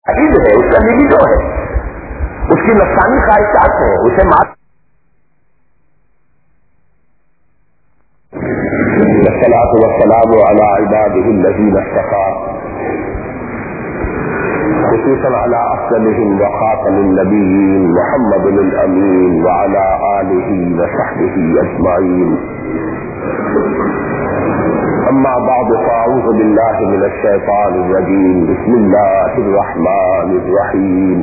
عقید ہے، اس کا لیڈو ہے، اس کی نفسانی خواہشات ہیں، اسے والصلاة والسلام على عباده الذين اصطفى خصوصا على أفضلهم وخاتم النبيين محمد الأمين وعلى آله وصحبه أجمعين. أما بعد فأعوذ بالله من الشيطان الرجيم. بسم الله الرحمن الرحيم.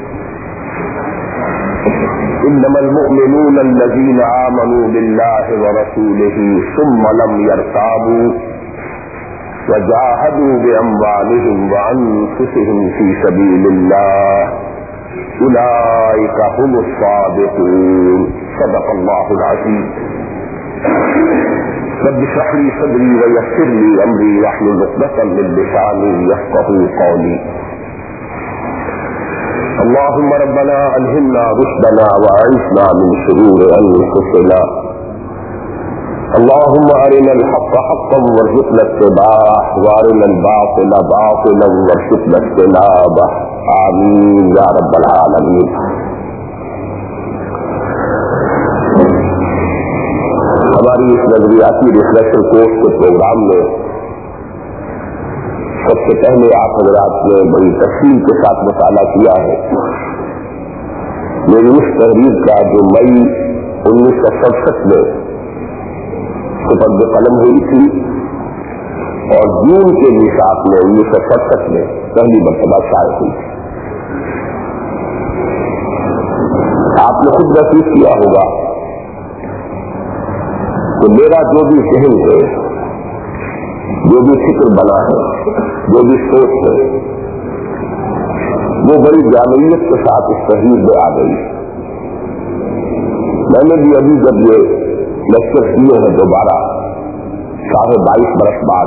إنما المؤمنون الذين آمنوا بالله ورسوله ثم لم يرتابوا وجاهدوا بأموالهم وأنفسهم في سبيل الله أولئك هم الصادقون. صدق الله العظيم. رب اشرح لي صدري ويسر لي أمري واحلل عقدة من لساني يفقهوا قولي. اللهم ربنا ألهمنا رشدنا وأعصمنا من شرور أنفسنا. اللهم أرنا الحق حقا وارزقنا اتباعه وأرنا الباطل باطلا وارزقنا اجتنابه. آمين يا رب العالمين. ہماری اس نظریاتی ریفریشر کورس کے پروگرام میں سب سے پہلے آپ حضرات نے بڑی تفصیل کے ساتھ مطالعہ کیا ہے میری اس تحریر کا جو مئی 1967 میں سپرد قلم ہوئی تھی اور جون کے نصاب میں 1967 میں پہلی مرتبہ شائع ہوئی تھی. آپ نے خود محسوس کیا ہوگا کہ میرا جو بھی ذہن ہے، جو بھی فکر بنا ہے، جو بھی سوچ ہے، وہ بڑی جامعیت کے ساتھ اس تحریر میں آ گئی. میں نے بھی ابھی جب یہ لیکچر دیے ہیں دوبارہ 22.5 برس بعد،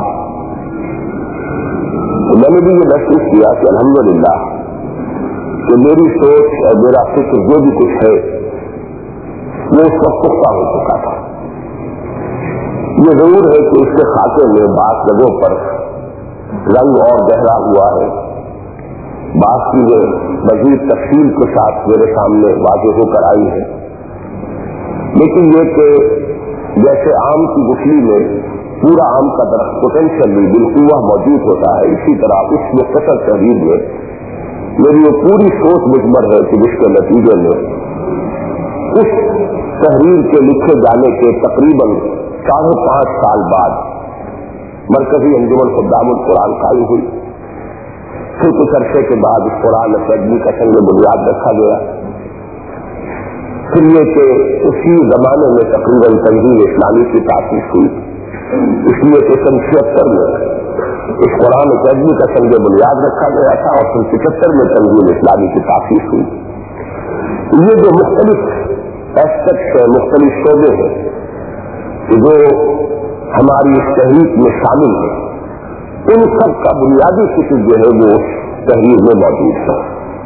تو میں نے بھی یہ محسوس کیا کہ الحمدللہ کہ میری سوچ اور میرا فکر جو بھی کچھ ہے وہ اس وقت پختہ ہو چکا تھا. یہ ضرور ہے کہ اس کے خاکے میں بعض جگہوں پر رنگ اور گہرا ہوا ہے، بعض چیزیں مزید تفصیل کے ساتھ میرے سامنے واضح ہو کر آئی ہیں، لیکن یہ کہ جیسے آم کی گٹھلی میں پورا آم کا درخت پوٹینشلی بالقوہ موجود ہوتا ہے، اسی طرح اس مختصر تحریر میں میری یہ پوری سوچ مجمر ہے کہ جس کے نتیجے میں اس تحریر کے لکھے جانے کے تقریباً 5.5 سال بعد مرکزی انجمن خدام القرآن قائم ہوئی. پھر کچھ عرصے کے بعد اس قرآن اکیڈمی کا سنگ بنیاد رکھا گیا. پھر یہ کہ اسی زمانے میں تقریباً تنظیم اسلامی کی تاسیس ہوئی، اس لیے کہ 76 میں اس قرآن اکیڈمی کا سنگ بنیاد رکھا گیا تھا اور 75 میں تنظیم اسلامی کی تاسیس ہوئی. یہ جو مختلف ایسپیکٹس ہیں، مختلف شعبے ہیں جو ہماری اس تحریک میں شامل ہے، ان سب کا بنیادی فکر جو ہے وہ اس تحریر میں موجود ہے.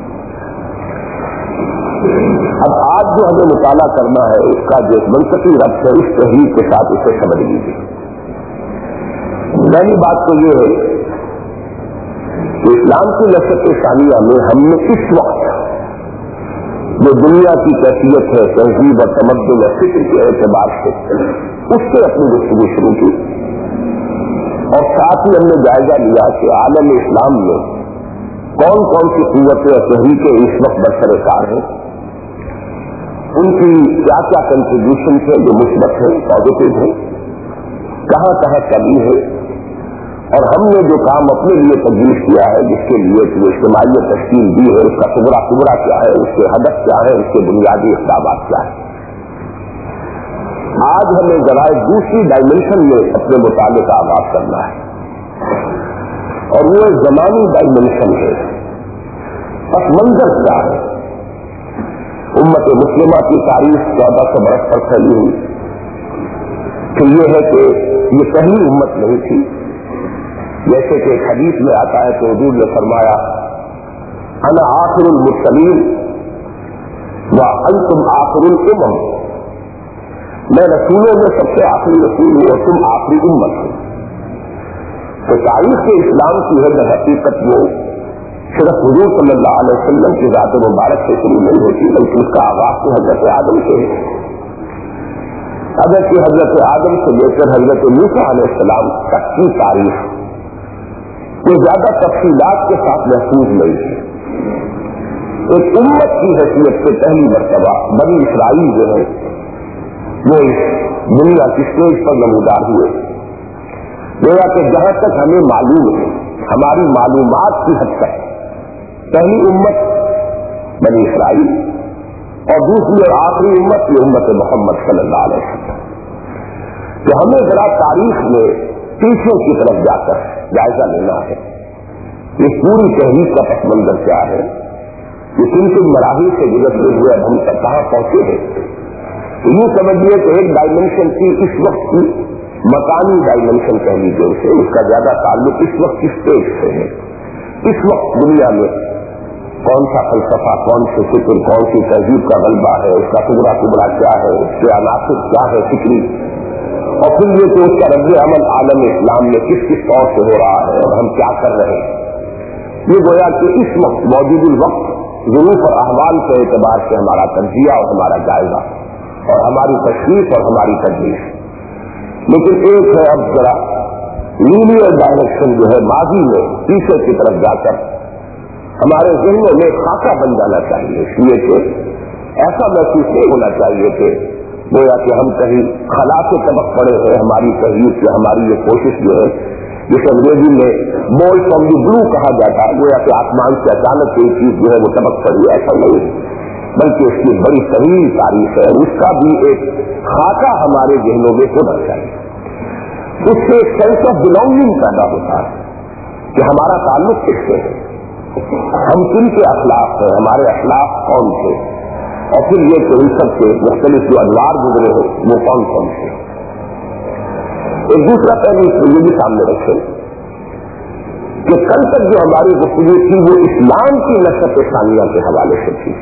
اب آج جو ہمیں مطالعہ کرنا ہے اس کا جو منطقی ربط ہے اس تحریر کے ساتھ اسے سمجھ لیجیے. پہلی بات تو یہ ہے کہ اسلام کی نشست ثانیہ میں ہم نے اس وقت جو دنیا کی کیفیت ہے تہذیب اور تمدن اور فکر کے اعتبار سے اس سے اپنی گفتگو شروع کی، اور ساتھ ہی ہم نے جائزہ لیا کہ عالم اسلام میں کون کون سی قوتیں اور تحریکیں اس وقت برسر کار ہیں، ان کی کیا کیا کنٹریبیوشن ہے جو مثبت ہے، پازیٹو ہے، کہاں کہاں کمی ہے، اور ہم نے جو کام اپنے لیے تجویز کیا ہے جس کے لیے جو اجتماعی تشکیل دی ہے اس کا صغرا کیا ہے، اس کے ہدف کیا ہے، اس کے بنیادی اقدامات کیا ہے. آج ہمیں ذرائع دوسری ڈائمینشن میں اپنے مطالعے کا آغاز کرنا ہے، اور وہ ایک زمانی ڈائمینشن ہے. پس منظر کیا ہے؟ امت مسلمہ کی تاریخ 1400 برس پر پھیلی ہوئی. تو یہ ہے کہ یہ پہلی امت نہیں تھی، جیسے کہ ایک حدیث میں آتا ہے کہ حضور نے فرمایا انا آخر المرسلین وانتم آخر الامم، میں رسولوں میں سب سے آخری رسول ہوں اور تم آخری امت ہو. تو تاریخ اسلام کی ہے در حقیقت وہ صرف حضور صلی اللہ علیہ وسلم کی ذات مبارک سے شروع نہیں ہوتی بلکہ اس کا آغاز تو حضرت آدم سے ہے. اگر کہ حضرت آدم سے لے کر حضرت موسیٰ علیہ السلام تک کی تاریخ کوئی زیادہ تفصیلات کے ساتھ محفوظ نہیں ہے. ایک امت کی حیثیت سے پہلی مرتبہ بنی اسرائیل جو ہے وہ اس دنیا کی اسٹیج پر نمودار ہوئے. گویا کہ جہاں تک ہمیں معلوم ہے ہماری معلومات کی حد تک پہلی امت بنی اسرائیل اور دوسری اور آخری امت یہ امت محمد صلی اللہ علیہ وسلم. تو ہمیں ذرا تاریخ میں پیچھے کی طرف جا کر جائزہ لینا ہے اس پوری تحریک کا پس منظر کیا ہے, یہ کن کن مراحل سے گزرتے ہوئے اب ہم تک کہاں پہنچے ہیں. تو یوں سمجھیے کہ ایک ڈائمینشن کی اس وقت کی مکانی ڈائمینشن کہہ لیجیے اسے, اس کا زیادہ تعلق اس وقت کی اسٹیج سے ہے. اس وقت دنیا میں کون سا فلسفہ, کون سی فکر, کون سی تہذیب کا غلبہ ہے, اس کا ٹکڑا کیا ہے, اس کے عناصر کیا ہے فکری, اور پھر یہ کہ اس کا رد عمل عالم اسلام میں کس کس طور سے ہو رہا ہے اور ہم کیا کر رہے ہیں. یہ گویا کہ اس وقت موجود الوقت ظروف اور احوال کے اعتبار سے ہمارا تجزیہ اور ہمارا جائزہ اور ہماری تشریف اور ہماری تجویز. لیکن ایک ہے اب ذرا لینئر ڈائریکشن جو ہے ماضی میں پیچھے کی طرف جا کر ہمارے ذہنوں میں خاکہ بن جانا چاہیے. اس لیے کہ ایسا محسوس نہیں ہونا چاہیے کہ گویا کہ ہم کہیں خلا سے طبق پڑے ہیں. ہماری تحریک یا ہماری یہ کوشش جو ہے جس انگریزی میں بول فرام دی بلو کہا جاتا ہے, گویا کہ آسمان سے اچانک کوئی چیز جو ہے وہ طبق پڑی, ایسا نہیں بلکہ اس کی بڑی طویل تاریخ ہے. اس کا بھی ایک خاکہ ہمارے ذہنوں میں ہونا چاہیے. اس سے ایک سینس آف بلانگنگ پیدا ہوتا ہے کہ ہمارا تعلق کس سے ہے, ہم کن کے اخلاق ہیں, ہمارے اخلاق کون تھے, اور پھر یہ کہ ان سب کے مختلف جو ادوار گزرے ہو وہ کون کون تھے. ایک دوسرا پہلو اس میں یہ بھی سامنے رکھے کہ کل تک جو ہماری گفتگو تھی وہ اسلام کی نشت ثانیہ کے حوالے سے تھی.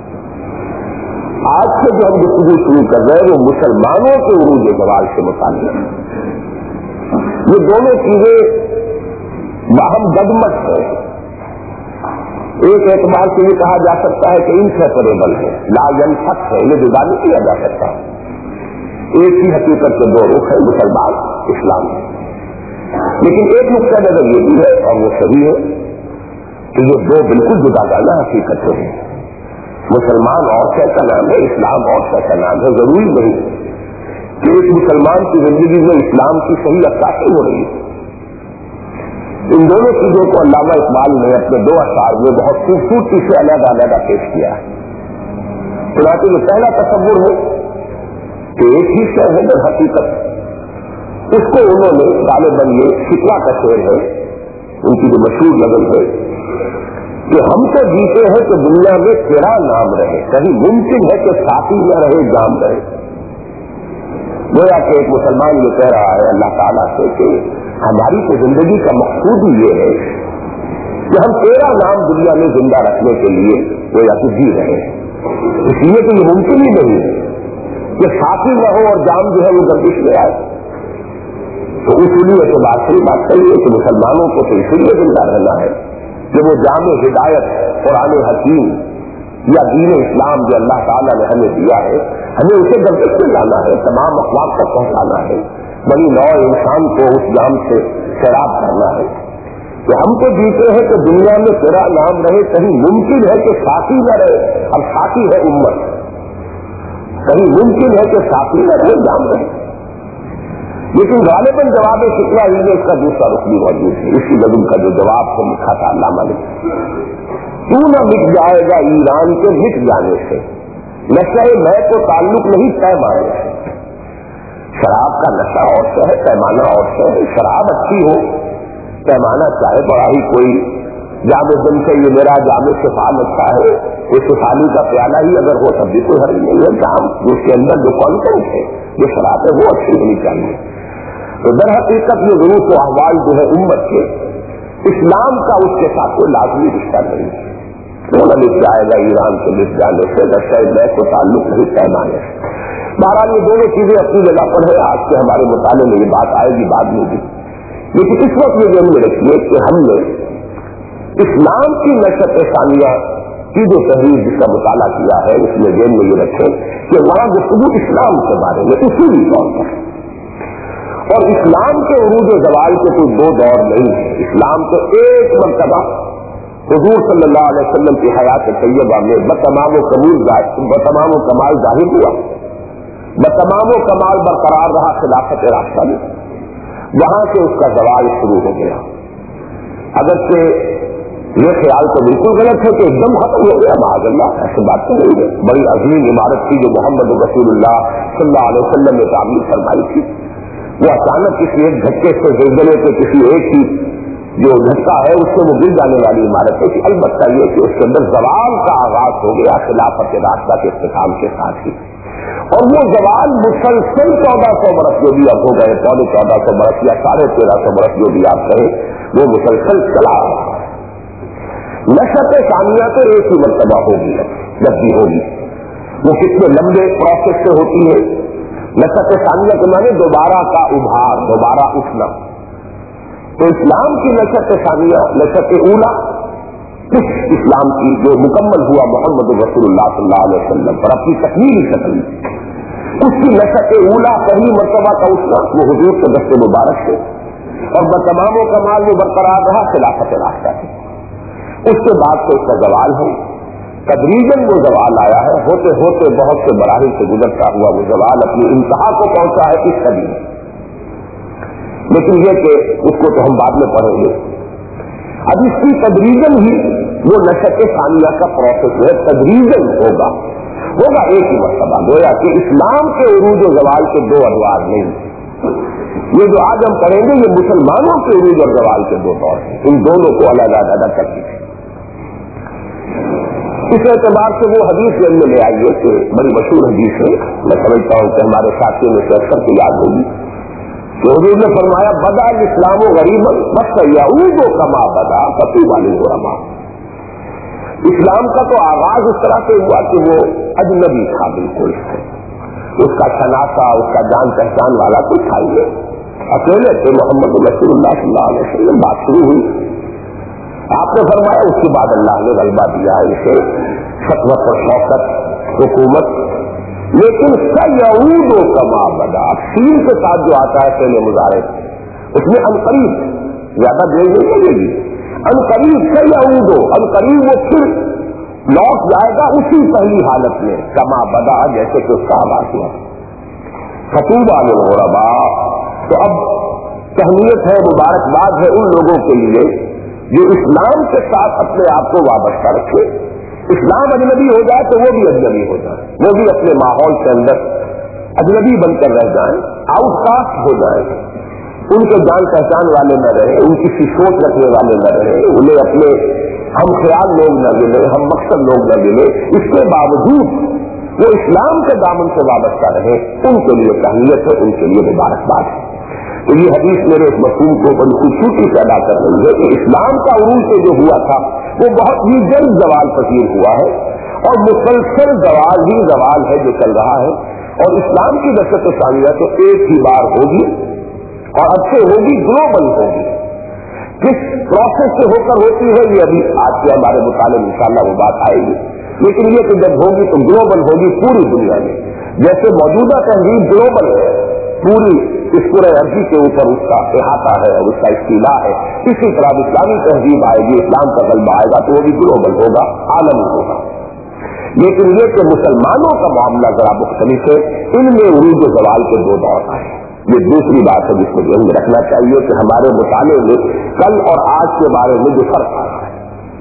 آج سے جو ہم گفتگو شروع کر رہے ہیں وہ مسلمانوں کے عروج زوال سے متعلق ہے. یہ دونوں چیزیں باہم گدمت ہے. ایک اعتبار سے یہ کہا جا سکتا ہے کہ انسیپریبل ہے, لا ینفک ہے, انہیں جدا نہیں کیا جا سکتا. ایک ہی حقیقت کے دو رخ ہے مسلمان اسلام. لیکن ایک نقطہ نظر یہ بھی ہے اور وہ صحیح ہے کہ یہ دو بالکل جدا جانا حقیقتیں ہیں. مسلمان اور شے کا نام ہے, اسلام اور شے کا نام ہے. ضروری نہیں کہ ایک مسلمان کی زندگی میں اسلام کی صحیح عکاسی ہو رہی ہے. ان دونوں چیزوں کو علامہ اقبال نے اپنے دو اشعار میں بہت خوبصورتی سے علیحدہ علیحدہ پیش کیا ہے. چنانچہ جو پہلا تصور ہے کہ ایک ہی شے ہے در حقیقت, اس کو انہوں نے غالباً یہ شکوا کا شعر ہے ان کی جو مشہور نظم ہے کہ ہم تو جیتے ہیں کہ دنیا میں تیرا نام رہے, کہیں ممکن ہے کہ ساتھی نہ رہے جام رہے. گویا کہ ایک مسلمان یہ کہہ رہا ہے اللہ تعالیٰ سے کہ ہماری تو زندگی کا مقصود ہی یہ ہے کہ ہم تیرا نام دنیا میں زندہ رکھنے کے لیے گویا کہ جی رہے. اس لیے کہ یہ ممکن ہی نہیں ہے کہ ساتھی نہ ہو اور جام جو ہے وہ گردش میں آئے. تو اصولی اعتبار سے بات کہیے کہ مسلمانوں کو تو اسی لیے زندہ رہنا ہے کہ وہ جام ہدایت قرآن حکیم یا دین اسلام جو اللہ تعالیٰ نے ہمیں دیا ہے ہمیں اسے گردش میں لانا ہے, تمام اخلاق تک پہنچانا ہے, بڑی نو انسان کو اس جام سے سیراب کرنا ہے. تو ہم تو جیتے ہیں کہ دنیا میں تیرا نام رہے, کہیں ممکن ہے کہ ساتھی نہ رہے. اب ساتھی ہے امت, کہیں ممکن ہے کہ ساتھی نہ رہے جام رہے. لیکن غالباً جواب شکوا ہی میں اس کا دوسرا رخ بھی موجود ہے. اسی نظم کا جو جواب کو لکھا تھا علامہ نے, تو نہ مٹ جائے گا ایران کے مٹ جانے سے, نشہ میں تو تعلق نہیں پیمانے سے. شراب کا نشہ اور سے ہے, پیمانہ اور سے ہے. شراب اچھی ہو, پیمانہ چاہے بڑا ہی کوئی جامع دن سے یہ میرا جامع سفال اچھا ہے, وہ سفالی کا پیالہ ہی اگر ہو تب بھی کوئی حرج نہیں ہے. جام اس کے اندر جو کانٹینٹ ہے جو شراب ہے وہ اچھی ہونی چاہیے. تو در حقیقت یہ ضرورت و احوال جو ہے امت کے, اسلام کا اس کے ساتھ کوئی لازمی رشتہ نہیں ہے. وہ نہ مٹ جائے گا ایران سے مٹ جانے سے, نشہ میں کو تعلق نہیں پیمانے سے. بہرحال یہ دونوں چیزیں اپنی جگہ پر ہے. آج کے ہمارے مطالعے میں یہ بات آئے گی بعد میں بھی, لیکن اس وقت یہ ذہن میں رکھیے کہ ہم نے اسلام کی نشت ثانیہ کی جو تحریر جس کا مطالعہ کیا ہے اس میں ذہن میں یہ رکھیں کہ وہاں گفتگو اسلام کے بارے میں اصولی طور پر، اور اسلام کے عروج و زوال کے کوئی دو دور نہیں ہے. اسلام تو ایک مرتبہ حضور صلی اللہ علیہ وسلم کی حیات طیبہ میں بتمام و کمال ظاہر ہوا، بتمام و کمال برقرار رہا خلافت راستہ میں، وہاں سے اس کا زوال شروع ہو گیا. اگرچہ یہ خیال تو بالکل غلط ہے کہ ایک دم ختم ہو گیا، معاذ اللہ، ایسی بات تو نہیں ہے. بڑی عظیم عمارت تھی جو محمد رسول اللہ صلی اللہ علیہ وسلم نے تعمیر فرمائی تھی، وہ اچانک کسی ایک جھٹکے سے زلزلے سے کسی ایک ہی جو جھٹکا ہے اس سے وہ گر جانے والی عمارت ہے. البتہ یہ کہ اس کے اندر زوال کا آغاز ہو گیا خلافت راستہ کے اختتام کے ساتھ ہی، اور وہ زوال مسلسل 1400 برس جو بھی اب ہو گئے، 1450 برس یا 1350 برس جو بھی آپ کہیں، وہ مسلسل چلا رہا ہے. نشت ثانیہ تو ایک ہی مرتبہ ہوگی جب بھی ہوگی، وہ کتنے لمبے پروسیس سے ہوتی ہے. نشت ثانیہ کے معنی دوبارہ کا ابھار، دوبارہ اٹھنا. تو اسلام کی نشت ثانیہ، نشت اولا اس اسلام کی جو مکمل ہوا محمد رسول اللہ صلی اللہ علیہ وسلم پر اپنی تکمیلی شکل، اس کی نشت اولا پہلی مرتبہ کا اٹھنا وہ حضور کے دست مبارک سے، اور بتمام و کمال وہ برقرار رہا خلافت راستہ سے. اس کے بعد سے اس کا زوال ہے، تدریجاً وہ زوال آیا ہے، ہوتے ہوتے بہت سے مراحل سے گزرتا ہوا وہ زوال اپنی انتہا کو پہنچا ہے اس صدی میں. لیکن یہ کہ اس کو تو ہم بعد میں پڑھیں گے. اب اس کی تدریجاً ہی وہ نشت ثانیہ کا پروسیس ہے، تدریجاً ہوگا ایک ہی مرتبہ. گویا کہ اسلام کے عروج و زوال کے دو ادوار نہیں، یہ جو آج ہم پڑھیں گے یہ مسلمانوں کے عروج اور زوال کے دو دور ہیں، ان دونوں کو الگ الگ کرتی ہے. اس اعتبار سے وہ حدیث ذہن میں لے آئیے کہ بڑی مشہور حدیث ہے، میں سمجھتا ہوں کہ ہمارے ساتھیوں میں سے اکثر کو یاد ہوگی کہ حضور نے فرمایا بدا الاسلام غریبا بس یعود کما بدا فطوبی للغرباء. اسلام کا تو آغاز اس طرح سے ہوا کہ وہ اجنبی تھا، بالکل اس کا شناسا، اس کا جان پہچان والا کوئی تھا ہی نہیں. اکیلے تھے محمد رسول اللہ صلی اللہ علیہ وسلم. بات شروع ہوئی، آپ نے فرمایا اس کے بعد اللہ نے غلبہ دیا ہے اسے، سطوت اور شوکت، حکومت. لیکن سیعود کما بدا، سین کے ساتھ جو آتا ہے پہلے مظاہرے اس میں انقریب، زیادہ دیر نہیں لگے گی، انقریب سیعود، انقریب وہ پھر لوٹ جائے گا اسی پہلی حالت میں کما بدا جیسے کہ اس کا آغاز ہوا. فطوبی للغرباء. تو اب تہنیت ہے، مبارکباد ہے ان لوگوں کے لیے جو اسلام کے ساتھ اپنے آپ کو وابستہ رکھے. اسلام اجنبی ہو جائے تو وہ بھی اجنبی ہو جائے، وہ بھی اپنے ماحول کے اندر اجنبی بن کر رہ جائیں، آؤٹ کاسٹ ہو جائیں، ان کے جان پہچان والے نہ رہے، ان کی سوچ رکھنے والے نہ رہے، انہیں اپنے ہم خیال لوگ نہ ملے، ہم مقصد لوگ نہ ملے. اس کے باوجود وہ اسلام کے دامن سے وابستہ رہے، ان کے لیے تہنیت ہے، ان کے لیے مبارکباد ہے. تو یہ حدیث میرے اس مفہوم کو بڑی خوبصورتی سے ادا کر رہی ہے کہ اسلام کا عروج سے جو ہوا تھا وہ بہت ہی جلد زوال پذیر ہوا ہے، اور مسلسل زوال ہی زوال ہے جو چل رہا ہے. اور اسلام کی نشت ثانیہ تو ایک ہی بار ہوگی، اور اب سے ہوگی گلوبل ہوگی. کس پروسیس سے ہو کر ہوتی ہے یہ ابھی آج کے ہمارے مطالعے میں انشاءاللہ وہ بات آئے گی. لیکن یہ کہ جب ہوگی تو گلوبل ہوگی پوری دنیا میں. جیسے موجودہ تہذیب گلوبل ہے، پوری اس پورے عرضی کے اوپر اس کا احاطہ ہے اور اس کا استیلا ہے، اسی طرح اسلامی تہذیب آئے گی، اسلام کا غلبہ آئے گا تو وہ بھی گلوبل ہوگا، عالمی ہوگا. لیکن یہ کہ مسلمانوں کا معاملہ ذرا مختلف ہے، ان میں عروج و زوال کے دو دور آئے. یہ دوسری بات ہے جس کو ذہن میں رکھنا چاہیے کہ ہمارے مطالعے میں کل اور آج کے بارے میں جو فرق آ رہا ہے.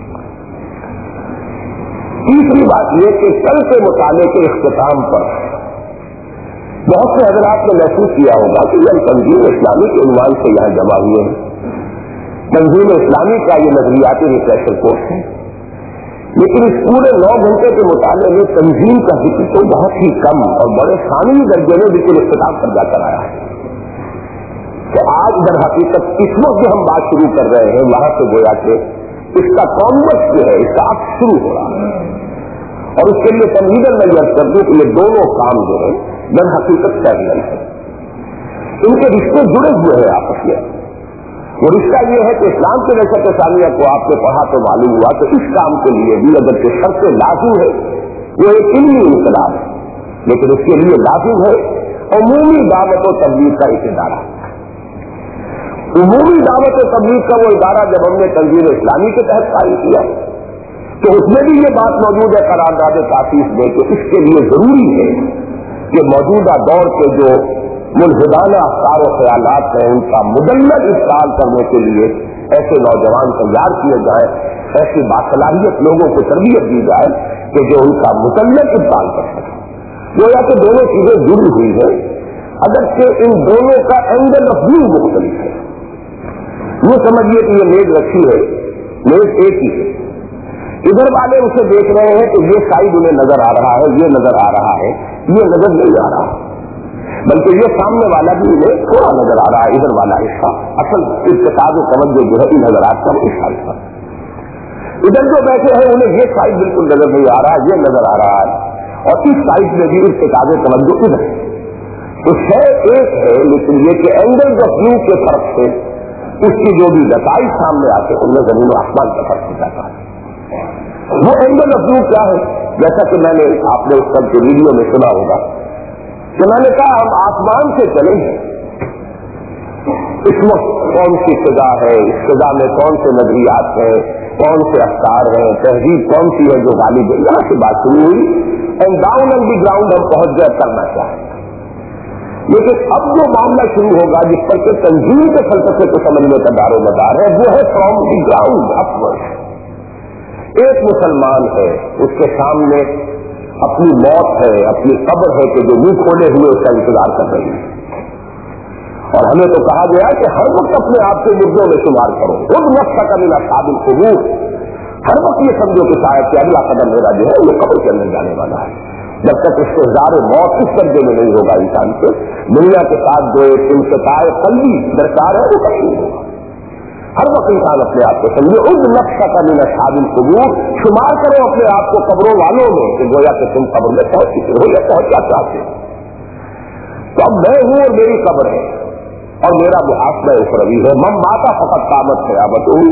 تیسری بات یہ کہ کل کے مطالعے کے اختتام پر بہت سے حضرات نے محسوس کیا ہوگا کہ یہ تنظیم اسلامی کے عنوان سے یہاں جمع ہوئے ہیں. تنظیم اسلامی کا یہ نظریاتی ریفریشر کورس ہے، لیکن اس پورے 9 گھنٹے کے مطالعے میں تنظیم کا ذکر تو بہت ہی کم اور بڑے ثانوی درجے میں بالکل اختتام پر جا کر آیا ہے. تو آج در حقیقت اس وقت جو ہم بات شروع کر رہے ہیں وہاں سے گویا کہ اس کا کامرس جو ہے اس کا عکس شروع ہو رہا ہے. اور اس کے لیے تمہیدن میں یہ کر دوں کہ یہ دونوں کام جو ہے در حقیقت پیرلل ہے، ان کے رشتے جڑے ہوئے ہیں آپس میں. وہ رشتہ یہ ہے کہ اسلام کے نشست ثانیہ کو آپ نے پڑھا تو معلوم ہوا کہ اس کام کے لیے بھی اگر کہ شرط لازم ہے وہ ایک علمی انقلاب ہے، لیکن اس کے لیے لازم ہے عمومی دعوت و تبلیغ کا ایک ادارہ۔ عمومی دعوت و تبلیغ کا وہ ادارہ جب ہم نے تنظیم اسلامی کے تحت قائم کیا تو اس میں بھی یہ بات موجود ہے قرارداد تاسیس میں کہ اس کے لیے ضروری ہے کہ موجودہ دور کے جو ملحدانہ افکار و خیالات ہیں ان کا مدلل ابطال کرنے کے لیے ایسے نوجوان تیار کیے جائیں، ایسی باصلاحیت لوگوں کو تربیت دی جائے کہ جو ان کا مدلل ابطال کر سکے۔ گویا کہ دونوں چیزیں جڑی ہوئی ہیں، اگرچہ ان دونوں کا اینگل آف ویو مختلف ہے۔ یہ سمجھیے کہ یہ میز رکھی ہے، میز ایک ہی ہے، ادھر والے اسے دیکھ رہے ہیں کہ یہ سائڈ انہیں نظر آ رہا ہے، یہ نظر آ رہا ہے، یہ نظر نہیں آ رہا، بلکہ یہ سامنے والا بھی انہیں تھوڑا نظر آ رہا ہے، ادھر والا حصہ اصل ارتکاب و توجہ جو ہے ان حضرات کا اس سائڈ پر۔ ادھر جو بیٹھے ہیں انہیں یہ سائڈ بالکل نظر نہیں آ رہا ہے، یہ نظر آ رہا ہے، اور اس سائڈ میں بھی ارتکاب و توجہ ادھر ہے۔ تو ہے ایک ہے، لیکن یہ کہ اینگل آف ویو کے فرق سے اس کی جو بھی نتائج سامنے آتے ہیں ان میں زمین و آسمان کا فرق ہو جاتا ہے۔ وہ اینگل آف ویو کیا ہے؟ جیسا کہ میں نے آپ نے اس سب کے ویڈیو میں سنا ہوگا کہ میں نے کہا ہم آسمان سے چلے ہیں، اس وقت کون سی فضا ہے، اس فضا میں کون سے نظریات ہیں، کون سے افکار ہیں، تہذیب کون سی ہے جو غالب ہے، یہاں سے بات شروع ہوئی and down on the ground ہم پہنچ گئے کرنا چاہیں۔ لیکن اب جو معاملہ شروع ہوگا جس پر کہ تنظیم کے فلسفے کو سمجھنے کا دار و مدار ہے وہ ہے فرام دی گراؤنڈ اپورڈ۔ ایک مسلمان ہے، اس کے سامنے اپنی موت ہے، اپنی قبر ہے کہ جو منہ کھولے ہوئے اس کا انتظار کر رہی ہے، اور ہمیں تو کہا گیا کہ ہر وقت اپنے آپ کو مردوں میں شمار کرو، خود وقت کا من اصحاب القبور، ہر وقت یہ سمجھو کہ شاید کہ اگلا قدم میرا جو ہے وہ قبر کے اندر جانے والا ہے۔ جب تک استحضار موت اس درجے میں نہیں ہوگا انسان سے، دنیا کے ساتھ جو ایک انقطاع قلبی درکار ہے وہ کبھی نہیں ہوگا۔ ہر وقت انسان اپنے آپ کو سمجھے خود نفس کا من اصحاب القبور، شمار کرو اپنے آپ کو قبروں والوں میں کہ گویا کہ تم قبر میں پہنچ چکے ہو یا پہنچنا چاہتے ہو۔ تو اب میں ہوں اور میری قبر ہے اور میرا محاسبہ اخروی ہے، من مات فقط قامت قیامت ہوئی،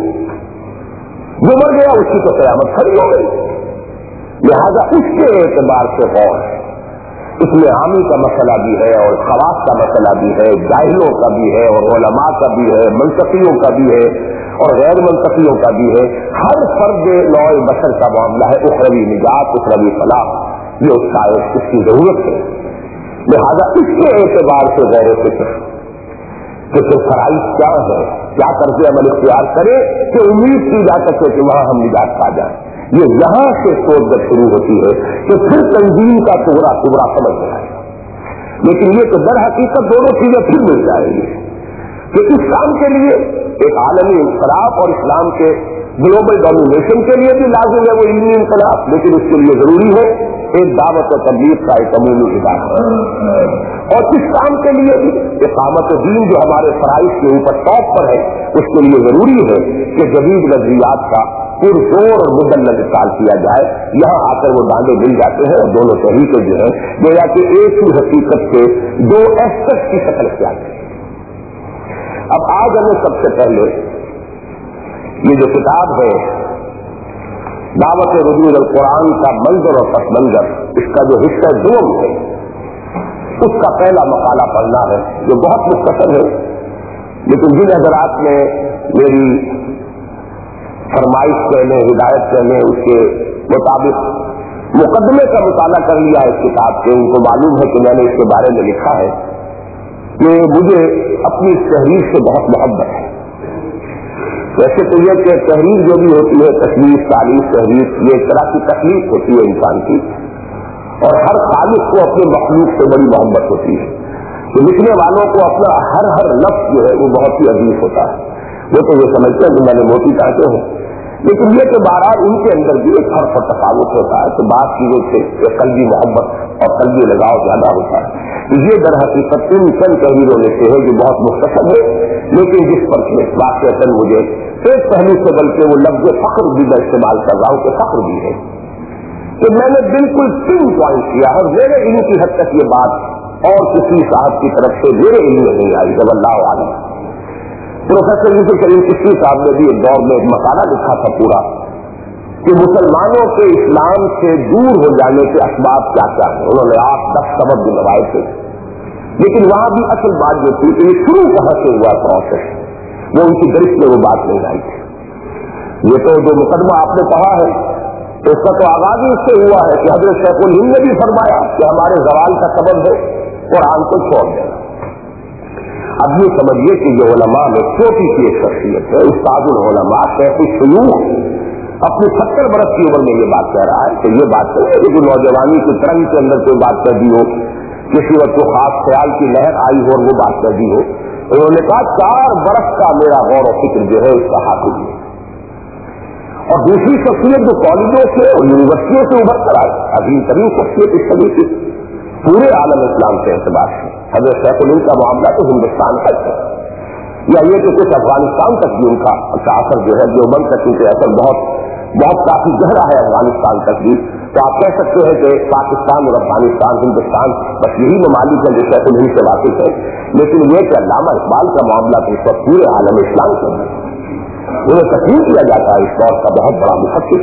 جو مر گیا اس کی تو قیامت کھڑی ہو گئی۔ لہذا اس کے اعتبار سے غور ہے، اس میں عامی کا مسئلہ بھی ہے اور خواص کا مسئلہ بھی ہے، جاہلوں کا بھی ہے اور علماء کا بھی ہے، منطقیوں کا بھی ہے اور غیر منطقیوں کا بھی ہے۔ ہر فرد نوع بشر کا معاملہ ہے، اخروی نجات، اخروی فلاح، یہ اس کی ضرورت ہے۔ لہذا اس کے اعتبار سے غور و فکر کہ پھر فرائض کیا ہے، کیا طرز عمل اختیار کرے کہ امید کی جا سکے کہ وہاں ہم نجات پا جائیں، یہ یہاں سے سوچ جب شروع ہوتی ہے کہ پھر تنظیم کا ٹکڑا سمجھ میں آئے گا۔ لیکن یہ تو در حقیقت دونوں چیزیں پھر مل جائیں گی کہ اس کام کے لیے ایک عالمی انقلاب اور اسلام کے گلوبل ڈومینیشن کے لیے بھی لازم ہے وہ علمی انقلاب، لیکن اس کے لیے ضروری ہے ایک دعوت و تبلیغ کا ایک عمومی ادارہ، اور اس کام کے لیے بھی اقامت دین جو ہمارے فرائض کے اوپر ٹاپ پر ہے اس کے لیے ضروری ہے کہ جدید نظریات کا پرزور اور مدلل ابطال کیا جائے۔ یہاں آ کر وہ ڈانڈے مل جاتے ہیں اور دونوں طریقے جو ہے گویا کہ ایک ہی حقیقت کے دو ایسپیکٹ کی شکل اختیار کرتے۔ اب آج ہمیں سب سے پہلے یہ جو کتاب ہے دعوت رجوع القرآن کا منظر اور پس منظر، اس کا جو حصہ دوم ہے اس کا پہلا مقالہ پڑھنا ہے جو بہت مختصر ہے، لیکن جن حضرات نے میری فرمائش کہنے، ہدایت کہنے اس کے مطابق مقدمے کا مطالعہ کر لیا اس کتاب کے، ان کو معلوم ہے کہ میں نے اس کے بارے میں لکھا ہے کہ مجھے اپنی تحریر سے بہت محبت ہے۔ ویسے تو یہ کہ تحریر جو بھی ہوتی ہے، تصنیف، تالیف، تحریر، یہ ایک طرح کی تکلیف ہوتی ہے انسان کی، اور ہر خالق کو اپنے مخلوق سے بڑی محبت ہوتی ہے، تو لکھنے والوں کو اپنا ہر لفظ جو ہے وہ بہت ہی عزیز ہوتا ہے۔ وہ تو یہ سمجھتے ہیں کہ میں نے موٹی چاہتے ہوں، لیکن یہ کہ بہرحال ان کے اندر بھی ایک فرق اور تفاوت ہوتا ہے، تو بعض چیزوں سے ایک قلبی محبت اور قلبی لگاؤ زیادہ ہوتا ہے۔ یہ در حقیقت ان چند تحریروں میں سے ہے جو بہت مختصر ہے، لیکن جس پر واقعتاً مجھے ایک پہلو سے بلکہ وہ لفظ فخر بھی میں استعمال کر رہا ہوں کہ فخر بھی ہے کہ میں نے بالکل 3 پوائنٹ کیا ہے، اور میرے علم کی حد تک یہ بات اور کسی صاحب کی طرف سے میرے علم میں نہیں آئی، جب اللہ عالم प्रोफेसर यूसुफ करीम चिश्ती साहब ने भी एक दौर में एक मकाला लिखा था पूरा कि मुसलमानों के इस्लाम से दूर हो जाने के असबाब क्या क्या है। उन्होंने 8-10 सबब गिनवाए थे, लेकिन वहां भी असल बात जो थी कि ये शुरू कहां से हुआ प्रोसेस, वो उनकी दरिश्त में वो बात नहीं आई थी। ये तो जो मुकदमा आपने कहा है तो उसका तो आगाज ही इससे हुआ है कि हजरत शेखुल हिंद ने भी फरमाया कि हमारे जवाल का सबब है कुरान को छोड़ देना। अब ये समझिए कि ये उलमा में छोटी सी एक शख्सियत है, उस्तादुल उलमा शेख शयूख अपनी 70 बरस की उम्र में ये बात कह रहा है कि ये बात नहीं है कि नौजवानी की तरंग के अंदर कोई बात कर दी हो, किसी वक्त को खास ख्याल की लहर आई हो और वो बात कर दी हो। उन्होंने कहा 4 बरस का मेरा गौर और फिक्र जो है उसका हासिल है। और दूसरी शख्सियत जो कॉलेजों से और यूनिवर्सिटियों से उभर कर आई, अभी तरीन शख्सियत इस सदी की पूरे आलम इस्लाम के एतबार से हजरत शेखुल हिंद का मामला तो हिंदुस्तान तक है, या ये कि कुछ अफगानिस्तान तक भी उनका असर जो है देवबंद तक उनके असर बहुत काफी गहरा है अफगानिस्तान तक भी। तो आप कह सकते हैं कि पाकिस्तान और अफगानिस्तान हिंदुस्तान बस यही ममालिक है जो शेखुल हिंद से वाकिफ है, लेकिन ये कि अल्लामा इकबाल का मामला तो इस वक्त पूरे आलम इस्लाम के अंदर उन्हें तस्लीम किया जाता है इस दौर का बहुत बड़ा मुफक्किर,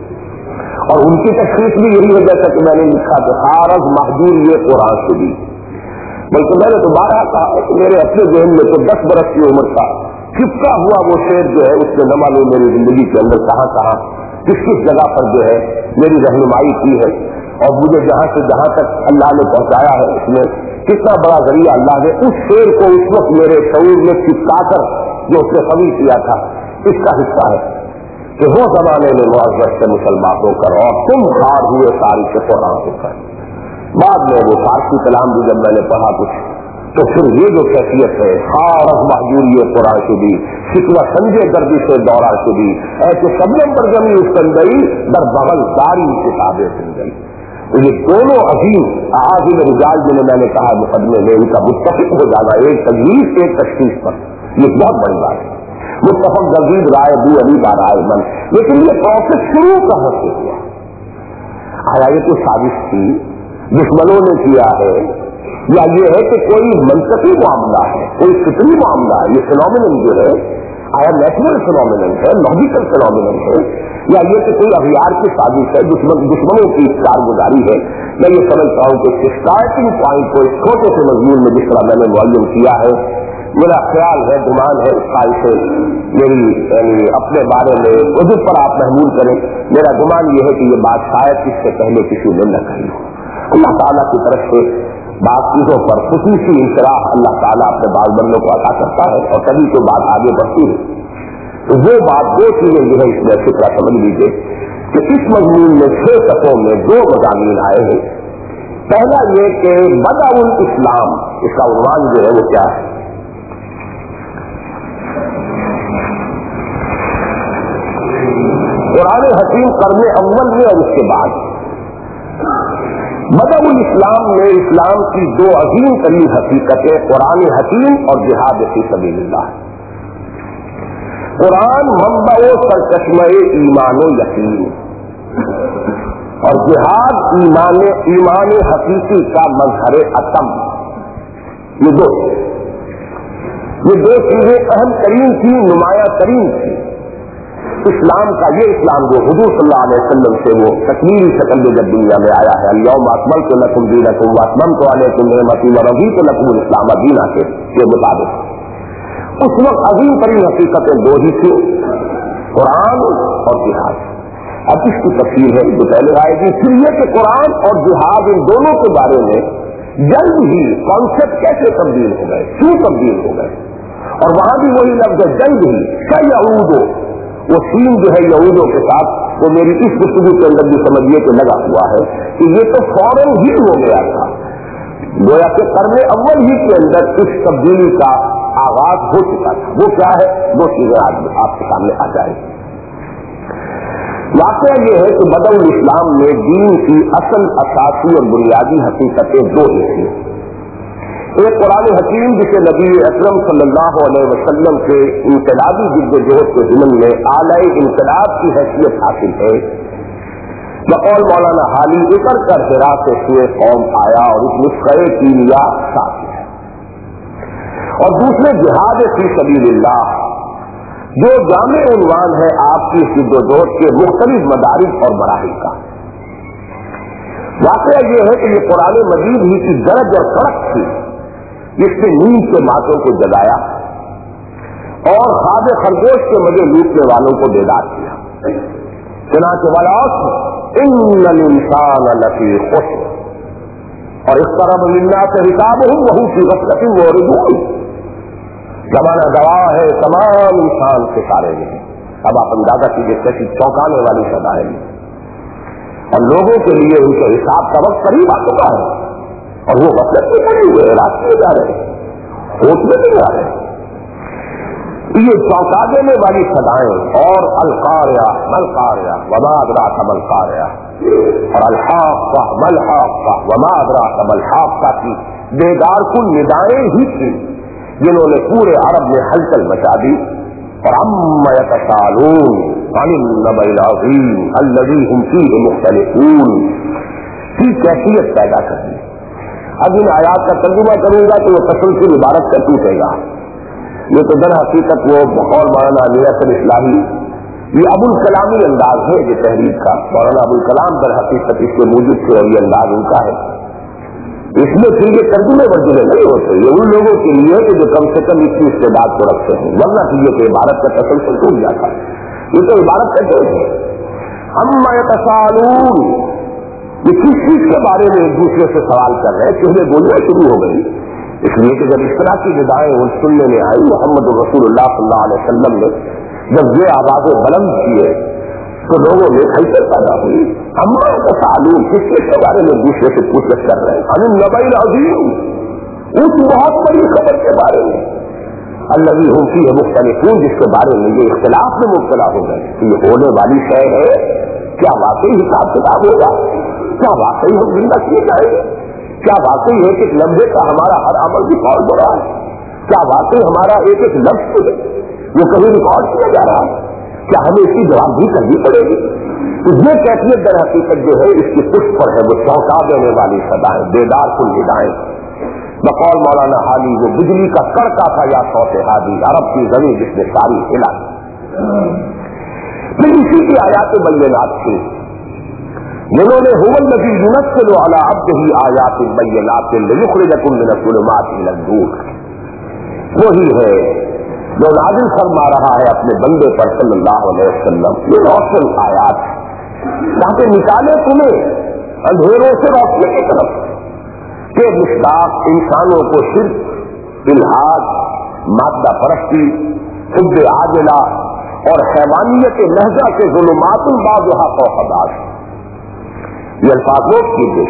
और उनकी तशरीफ भी यही है जैसा कि मैंने लिखा कि खारज महजूर ये कुरान से भी। बल्कि मैंने तो 12 कहा कि मेरे अपने जहन में तो 10 बरस की उम्र का चिपका हुआ वो शेर जो है उसने न मालूम मेरी जिंदगी के अंदर कहां कहां किस किस जगह पर जो है मेरी रहनुमाई की है, और मुझे जहां से जहां तक अल्लाह ने पहुंचाया है उसमें कितना बड़ा जरिया अल्लाह ने उस शेर को उस वक्त मेरे शऊर में चिपका कर जो उसने कभी किया था इसका हिस्सा है कि वो जमाने में मुअज़्ज़ज़ से मुसलमान होकर और तुम हार हुए तारीख कुरान होकर। बाद में वो फारसी कलाम भी जब मैंने पढ़ा कुछ तो फिर ये जो कैफियत है खारज महजूर ये कुरान से भी शिकवा संजय गर्दी से दौरा से भी ऐसे सबलम पर जमी उसकन गई दर बगल सारी किताबें सुन गई। तो ये दोनों अजीम आजिम रिजाल जिन्हें मैंने कहा मुकदमे में इनका मुत्तफिक हो जाना एक तजवीज एक तशखीस पर ये बहुत बड़ी बात है। मुत्तफक गजीद राय दू अली बाराय मन, लेकिन ये प्रोसेस शुरू कहां से हुआ? आया ये कोई साजिश थी दुश्मनों ने किया है, या ये है कि कोई मनसकी मामला है, कोई फितरी मामला है? ये फिनोमिनन जो है आया नेचुरल फिनोमिनन है, लॉजिकल फिनोमिनन है, या ये कि कोई अभियार की साजिश है, दुश्मनों की कारगुजारी है? मैं ये समझता हूं कि स्टार्टिंग पॉइंट को इस छोटे से मजमून में जिस तरह मैंने मुअल्लिम किया है, मेरा ख्याल है गुमान है इस साल से मेरी यानी अपने बारे में उधर पर आप महमूल करें, मेरा गुमान ये है कि ये बात शायद इससे पहले किसी ने न कही हो। अल्लाह ताला की तरफ से बात चीजों पर खुसूसी इंशराह अल्लाह ताला अपने बाल बंदों को अता करता है और तभी तो बात आगे बढ़ती है। तो वो बात 2 चीजें जो है इसमें अच्छी तरह समझ लीजिए कि इस मजमून में 6 सफ़ों में 2 मज़ामीन आए हैं। पहला ये कि बदाउल इस्लाम, इसका उन्वान जो है वो क्या है? कुरान हकीम कर्म अव्वल में और उसके बाद बदाउल इस्लाम में इस्लाम की 2 अजीम तरीन हकीकतें कुरान हकीम और जिहाद फी सबीलिल्लाह। कुरान मंबा सरचश्मे ईमान यकीन और जिहाद ईमान हकीकी का मजहर अतम। ये 2 चीजें अहम तरीन थी, नुमाया तरीन थी इस्लाम का। ये इस्लाम जो हुजूर सल्लल्लाहु अलैहि वसल्लम से वो तकमीली शक्ल में जब दुनिया में आया है, अल-यौम अकमलतु लकुम दीनकुम व अतममतु अलैकुम निअमती व रज़ीतु लकुमुल इस्लाम दीना के मुताबिक उस वक्त अजीम तरीन हकीकतें 2 ही थी, कुरान और जिहाद। अब इसकी तफसील है जो पहले आएगी। फिर ये कि कुरान और जिहाद इन दोनों के बारे में जल्द ही कॉन्सेप्ट कैसे तब्दील हो गए, क्यों तब्दील हो गए, और वहां भी वही लफ्ज है जल्द ही कयऊदो, वो सीन जो है यहूदियों के साथ वो मेरी इस गुफ्तगू के अंदर भी समझिए कि लगा हुआ है कि ये तो फौरन ही हो गया था, गोया के कर्म अव्वल ही के अंदर इस तब्दीली का आगाज हो चुका था। वो क्या है? 2 चीजें आज आपके सामने आ जाएगी। वाकया ये है कि बदउल इस्लाम में दीन की असल असासी और बुनियादी हकीकतें 2 ही थी। एक कुरान हकीम जिसे नबी अकरम सल्लल्लाहु अलैहि वसल्लम के इनकलाबी जिद्दोजहद के ज़िमन में आलाए इनकलाब की हैसियत हासिल है। बकौल मौलाना हाली उतर कर हिरा से सुए कौम आया और इस नुस्खे कीमिया साथ है। اور دوسرے جہاد فی سبیل اللہ، جو جامع عنوان ہے آپ کی جدوجہد کے مختلف مدارج اور مراحل کا۔ واقعہ یہ ہے کہ یہ قرآن مجید ہی کی گرج اور سڑک تھی جس نے نیند کے ماتوں کو جگایا اور خواب خرگوش کے مزے لوٹنے والوں کو بیدار کیا۔ چنانچہ والعصر ان الانسان لفی خسر، اور اقترب للناس حسابهم وهم فی غفلۃ معرضون۔ زمانہ گواہ ہے، تمام انسان کے سارے میں۔ اب آپ اندازہ کیجیے کیسی چونکانے والی سزا ہے، اور لوگوں کے لیے ان کے حساب کا وقت قریب آ چکا ہے، اور وہ غفلت میں پڑے ہوئے راستے میں جا رہے ہیں، ہوش میں نہیں آ رہے۔ یہ چونکا دینے والی سزائیں، اور القاریہ ملقاریہ وما ادراک ملقاریہ، اور الحاقہ ملحاقہ وما ادراک ملحاقہ کی بیدار کن ندائیں ہی تھیں جنہوں نے پورے عرب میں ہلچل مچا دی۔ اور عما یتساءلون عن النبأ العظیم الذی ھم فیہ مختلفون کی کیفیت پیدا کر دی۔ اب ان آیات کا ترجمہ کروں گا تو وہ تسلسل عبارت کا ٹوٹے گا۔ یہ تو در حقیقت وہ بقول مولانا علی حسن اصلاحی، یہ ابو الکلامی انداز ہے یہ تحریر کا۔ مولانا ابو الکلام در حقیقت اس کے موجود تھے اور یہ انداز ان کا ہے۔ اس میں پھر یہ ترجمے برجمے نہیں ہوتے، یہ ان لوگوں کے لیے کہ جو کم سے کم اس کی استعداد کو رکھتے ہیں، ورنہ پھر یہ کہ عبارت کا تسلسل ٹوٹ جاتا ہے۔ یہ تو عبارت کا ٹوٹ ہے۔ عما یتساءلون، یہ کس چیز کے بارے میں ایک دوسرے سے سوال کر رہے ہیں، چہرے بولیاں شروع ہو گئی، اس لیے کہ جب اس طرح کی ندائیں سننے میں آئی، محمد رسول اللہ صلی اللہ علیہ وسلم نے جب یہ آوازیں بلند کیے تو لوگوں میں حیثیت پیدا ہوئی۔ عما یتساءلون، کس چیز کے بارے میں دوسرے سے پوچھ گچھ کر رہے ہیں؟ عن النبأ العظیم، اس بہت بڑی خبر کے بارے میں، الذی ھم فیہ مختلفون، جس کے بارے میں یہ اختلاف میں مبتلا ہو گئے کہ یہ ہونے والی شے ہے، کیا واقعی حساب کتاب ہوگا، کیا واقعی ہم زندہ کیے جائیں گے، کیا واقعی ایک ایک لمحے کا ہمارا ہر عمل ریکارڈ ہو رہا ہے، کیا واقعی ہمارا ایک ایک لفظ جو کہیں ریکارڈ کیا جا رہا ہے، کیا ہمیں اس کی جوابدہی کرنی پڑے گی؟ تو یہ کیفیت در حقیقت جو ہے اس کی پشت پر ہے وہ چونکا دینے والی سزائیں، بیدار کن ندائیں۔ بقول مولانا حالی وہ بجلی کا کڑکا تھا یا صوت ہادی، عرب کی زمین جس نے ساری ہلا دی۔ پھر اسی کی آیات بینات تھی جنہوں نے هو الذی ينزل علی عبدہ آیات بینات لیخرجکم من الظلمات الی النور، وہی ہے جو نازل فرما رہا ہے اپنے بندے پر صلی اللہ علیہ وسلم یہ روشن آیات تاکہ نکالے تمہیں اندھیروں سے روشنی کی طرف، کہ مشتاق انسانوں کو شرک، الحاد، مادہ پرستی، حب عاجلہ اور حیوانیت لہجہ کے ظلمات بعضھا فوق بعض، یہ الفاظ نوٹ کیجیے۔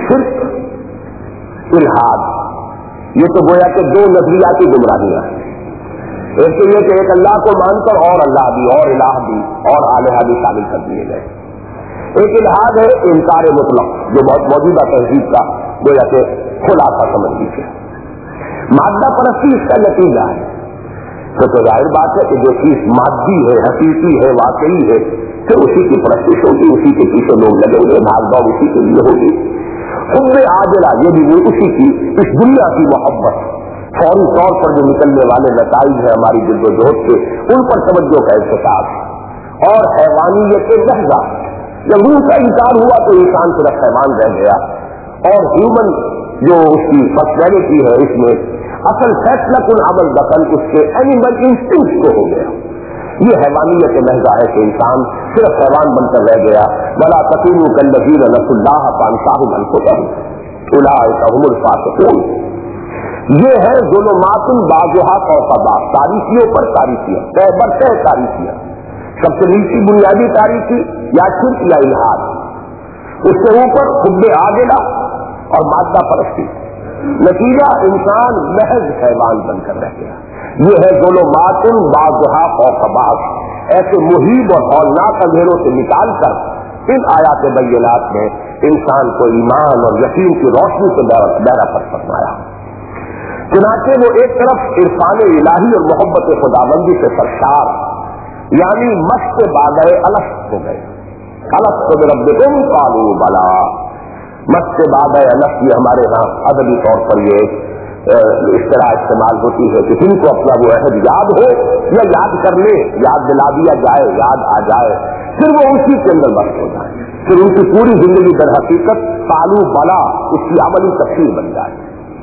شرک، الحاد، یہ تو گویا کہ دو نظریاتی گمراہیاں ہیں۔ ایک تو یہ کہ ایک اللہ کو مان کر اور اللہ بھی اور الہ بھی اور الہہ بھی شامل کر دیے گئے۔ ایک الحاد ہے انکار مطلق، جو بہت موجودہ تہذیب کا گویا کہ خلاصہ سمجھ لیجیے۔ مادہ پرستی اس کا نتیجہ ہے، تو ظاہر بات ہے کہ جو چیز مادی ہے، حقیقی ہے، واقعی ہے، پھر اسی کی پرستش ہوگی، اسی کے پیچھے لوگ لگیں گے، بھاگ دوڑ اسی کے لیے ہوگی۔ حب عاجلہ، یہ بھی وہ اسی کی اس دنیا کی محبت، فوری طور پر جو نکلنے والے نتائج ہیں ہماری جدوجہد کے، ان پر توجہ کا احساس، اور حیوانیت لہجہ، جب روح کا انکار ہوا تو انسان صرف حیوان رہ گیا، اور ہیومن جو اس کی پرسنالٹی ہے اس میں اصل فیصلہ کن عمل دخل اس کے اینیمل انسٹنکٹ کو ہو گیا۔ یہ حیوانیت لہجہ ہے کہ انسان صرف حیوان بن کر رہ گیا۔ وَلَا تَكُونُوا كَالَّذِينَ نَسُوا اللَّهَ فَأَنسَاهُمْ أَنفُسَهُمْ أُولَٰئِكَ هُمُ الْفَاسِقُونَ۔ یہ ہے ظلمات بعضھا فوق بعض، تاریخیوں پر تاریخیاں، تہ بر تہ تاریخیاں، سب سے نیچی بنیادی تاریخی یا شرک یا الحاد، اس سے اوپر حب عاجلہ اور مادہ پرستی، نتیجہ انسان محض حیوان بن کر رہ گیا۔ یہ ہے ظلمات بعضھا فوق بعض، ایسے محیب اور ہولناک اندھیروں سے نکال کر ان آیات بینات میں انسان کو ایمان اور یقین کی روشنی سے بیرا پر فرمایا۔ چنانچہ وہ ایک طرف عرفان الہی اور محبت خداوندی سے سرشار، یعنی مست بادئ الست ہو گئے۔ الست بربکم قالوا بلی، مست بادئ الست، یہ ہمارے ہاں ادبی طور پر یہ اس طرح استعمال ہوتی ہے کہ جن کو اپنا وہ عہد یاد ہو یا یاد کر لے، یاد دلا دیا جائے، یاد آ جائے، پھر وہ اسی کے اندر مست ہو جائے، پھر ان کی پوری زندگی در حقیقت تعلق بلا اس کی عملی تفصیل بن جائے۔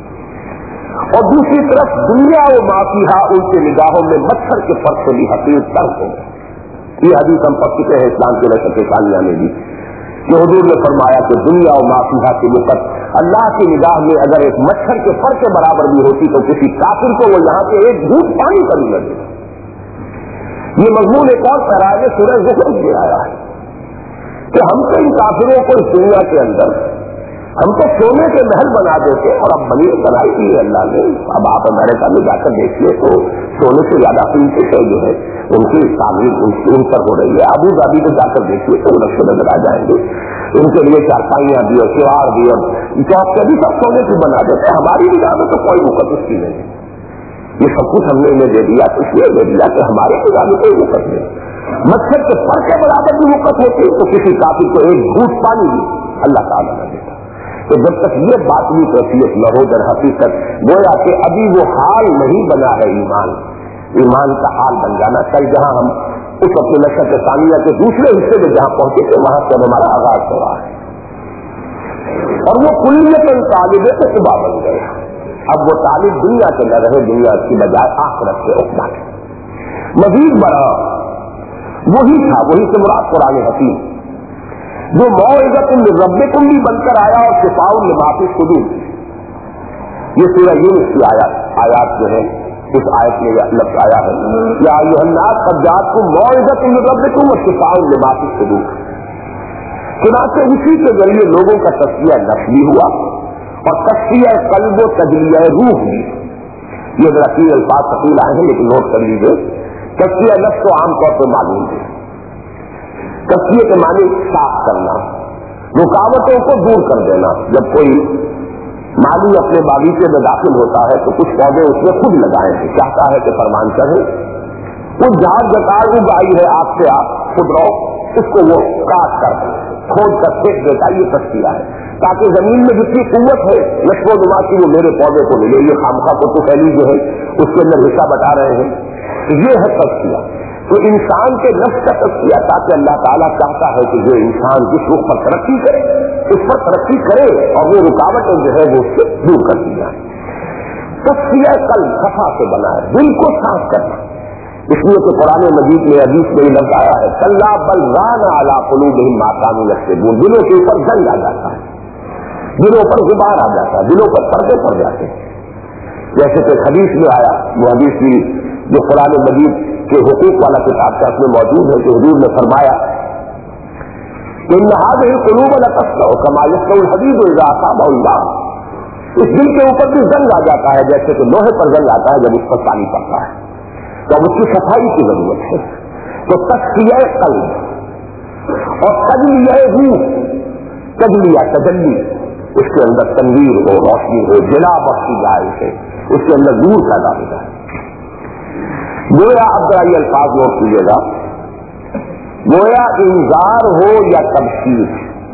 اور دوسری طرف دنیا و معافیہ ان کی نگاہوں میں مچھر کے پر سے بھی حقیر تر ہو گئے۔ یہ حدیث ہم پڑھ چکے ہیں اسلام کے نشر ثانیہ میں بھی، کہ حضور نے فرمایا کہ دنیا و معافیہ کی وقت اللہ کی نگاہ میں اگر ایک مچھر کے پر کے برابر بھی ہوتی تو کسی کافر کو وہ یہاں سے ایک گھونٹ پانی پر نہیں لگے۔ یہ مضمون ایک اور پیرا سورہ زخرف میں آیا ہے کہ ہم تو ان کافروں کو اس دنیا کے اندر ہم تو سونے کے محل بنا دیتے، اور اب بنی بنائی دی ہے اللہ نے۔ اب آپ امریکہ میں جا کر دیکھیے تو سونے سے زیادہ قیمتی سے جو ہے ان کی تعمیر ان پر ہو رہی ہے۔ ابو ظبی میں جا کر دیکھیے تو نقشے نظر آ جائیں گے، ان کے لیے چارپائیاں بھی اور کیوار بھی اور چوک بھی سب سونے سے بنا دیتے۔ ہماری نگاہ میں تو کوئی وقت اس کی نہیں، یہ سب کچھ ہم نے انہیں دے دیا تو اس لیے دے دیا کہ ہماری نگاہ میں کوئی وقت نہیں۔ مچھر کے پر کے برابر بھی وقت ہوتی تو کسی کافر کو ایک گھونٹ پانی بھی اللہ تعالیٰ نہ دیتا۔ تو جب تک یہ باطنی کیفیت نہ ہو در حقیقت گویا کہ ابھی وہ حال نہیں بنا ہے ایمان کا حال بن جانا کل جہاں ہم اس اپنے نشر ثانیہ کے دوسرے حصے میں جہاں پہنچے تھے وہاں سے ہمارا آغاز ہو رہا ہے، اور وہ کلیت طالب عقبہ بن گئے۔ اب وہ طالب دنیا کے نہ رہے، دنیا کی بجائے آخرت کے عقبہ مزید بڑا وہی تھا، وہی سے مراد قرآن حکیم جو موعظۃ لربکم بھی بن کر آیا اور شفاء لما فی الصدور۔ یہ سورہ یونس کی آیات جو ہے، اس آیت میں یہ لفظ آیا ہے یا ایھا الناس قد جاءتکم موعظۃ لربکم وشفاء لما فی الصدور۔ چنانچہ اسی کے ذریعے لوگوں کا تزکیہ نفس بھی ہوا اور تزکیہ قلب و تجلیہ روح بھی۔ یہ ذرا تین الفاظ ثقیل آئے ہیں لیکن نوٹ کر لیجیے۔ تزکیہ نفس تو عام طور پر معلوم ہے، تزکیے کے معنی صاف کرنا، رکاوٹوں کو دور کر دینا۔ جب کوئی مالی اپنے باغیچے میں داخل ہوتا ہے تو کچھ پودے اس میں خود لگائیں گے، چاہتا ہے کہ فرمان کرے، وہ جہاں جکار اگائی ہے آپ سے آپ خود رہو، اس کو وہ کاٹ کر کھود کر پھینک دیتا۔ یہ تزکیہ ہے تاکہ زمین میں جتنی قوت ہے نشو و نما کی وہ میرے پودے کو ملے۔ یہ خامخواہ کو تو پھیلی جو ہے اس کے اندر حصہ بتا رہے ہیں، یہ ہے تزکیہ۔ تو انسان کے نفس کا تزکیہ تاکہ اللہ تعالیٰ چاہتا ہے کہ جو انسان جس رخ پر ترقی کرے اس پر ترقی کرے اور وہ رکاوٹیں جو ہے وہ اس سے دور کر دی جائیں۔ تزکیہ قلب صفا سے بنا ہے، دل کو صاف کرنا۔ اس لیے کہ قرآن مجید میں حدیث میں یہ لفظ آیا ہے کلا بل ران علی قلوبہم ما کانوا یکسبون۔ دلوں کے اوپر زنگ آ جاتا ہے، دلوں پر غبار آ جاتا ہے، دلوں پر پردے پڑ جاتے ہیں۔ جیسے کہ حدیث میں آیا، وہ حدیث کی جو قرآن مجید کے حقوق والا کتاب کا اس میں موجود ہے کہ حضور نے فرمایا ان هذه القلوب لتسطع كما يسطع الحديد اذا اصابه الباب۔ اس دل کے اوپر بھی زنگ آ جاتا ہے جیسے کہ لوہے پر زنگ آتا ہے جب اس پر پانی پڑتا ہے، تو اب اس کی صفائی کی ضرورت ہے۔ تو تزکیہ قلب اور تجلیہ روح، تجلیہ تجلی، اس کے اندر تنویر ہو، روشنی ہو، جلا بخشی جائے اسے، اس کے اندر نور پیدا ہو جائے۔ گویا اب ذرا یہ الفاظ نوٹ کیجیے گا، گویا انذار ہو یا تبشیر،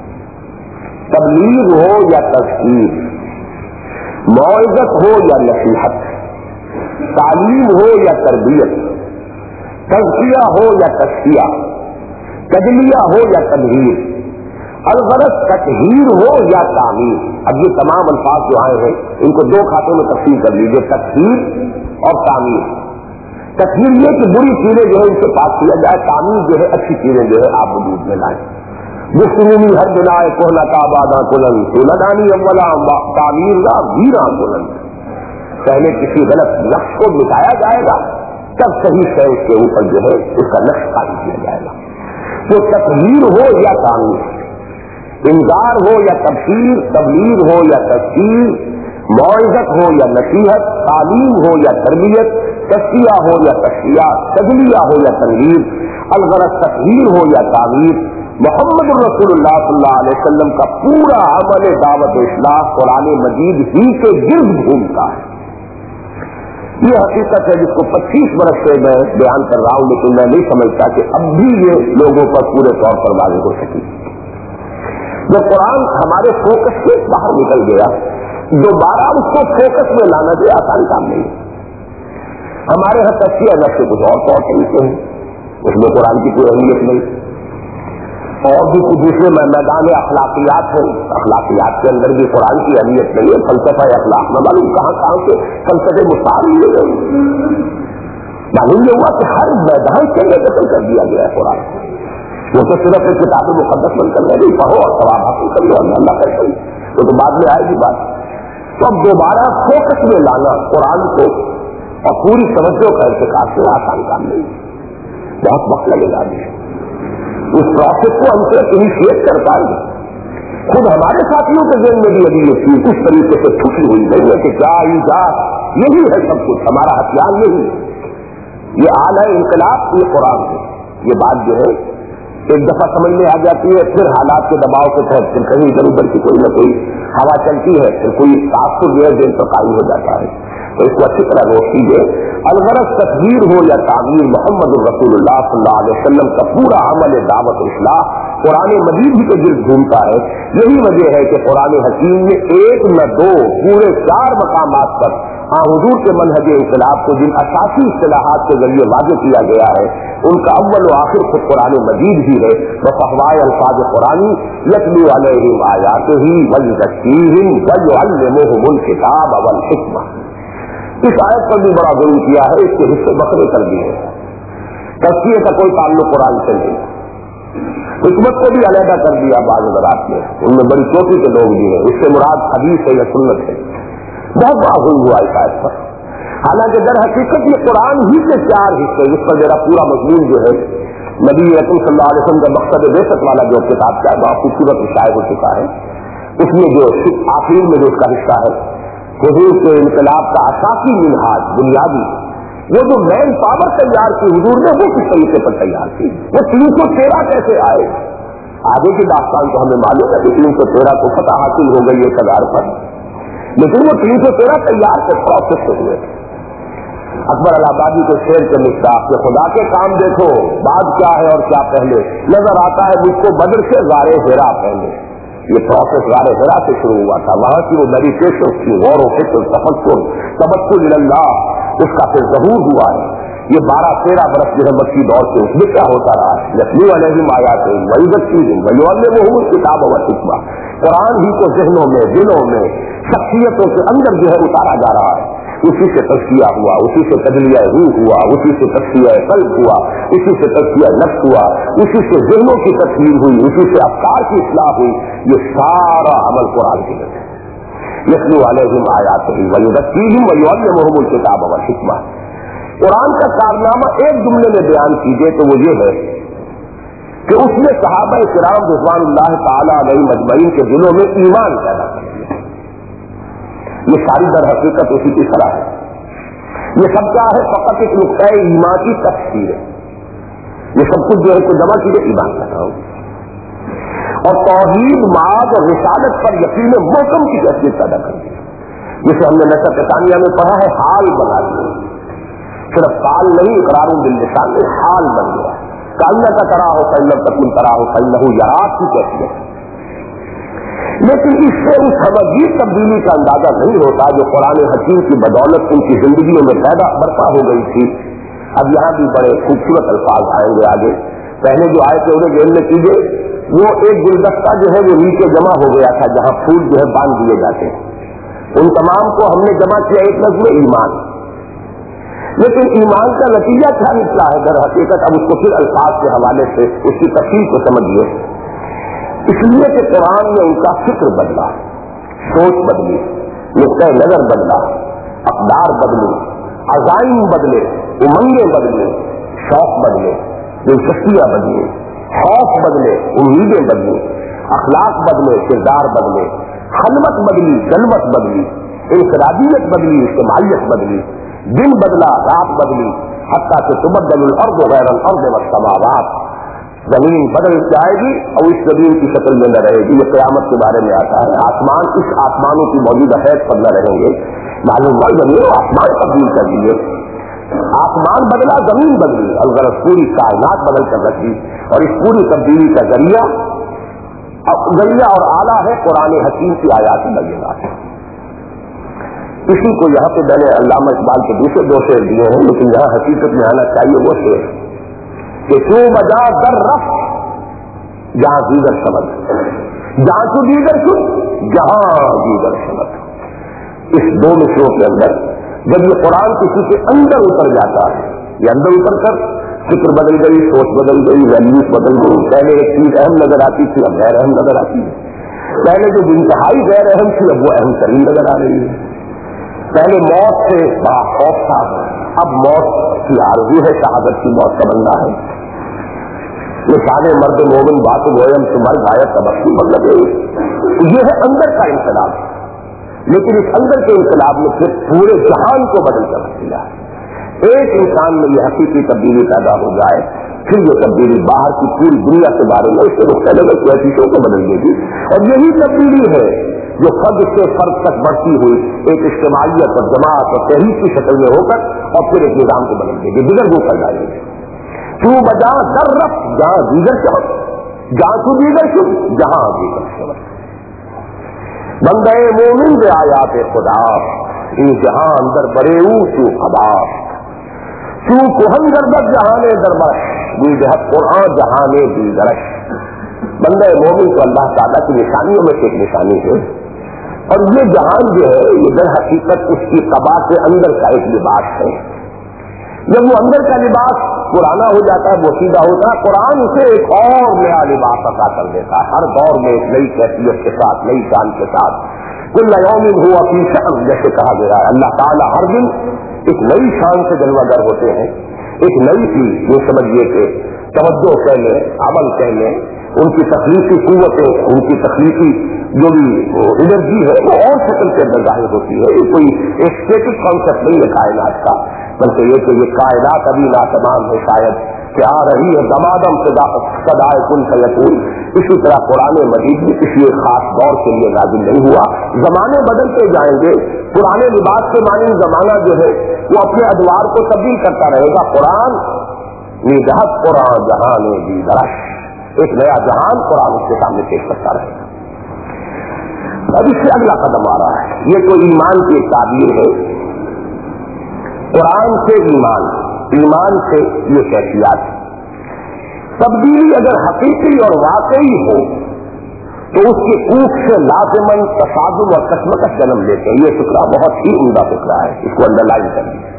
تبلیغ ہو یا تذکیر، موعظت ہو یا نصیحت، تعلیم ہو یا تربیت، تزکیہ ہو یا تزکیہ، تجلیہ ہو یا تبہیر، الغرض تطہیر ہو یا تعمیر۔ اب یہ تمام الفاظ جو آئے ہیں ان کو دو کھاتوں میں تقسیم کر لیجیے، تطہیر اور تعمیر۔ تطہیر یہ کہ بری چیزیں جو ہے ان سے پاک کیا جائے، تعمیر جو ہے اچھی چیزیں جو ہے آپ وجود میں لائیں۔ جسمی ہر بنائے کوہنا کابادہ کلن سولدانی اولا تعمیر کا ویرا کلن۔ پہلے کسی غلط نقش کو مٹایا جائے گا تب صحیح سے اس کے اوپر جو ہے اس کا نقش قائم کیا جائے گا۔ تو تطہیر ہو یا تعمیر، انذار ہو یا تبشیر، تبلیغ ہو یا تذکیر، موعظت ہو یا نصیحت، تعلیم ہو یا تربیت، تزکیہ ہو یا تشریع، تجلیہ ہو یا تنویر، الغرض تطہیر ہو یا تعمیر، محمد رسول اللہ صلی اللہ علیہ وسلم کا پورا عمل دعوت اصلاح قرآن مجید ہی کے گرد گھومتا ہے۔ یہ حقیقت ہے جس کو 25 برس سے میں بیان کر رہا ہوں، لیکن میں نہیں سمجھتا کہ اب بھی یہ لوگوں پر پورے طور پر واضح ہو سکی۔ جب قرآن ہمارے فوکس سے باہر نکل گیا دوبارہ اس کو فوکس میں لانا جو آسان کام نہیں ہے. ہمارے یہاں تجزیہ نفس سے کچھ اور طور طریقے ہیں, اس میں قرآن کی کوئی اہمیت نہیں. اور بھی کچھ دوسرے میدان اخلاقیات ہیں, اخلاقیات کے اندر بھی قرآن کی اہمیت نہیں ہے. فلسفہ اخلاق میں معلوم کہاں سے فلسفے مستعار لیے گئے. معلوم یہ ہوا کہ ہر میدان کے لیے دخل کر دیا گیا ہے قرآن کو. وہ تو صرف ایک کتاب مقدس بن کر نہیں, پڑھو اور ثواب حاصل کر لو, اللہ کر سکے, وہ تو بعد میں آئے گی بات. تو اب دوبارہ فوکس میں لانا قرآن کو اور پوری توجہ کا ارتکاب سے آسان کام نہیں, بہت وقت لگے گا. اس پروسیس کو ہم سے انیشیٹ کر پائیں گے. خود ہمارے ساتھیوں کے ذہن میں بھی ابھی یہ چیز اس طریقے سے چھٹی ہوئی نہیں ہے کہ کیا ایجاد یہی ہے سب کچھ, ہمارا ہتھیار یہی ہے, یہ آل ہے انقلاب, یہ قرآن ہے. یہ بات جو ہے ایک دفعہ سمجھ میں آ جاتی ہے, پھر حالات کے دباؤ کے تحت پھر کہیں ادھر ادھر کی کوئی نہ کوئی ہوا چلتی ہے, پھر کوئی تاثر جو ہے دل پر قائم ہو جاتا ہے. تو اس کو اچھی طرح نوٹ کیجیے. الغرض تصویر ہو یا تعمیر, محمد الرسول اللہ صلی اللہ علیہ وسلم کا پورا عمل دعوت اصلاح قرآن مجید ہی کے گرد گھومتا ہے. یہی وجہ ہے کہ قرآن حکیم میں ایک نہ دو پورے 4 مقامات پر حضور کے منہج انقلاب کو جن اساسی اصطلاحات کے ذریعے واضح کیا گیا ہے ان کا اول و آخر خود قرآن مجید ہی ہے. بفہوائے الفاظ قرآنی یتلو علیہم آیاتہ ویزکیہم ویعلمہم الکتاب والحکمہ. اس آیت پر بھی بڑا ظلم کیا ہے, اس کے حصے بکھرے کر دیے ہیں. تزکیے کا کوئی تعلق قرآن سے نہیں. حکمت کو بھی علیحدہ کر دیا بعض حضرات نے, ان میں بڑی چوٹی کے لوگ بھی ہیں. اس سے مراد حدیث ہے یا سنت ہے. بہت بڑا ظلم ہوا اس آیت پر. حالانکہ در حقیقت یہ قرآن ہی کے 4 حصے, جس پر میرا پورا مضمون جو ہے نبی رسول صلی اللہ علیہ وسلم کا مقصد بعثت والا جو کتاب کا بہت خوبصورت شائع ہو چکا ہے, اس میں جو آخری میں جو اس کا حصہ ہے حضور کے انقلاب کا اساسی منہاج بنیادی, وہ جو مین پاور تیار کی حضور نے وہ کس طریقے پر تیار کی, وہ 313 کیسے آئے. آگے کی داستان تو ہمیں معلوم ہے کہ 313 کو فتح حاصل ہو گئی 1000 پر, لیکن وہ 313 تیار کے پروسیس سے ہوئے. اکبر الہبادی کے شعر کے مصداق کہ خدا کے کام دیکھو بعد کیا ہے اور کیا پہلے, نظر آتا ہے مجھ کو بدر سے غار حرا پہلے. یہ پروسیس غار حرا سے شروع ہوا تھا. وہاں کی وہ میڈیٹیشن کی غور و فکر تفکر توکل اللہ, اس کا پھر ظہور ہوا ہے. یہ 12-13 برس جو ہے مکی دور سے اس میں کیا ہوتا رہا ہے. یتلو علیہم آیاتہ ویزکیہم ویعلمہم الکتاب والحکمہ. قرآن ہی کو ذہنوں میں, دلوں میں, شخصیتوں کے اندر جو ہے اتارا جا رہا ہے. اسی سے تزکیہ ہوا, اسی سے تجلیہ روح ہوا, اسی سے تزکیہ قلب ہوا, اسی سے تزکیہ نفس ہوا, اسی سے ذہنوں کی تسلیم ہوئی, اسی سے افکار کی اصلاح ہوئی. یہ سارا عمل قرآن کی وجہ ہے. یتلو علیہم آیاتہ ویزکیہم ویعلمہم الکتاب والحکمہ. قرآن کا کارنامہ ایک جملے میں بیان کیجیے تو وہ یہ ہے کہ اس نے صحابہ کرام رضوان اللہ تعالی علیہ مجمعین کے دلوں میں ایمان پیدا کر دیا. یہ ساری در حقیقت اسی کی طرح ہے. یہ سب کیا ہے, فقط ایک نقطۂ ایمان کی تفسیر ہے. یہ سب کچھ جو ہے کو جمع کیجیے ایمان کر رہا ہوں, اور توحید معاد اور رسالت پر یقین محکم کی کیفیت پیدا کر دی, جسے ہم نے نشر ثانیہ میں پڑھا ہے حال بنا دیا. صرف قال نہیں, اقرار باللسان میں حال بن گیا. کالنا کا طرح ہو فإن تکن طرح ہو فإنہ یراک کی کیفیت. لیکن اس سے اس عجیب تبدیلی کا اندازہ نہیں ہوتا جو قرآن حکیم کی بدولت ان کی زندگیوں میں پیدا برپا ہو گئی تھی. اب یہاں بھی بڑے خوبصورت الفاظ آئیں گے آگے. پہلے جو آئے تھے انہیں ذہن میں کیجیے, وہ ایک گلدستہ جو ہے وہ نیچے جمع ہو گیا تھا جہاں پھول جو ہے باندھ دیے جاتے ہیں. ان تمام کو ہم نے جمع کیا ایک لفظ میں ایمان. لیکن ایمان کا نتیجہ کیا نکلا ہے در حقیقت, اب اس کو پھر الفاظ کے حوالے سے اس کی تفصیل کو سمجھیے. اس لیے کہ قرآن نے ان کا فکر بدلا, سوچ بدلی, نقطۂ نظر بدلا, اقدار بدلی, عزائم بدلے, امنگیں بدلے, شوق بدلے, دلچسپیاں بدلے, خوف بدلے, امیدیں بدلی, اخلاق بدلے, کردار بدلے, خلوت بدلی, جلوت بدلی, انفرادیت بدلی, اجتماعیت بدلی, دن بدلا, رات بدلی, حتیٰ کہ تبدل الارض غیر الارض والسماوات. زمین بدل جائے گی اور اس زمین کی شکل میں نہ رہے گی. یہ قیامت کے بارے میں آتا ہے. آسمان اس آسمانوں کی موجودہ حیث پر نہ رہیں گے. معلوم نہیں آسمان تبدیل کر دیے. آسمان بدلا, زمین بدلی, الغرض پوری کائنات بدل کر رکھی. اور اس پوری تبدیلی کا ذریعہ اور آلہ ہے قرآن حکیم کی آیات بینات. اسی کو یہاں پہ میں نے علامہ اقبال کے دوسرے دو شعر دیے ہیں، لیکن یہاں حقیقت میں آنا چاہیے وہ شعر کہ کیوں بجا در رفت جہاں دیگر سمجھ، جہاں تو دیگر سن جہاں دیگر سمجھ. اس دو مصروں کے اندر جب یہ قرآن کسی کے اندر اتر جاتا ہے، یہ اندر اتر کر فکر بدل گئی، سوچ بدل گئی، ویلیوز بدل گئی. پہلے ایک چیز اہم نظر آتی تھی، اب غیر اہم نظر آتی ہے. پہلے جو انتہائی غیر اہم تھی اب وہ اہم ترین نظر آ رہی ہے. پہلے موت سے بڑا خوف تھا، اب موت کی آرزو ہے، شہادت کی موت کا بندہ ہے. یہ سارے مرد مومن بات گویم سے مر گایا تبصر مطلب یہ ہے اندر کا انقلاب. لیکن اس اندر کے انقلاب میں پھر پورے جہان کو بدل کر رکھ دیا. ایک انسان میں یہ حقیقی تبدیلی پیدا ہو جائے، پھر یہ تبدیلی باہر کی پوری دنیا کے بارے میں اس سے مختلف کوششوں کو بدل دے گی. اور یہی تبدیلی ہے جو فرد سے فرد تک بڑھتی ہوئی ایک اجتماعیت اور جماعت اور تحریک کی شکل میں ہو کر اور پھر ایک نظام کو بدل دے گی، دیگر وہ کر جائے گی. کیوں بجا در رفت جہاں دیگر شبد، جہاں تو دیگر شبد جہاں دیگر شبد. بندے مومن دے آیات خدا این جہاں اندر برے تو خباب، کیوں کوہن گردت جہانے دربرش دی جہت قرآن جہانے دی درش. بندہ مومن تو اللہ تعالیٰ کی نشانیوں میں سے ایک نشانی ہے، اور یہ جہان جو ہے یہ در حقیقت اس کی قبا کے اندر کا ایک لباس ہے. جب وہ اندر کا لباس پرانا ہو جاتا ہے، بوسیدہ ہوتا ہے، قرآن اسے ایک اور نیا لباس عطا کر دیتا ہے. ہر دور میں ایک نئی کیفیت کے ساتھ، نئی شان کے ساتھ. کل یوم ہوا فی شأن جیسے کہا گیا ہے، اللہ تعالیٰ ہر دن ایک نئی شان سے جلوہ گر ہوتے ہیں. ایک نئی چیز یہ سمجھیے کہ توجہ کہہ لیں، عمل کہہ لیں، ان کی تخلیقی قوتیں، ان کی تخلیقی جو بھی انرجی ہے وہ اور شکل کے اندر ظاہر ہوتی ہے. یہ کوئی ایک اسٹیٹک کانسیپٹ نہیں ہے کائنات کا، بلکہ یہ کہ یہ کائنات ابھی ناتمام ہے، شاید کہ آ رہی ہے دمادم صدائے کن فیکون. اسی طرح قرآن مجید بھی کسی ایک خاص دور کے لیے نازل نہیں ہوا. زمانے بدلتے جائیں گے، پرانے لباس کے معنی زمانہ جو ہے وہ اپنے ادوار کو تبدیل کرتا رہے گا. قرآن نجہت قرآن جہان دی درش، ایک نیا جہان قرآن اس کے سامنے پیش کرتا رہے گا. اب اس سے اگلا قدم آ رہا ہے، یہ تو ایمان کی ایک تعبیر ہے. قرآن سے ایمان، ایمان سے یہ کیفیات. تبدیلی اگر حقیقی اور واقعی ہو تو اس کی کوف سے لازماً تصادم اور کشمکش جنم لیتے ہیں. یہ فکرہ بہت ہی عمدہ فکرہ ہے، اس کو انڈر لائن کر لیجیے.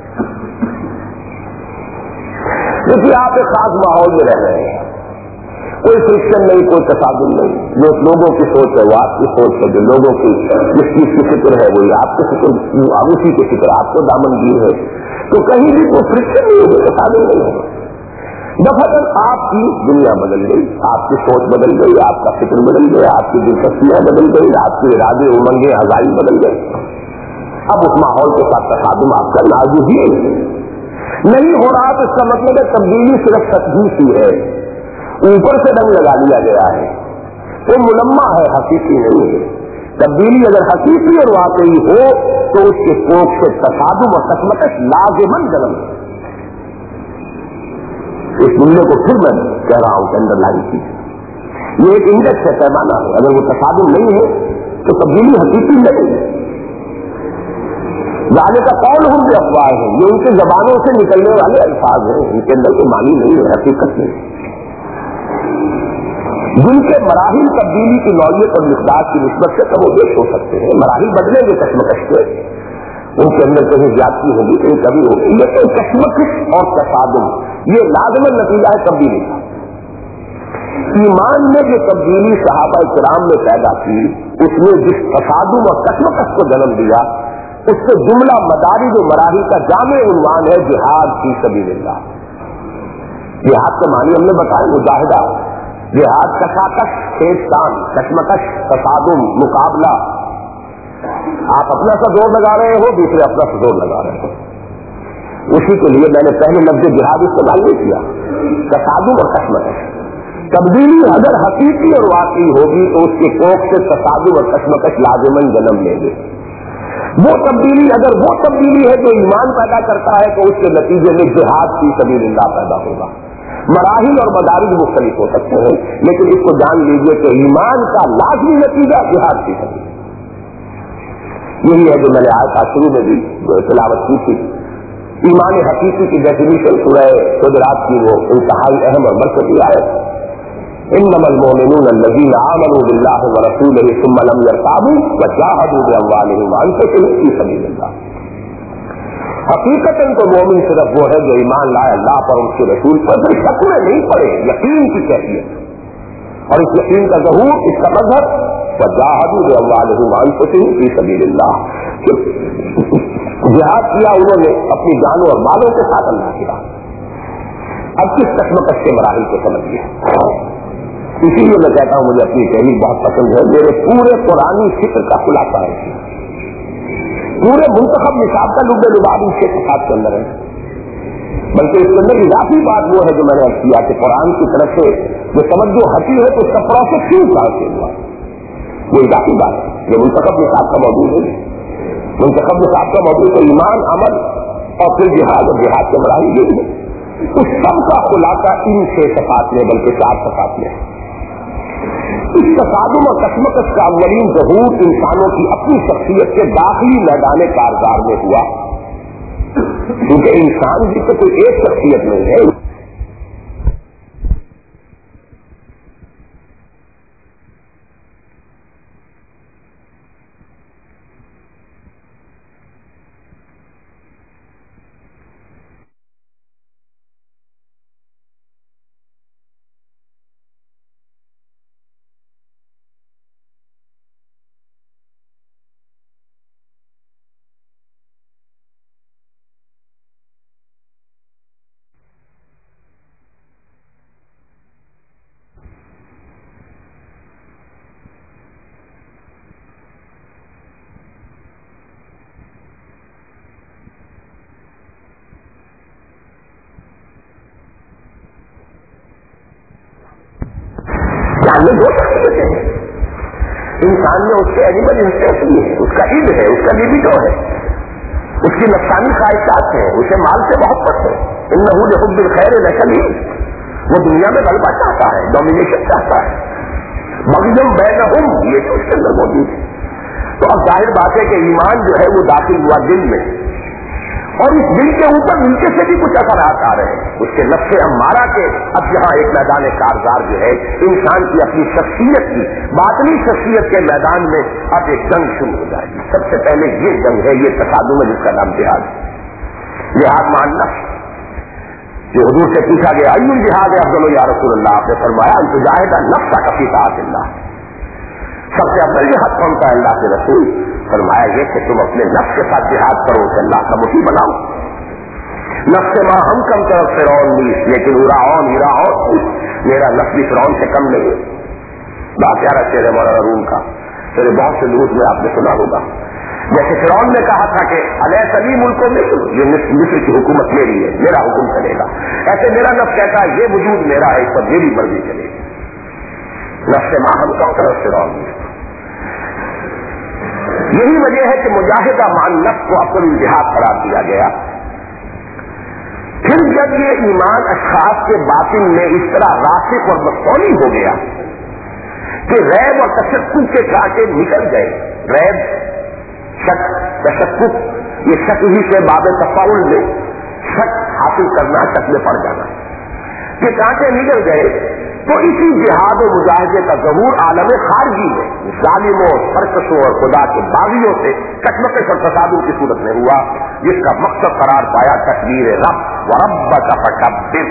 دیکھیے آپ ایک خاص ماحول میں رہ رہے ہیں، کوئی فرکشن نہیں، کوئی تصادم نہیں. جو لوگوں کی سوچ ہے وہ آپ کی سوچ ہے، جو لوگوں کی جس چیز کی فکر ہے وہی آپ کی فکر، اسی کی فکر آپ کو دامنگیر ہے. تو کہیں بھی کوئی فرکشن نہیں ہوگا، تصادم نہیں ہوگا. دفعتاً آپ کی دنیا بدل گئی، آپ کی سوچ بدل گئی، آپ کا فکر بدل گیا، آپ کی دلچسپیاں بدل گئی، آپ کے ارادے امنگیں عزائم بدل گئے. اب اس ماحول کے ساتھ تصادم آپ کا لازم ہی نہیں ہو رہا. تو اس کا مطلب ہے تبدیلی صرف تشخیص ہی ہے، اوپر سے رنگ لگا دیا گیا ہے، وہ ملمہ ہے، حقیقی نہیں ہے. تبدیلی اگر حقیقی اور واقعی ہو تو اس کے کوک سے تصادم اور کشمکش لازماً جنم ہے. اس جملے کو پھر میں کہہ رہا ہوں کہ انڈر لائن کی یہ ایک انڈیکس ہے، پیمانہ ہے. اگر وہ تصادم نہیں ہے تو تبدیلی حقیقی نہیں ہے. جانے کا قول ہم بھی افواہ ہیں، یہ ان کی زبانوں سے نکلنے والے الفاظ ہیں، ان کے اندر کوئی معنی نہیں ہے، حقیقت نہیں. جن کے مراحل تبدیلی کی نوعیت اور مقدار کی نسبت سے کم و بیش ہو سکتے ہیں، مراحل بدلیں گے کشمکش سے، ان کے اندر کہیں زیادتی ہوگی، کہیں کمی ہوگی. لیکن کشمکش اور تصادم یہ لازماً نتیجہ ہے تبدیلی کا. ایمان نے جو تبدیلی صحابہ کرام میں پیدا کی، اس نے جس تصادم اور کشمکش کو جنم دیا، اس سے جملہ مدارج و مراحل کا جامع عنوان ہے جہاد فی سبیل اللہ. جہاد کے معنی ہم نے بتایا، مجاہدہ، جہاد کشاکش، کھیچتان، کشمکش، تصادم، مقابلہ. آپ اپنا سا زور لگا رہے ہو، دوسرے اپنا سا زور لگا رہے ہو. اسی کے لیے میں نے پہلے لفظ جہاد استعمال نہیں کیا. تصادم اور کشمکش. تبدیلی اگر حقیقی اور واقعی ہوگی تو اس کے کوک سے تصادم اور کشمکش لازماً جنم لیں گے. وہ تبدیلی اگر وہ تبدیلی ہے جو ایمان پیدا کرتا ہے تو اس کے نتیجے میں جہاد فی سبیل اللہ پیدا ہوگا. مراحل اور مدارج مختلف ہو سکتے ہیں، لیکن اس کو جان لیجیے کہ ایمان کا لازمی نتیجہ جہاد فی سبیل. یہی ہے جو میں نے آج شروع میں بھی تلاوت کی تھی. ایمان حقیقی کی ڈیفینیشن سورہ حجرات کی وہ انتہائی اہم اور مرکزی آیت ہے. انما المؤمنون الذين آمنوا بالله ورسوله ثم لم يرتابوا وجاهدوا باموالهم وانفسهم في سبيل الله. حقیقتاً تو مومن صرف وہ ہے جو ایمان لائے اللہ پر، اس کے رسول پر، پھر شک میں نہیں پڑے، یقین کی کیفیت. اور اس یقین کا ظہور، اس کا مظہر وجاهدوا باموالهم وانفسهم في سبيل الله. جہاد کیا انہوں نے اپنی جانوں اور مالوں کے ساتھ اللہ کی راہ. اب کس کشمکش کے مراحل کو سمجھیے. اسی لیے میں کہتا ہوں مجھے اپنی تحریر بہت پسند ہے. میرے پورے قرآنی فکر کا خلاصہ ہے، پورے منتخب نصاب کا لب لباب اس کے ساتھ کے اندر ہے. بلکہ اس کے اندر اضافی بات وہ ہے جو میں نے ارد کیا کہ قرآن کی طرف سے جو توجہ ہٹی ہے تو اس کا پروسیس کیوں کہاں سے ہوا، وہ اضافی بات ہے جو منتخب نصاب کا موجود ہے. منتخب نصاب کا موجود ہے ایمان، عمل اور پھر جہاد، اور جہاد کے مراحل یہ ہے. اس سب کا خلاصہ ان 6 صفات میں، بلکہ 4 صفات میں. اس تصادم اور کشمکش کا اولین ظہور انسانوں کی اپنی شخصیت کے داخلی میدان کارزار میں ہوا، کیونکہ انسان بھی تو کوئی ایک شخصیت نہیں ہے. انسان میں اس کے اینیمل انسٹنکٹ بھی ہے، اس کا عید ہے، اس کا لیبیڈو ہے، اس کی نفسانی خواہشات ہیں، اسے مال سے محبت ہے. انہ لحب الخیر لشدید. وہ دنیا میں غلبہ چاہتا ہے، ڈومینیشن چاہتا ہے. مغزم بینہم، یہ تو اس کے اندر موجود ہے. تو اب ظاہر بات ہے کہ ایمان جو ہے وہ داخل ہوا دل میں، اور اس دل کے اوپر نیچے سے بھی کچھ اثرات آ رہے ہیں اس کے نفس امارہ کے. اب یہاں ایک میدان کارزار جو ہے انسان کی اپنی شخصیت کی باطنی شخصیت کے میدان میں اب ایک جنگ شروع ہو جائے گی. سب سے پہلے یہ جنگ ہے، یہ تصادم ہے جس کا نام جہاد ہے. جہاد مع النفس. جو حضور سے پوچھا گیا ای الجہاد افضل یا رسول اللہ، آپ نے فرمایا ان تجاہد نفسک فی طاعت اللہ. سب سے افضل جہاد کون سا ہے اللہ کے رسول؟ فرمایا یہ کہ تم اپنے نفس کے ساتھ جہاد کرو کہ اللہ کا مطیع بناؤ. نفس ماں ہم کم طرف فرعون نہیں، لیکن میرا نفس بھی فرعون سے کم نہیں ہے. بات پیارا شعر ہے مولانا روم کا، میرے بہت سے دروس میں آپ نے سنا ہوگا. جیسے فرعون نے کہا تھا کہ علیہ سلیم ملک مصر، یہ مصر کی حکومت میری ہے، میرا حکم چلے گا، ایسے میرا نفس کہتا ہے یہ وجود میرا ہے، اس پر میری مرضی چلے گی. نفس ماں ہم کم طرف فرعون نہیں. یہی وجہ ہے کہ مجاہدہ مع النفس کو افضل الجہاد قرار دیا گیا. پھر جب یہ ایمان اشخاص کے باطن میں اس طرح راسخ اور مستولی ہو گیا کہ ریب اور تشکک کے کانٹے نکل گئے. ریب، شک، تشکک، یہ شک ہی سے باب تفاعل میں شک حاصل کرنا، شک میں پڑ جانا، کہ کانٹے نکل گئے. تو اسی جہاد و مجاہدے کا ظہور عالم خارجی میں ظالموں، سرکشوں اور خدا کے باغیوں سے کشمکش اور تصادم کی صورت میں ہوا، جس کا مقصد قرار پایا تکبیر رب وربک فکبر.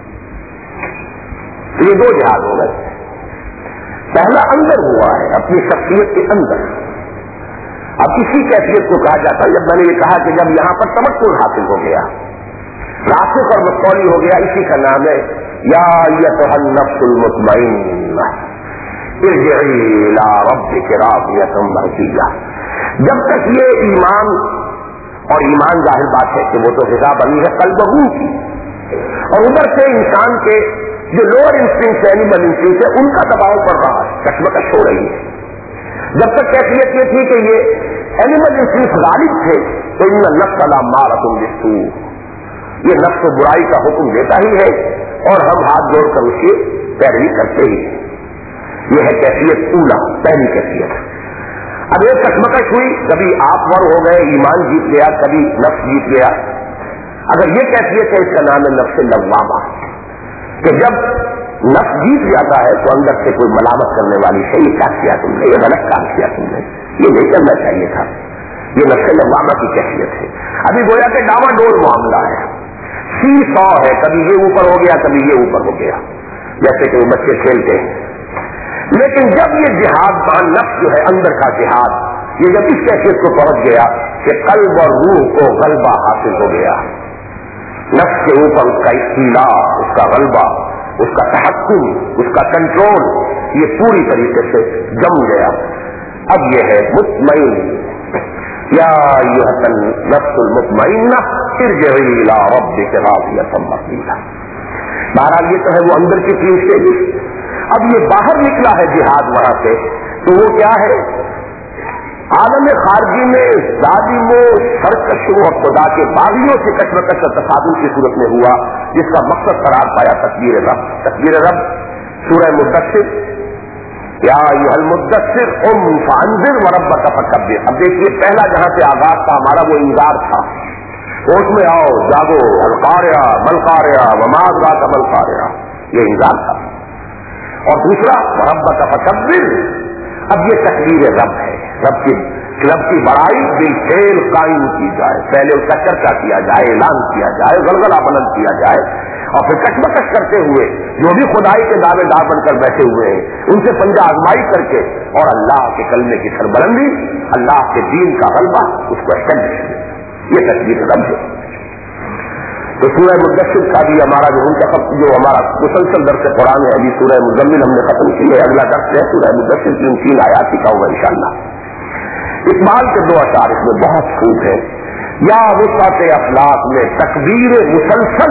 یہ 2 جہاد ہو گئے. پہلا اندر ہوا ہے، اپنی شخصیت کے اندر. اب اسی کیفیت کو کہا جاتا ہے، جب میں نے یہ کہا کہ جب یہاں پر تمکن حاصل ہو گیا، راسخ اور مستولی ہو گیا، اسی کا نام ہے یا ایتھا النفس المطمئنہ ارجعی الی ربک راضیۃ مرضیہ. جب تک یہ ایمان، اور ایمان ظاہر بات ہے کہ وہ تو غذا بنی ہے قلب و روح کی، اور ادھر سے انسان کے جو لوور انسٹنکٹ ہے، اینیمل انسٹنکٹ ہے، ان کا دباؤ پڑ رہا ہے، کشمکش ہو رہی ہے. جب تک کیفیت یہ تھی کہ یہ اینیمل انسٹنکٹ غالب تھے تو ان النفس لامارۃ بالسوء، یہ نفس برائی کا حکم دیتا ہی ہے اور ہم ہاتھ جوڑ کر اس کی پیروی کرتے ہی ہیں. یہ ہے کیفیت اولا، پہلی کیفیت. اب ایک کشمکش ہوئی، کبھی آپ ور ہو گئے، ایمان جیت گیا، کبھی نفس جیت گیا. اگر یہ کیفیت ہے، اس کا نام ہے نفس لوامہ، کہ جب نفس جیت جاتا ہے تو اندر سے کوئی ملامت کرنے والی ہے، یہ کیا کیا تم نے، یہ غلط کام کیا تم نے، یہ نہیں کرنا چاہیے تھا. یہ نفس لوامہ کی کیفیت ہے. ابھی گویا کہ ڈاما ڈول معاملہ ہے، سی سو ہے، کبھی یہ اوپر ہو گیا، کبھی یہ اوپر ہو گیا، جیسے کہ وہ بچے کھیلتے ہیں. لیکن جب یہ جہاد با نفس جو ہے، اندر کا جہاد، یہ جب اس کیفیت کو پہنچ گیا کہ قلب اور روح کو غلبہ حاصل ہو گیا، نفس کے اوپر اس کا استیلا، اس کا غلبہ، اس کا تحکم، اس کا کنٹرول، یہ پوری طریقے سے جم گیا. اب یہ ہے مطمئن، یا ایھا النفس المطمئنہ ارجعی الی ربک راضیۃ مرضیہ. بہرحال یہ تو ہے وہ اندر کی چیز سے. اب یہ باہر نکلا ہے جہاد وہاں سے، تو وہ کیا ہے؟ عالم خارجی میں ظالموں، سرکشوں اور خدا کے باغیوں سے کشمکش اور تصادم کی صورت میں ہوا، جس کا مقصد قرار پایا تکبیر رب. تکبیر رب سورہ مدثر، یا ایھا المدثر قم فانذر وربک فکبر. اب دیکھیے پہلا جہاں سے آغاز تھا ہمارا وہ انذار تھا، ہوش میں آؤ، جاگو، القاریہ ملقاریہ وما ادراک ملقاریہ، یہ انذار تھا. اور دوسرا وربک فکبر، اب یہ تکبیر رب ہے. رب کی بڑائی بالفعل قائم کی جائے، پہلے اس کا چرچا کیا جائے، اعلان کیا جائے، غلغلہ بلند کیا جائے، اور پھر کشمکش کرتے ہوئے جو بھی خدائی کے دعوے دار بن کر بیٹھے ہوئے ہیں ان سے پنجہ آزمائی کر کے، اور اللہ کے کلمے کی سربلندی، اللہ کے دین کا غلبہ، اس کو اسٹیبلش کرے. یہ تکبیر رب ہے. تو سورہ مدثر کا بھی ہمارا جو ہمارا مسلسل درس قرآن ہے، ابھی سورہ مزمل ہم نے ختم کی ہے، اگلا درس ہے سورہ مدثر کی 3 آیات کا ہوگا انشاءاللہ. اقبال کے 2 اشعار اس میں بہت خوب ہے. یا وسعت افلاک میں تکبیر مسلسل،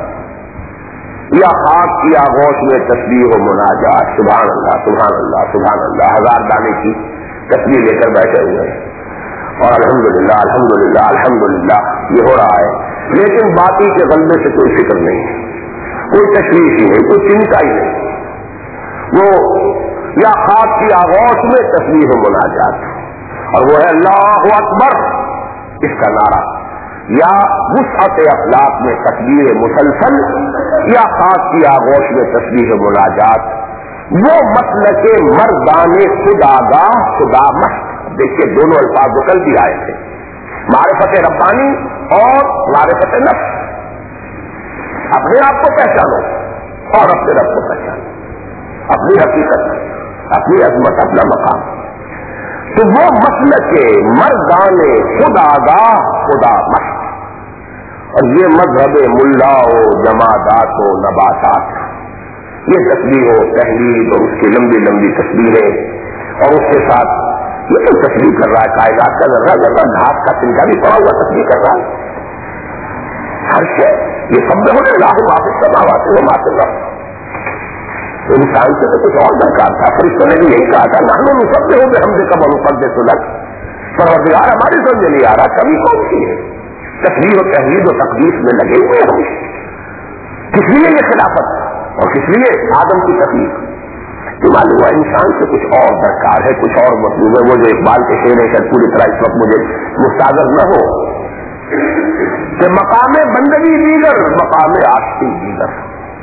یا خاک کی آغوش میں تسبیح و مناجات. سبحان اللہ سبحان اللہ سبحان اللہ، 1000 دانے کی تسبیح لے کر بیٹھے ہوئے ہیں، اور الحمدللہ الحمدللہ الحمدللہ یہ ہو رہا ہے. لیکن باقی کے غلبے سے کوئی فکر نہیں ہے، کوئی تشویش ہی نہیں، کوئی چنتا ہی نہیں. وہ یا خاک کی آغوش میں تسبیح و مناجات، اور وہ ہے اللہ اکبر، اس کا نعرہ. یا وسعت افلاک میں تکبیر مسلسل، یا خاک کی آغوش میں تسبیح و مناجات. وہ مسلک مردان خداگاہ خدا مست. دیکھیے دونوں الفاظ جو کل بھی آئے تھے، معرفت ربانی اور معرفت نفس. اپنے آپ کو پہچانو اور اپنے رب کو پہچانو، اپنی حقیقت، اپنی عظمت، اپنا مقام. تو وہ مسلک مردان خداگاہ خدا مست. اور یہ مذہب ملا و جمادات و نباتات، یہ تسبیح و تحلیل اور اس کی لمبی لمبی تصویریں، اور اس کے ساتھ یہ تو تصویر کر رہا ہے کائنات کا ذرہ ذرہ، گھاس کا تنکا بھی پڑا ہوا تصویر کر رہا ہے، ہر شے یہ سب میں ہونے لاہو واپس سماوات و ما فی الارض. انسان سے تو کچھ اور درکار تھا. فرشتوں نے بھی یہی کہا تھا، نحن نسبح بحمدک ونقدس لک. پروردگار ہماری سمجھ نہیں آ رہا کمی کون سی ہے. تصویر و تحریر و تقدیس میں لگے ہوئے ہم. کس لیے یہ خلافت اور کس لیے آدم کی تکلیف؟ تو معلوم ہوا انسان سے کچھ اور درکار ہے، کچھ اور مطلوب ہے. وہ جو اقبال کے شعر ہے شاید پوری طرح اس وقت مجھے مستحضر نہ ہو کہ مقام بندگی دیگر مقام عاشقی دیگر.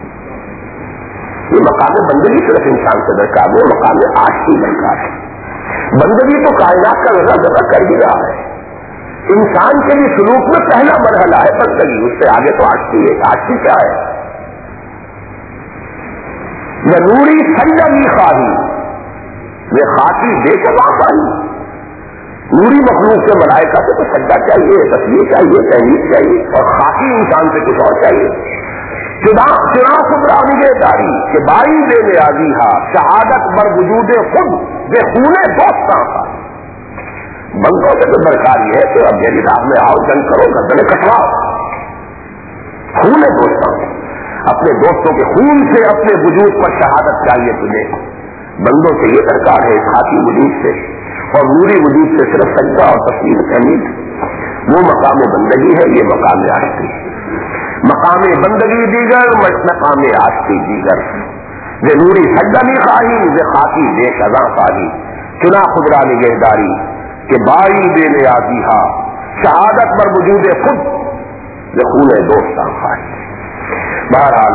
یہ مقام بندگی صرف انسان سے درکار ہے، مقام عاشقی درکار ہے. بندگی تو کائنات کا ذرہ ذرہ کر ہی رہا ہے. انسان کے لیے سلوک میں پہلا مرحلہ ہے بندگی، اس سے آگے تو عاشقی ہے. عاشقی کیا ہے؟ یہ نوری سنجمی خواہی، یہ خاکی بے کما خواہی. نوری مخلوق سے ملائکہ سے تو سجدہ چاہیے، تصویر چاہیے، تحریر چاہیے، اور خاکی انسان سے کچھ اور چاہیے. چنا خبرا نگہداری کہ بائی بے نیازی ہا، شہادت بر وجود خود بے خونے دوستاں کا. بندوں سے تو درکار یہ ہے کہ اب میری راہ میں آؤ، جنگ کرو، گردنیں کٹواؤ. خونے دوستاں، اپنے دوستوں کے خون سے اپنے وجود پر شہادت چاہیے تجھے. بندوں سے یہ درکار ہے اس خاکی وجود سے اور نوری وجود سے صرف سجدہ اور تصویر تحمید. وہ مقام بندگی ہے، یہ مقام عاشقی. مقام بندگی دیگر، مقام عاشقی دیگر. وہ نوری سجدہ بھی خواہی، وہ خاکی بے شذا خواہی. چنا خدرا نگہداری کہ بائی بے نیازی ہا شہادت پر وجود خود خون دوستاں خواہی. بہرحال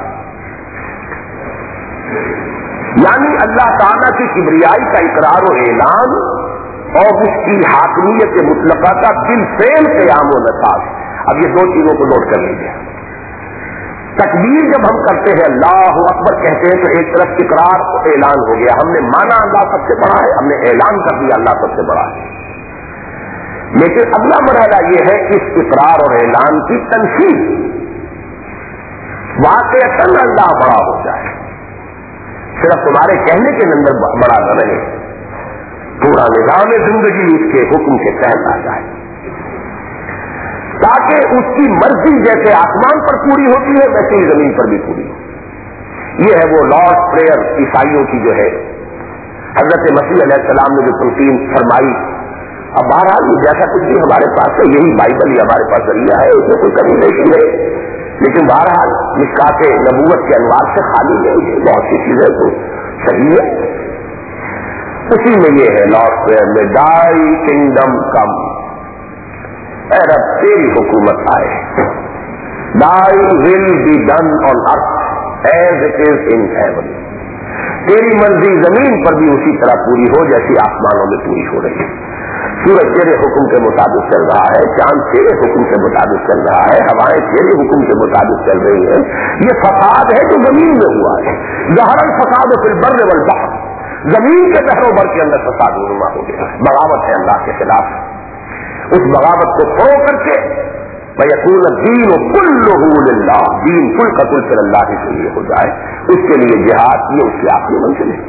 یعنی اللہ تعالیٰ کی کبریائی کا اقرار و اعلان اور اس کی حاکمیت مطلقہ کا بالفعل قیام و نفاذ. اب یہ دو چیزوں کو نوٹ کر لیجیے. تکبیر جب ہم کرتے ہیں اللہ اکبر کہتے ہیں تو ایک طرف اقرار و اعلان ہو گیا, ہم نے مانا اللہ سب سے بڑا ہے, ہم نے اعلان کر دیا اللہ سب سے بڑا ہے. لیکن اگلا مرحلہ یہ ہے کہ اس اقرار اور اعلان کی تنفیذ, واقعتاً اللہ بڑا ہو جائے, صرف تمہارے کہنے کے اندر بڑا نہ رہے, پورا نظام زندگی اس کے حکم کے تحت آ جائے, تاکہ اس کی مرضی جیسے آسمان پر پوری ہوتی ہے ویسے ہی زمین پر بھی پوری ہو. یہ ہے وہ لارڈ پریئر عیسائیوں کی جو ہے حضرت مسیح علیہ السلام نے جو تلقین فرمائی. اب بہرحال جیسا کچھ بھی ہمارے پاس ہے یہی بائبل ہی ہمارے پاس ذریعہ ہے, اس میں کوئی کمی نہیں ہے, لیکن بہرحال مشکات نبوت کے انوار سے خالی نہیں ہے, بہت سی چیزیں تو صحیح ہے. اسی میں یہ ہے لارڈ پریئر میں دائی کنگڈم کم, اے رب تیری حکومت آئے, thy will be done on earth as it is in heaven, تیری مرضی زمین پر بھی اسی طرح پوری ہو جیسی آسمانوں میں پوری ہو رہی ہے. سورج تیرے حکم کے مطابق چل رہا ہے, چاند تیرے حکم کے مطابق چل رہا ہے, ہوائیں تیرے حکم کے مطابق چل رہی ہیں. یہ فساد ہے جو زمین میں ہوا ہے. ظہر الفساد فی البر والبحر, زمین کے بحر و بر کے اندر فساد رونما ہو گیا, بغاوت ہے اللہ کے خلاف. اس بغاوت کو فروغ کر کے وَيَكُونَ الدِّينُ كُلُّهُ لِلَّهِ, دین کل کا کل پھر اللہ کے لیے ہو جائے. اس کے لیے جہاد یہ اس کی آخری منزل ہے,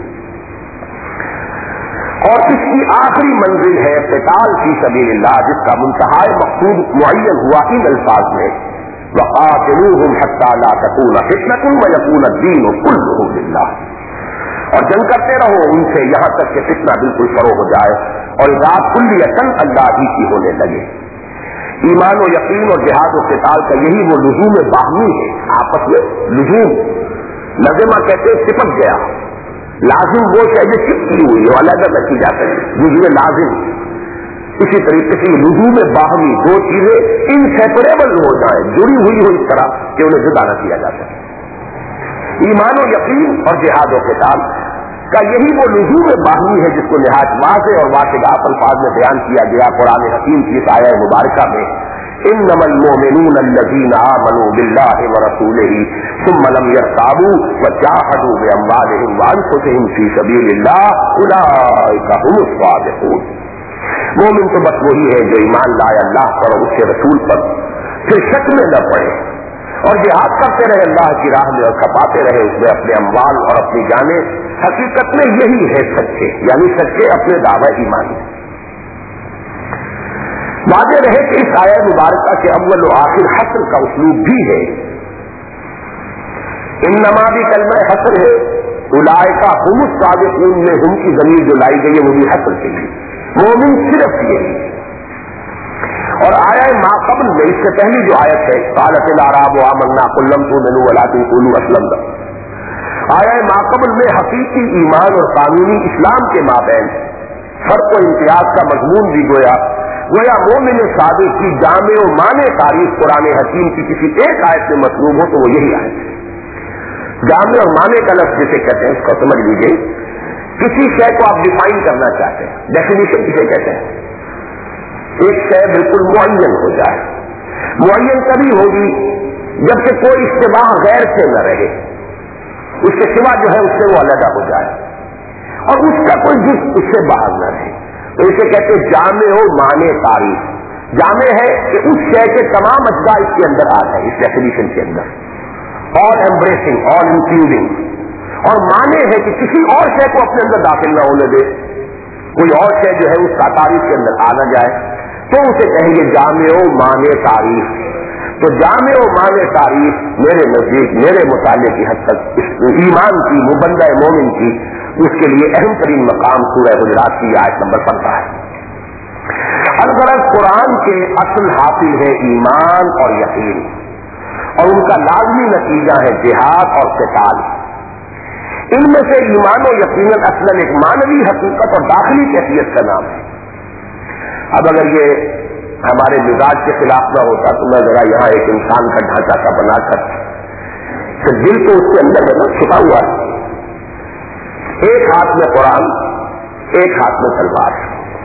اور اس کی آخری منزل ہے قتال فی سبیل اللہ, جس کا منتہا مقصود معین ہوا ان الفاظ میں وَقَاتِلُوهُمْ حَتَّى لَا تَكُونَ فِتْنَةٌ وَيَكُونَ الدِّينُ كُلُّهُ لِلَّهِ, اور جنگ کرتے رہو ان سے یہاں تک کہ فتنہ بالکل فروغ ہو جائے اور ذات کلیتاً اللہ ہی کی ہونے لگے. ایمان و یقین اور جہاد و قتال کا یہی وہ لزوم باہمی ہے, آپس میں لزوم, لازمہ کہتے ہیں چپک گیا, لازم وہ چاہیے چپکی ہوئی ہے, علیحدہ رکھی جاتا ہے, لزوم لازم. اسی طریقے سے لزوم باہمی دو چیزیں انسیپریبل ہو جائیں, جڑی ہوئی ہو اس طرح کہ انہیں جدا نہ کیا جا سکے. ایمان و یقین اور جہاد و قتال کا یہی وہ لزوم باہمی ہے جس کو نہایت واضح اور واقعات الفاظ میں بیان کیا گیا قرآن حکیم کی اس آیہ مبارکہ میں. انما المؤمنون الذين آمنوا بالله ورسوله ثم لم يرتابوا وجاهدوا باموالهم وانفسهم في سبيل الله اولئك هم الصادقون. مومن تو بس وہی ہے جو ایمان لائے اللہ پر اور اس کے رسول پر, پھر شک میں نہ پڑے اور جہاد کرتے رہے اللہ کی راہ میں اور کھپاتے رہے اس میں اپنے اموال اور اپنی جانیں. حقیقت میں یہی ہے سچے, یعنی سچے اپنے دعوی ایمان. واضح رہے کہ اس آیہ مبارکہ کے اول و آخر حصر کا اسلوب بھی ہے, انما بھی کلمہ حصر ہے, اولئک هم الصادقون میں ہم کی ضمیر جو لائی گئی ہے وہ بھی حصر کے لیے, مومن صرف یہی ہے. اور آیہ ما قبل میں اس سے پہلی جو آیت ہے قالت الاعراب آمنا قل لم تؤمنوا ولکن قولوا اسلمنا, آیہ ما قبل میں حقیقی ایمان اور قانونی اسلام کے مابین فرق و امتیاز کا مضمون بھی گویا مومن صادق کی جامع و معنی تعریف قرآن حکیم کی کسی ایک آیت میں مطلوب ہو تو وہ یہی آیت ہے. جامع اور معنی کا لفظ جسے کہتے ہیں اس کو سمجھ لیجیے, کسی شے کو آپ ڈیفائن کرنا چاہتے ہیں, ڈیفینیشن کسے کہتے ہیں, ایک شے بالکل معین ہو جائے. معین تبھی ہوگی جبکہ کوئی اشتباہ غیر سے نہ رہے, اس کے سوا جو ہے اس سے وہ علیحدہ ہو جائے اور اس کا کوئی جز اس سے باہر نہ رہے. تو اسے کہتے ہیں جامع و معنی تعریف. جامع ہے کہ اس شے کے تمام اجزاء اس کے اندر آ جائیں, اس ڈیفینیشن کے اندر, آل ایمبریسنگ, آل انکلوڈنگ. اور معنی ہے کہ کسی اور شے کو اپنے اندر داخل نہ ہونے دے, کوئی اور شے جو ہے اس کا تعریف کے اندر آ نہ جائے, تو اسے کہیں گے جامع و معنی تعریف. تو جامع و معنی تعریف میرے نزدیک, میرے مطالعے کی حد تک ایمان کی, مبندہ مومن کی, اس کے لیے اہم ترین مقام سورہ حجرات کی آیت نمبر 15 ہے. الغرض قرآن کے اصل حاصل ہے ایمان اور یقین, اور ان کا لازمی نتیجہ ہے جہاد اور قتال. ان میں سے ایمان و یقین اصلاً ایک معنوی حقیقت اور داخلی کیفیت کا نام ہے. اب اگر یہ ہمارے مزاج کے خلاف نہ ہوتا تو میں ذرا یہاں ایک انسان کا ڈھانچہ کا بنا کر تو دل تو اس کے اندر ہے چھپا ہوا ہے. ایک ہاتھ میں قرآن, ایک ہاتھ میں تلوار.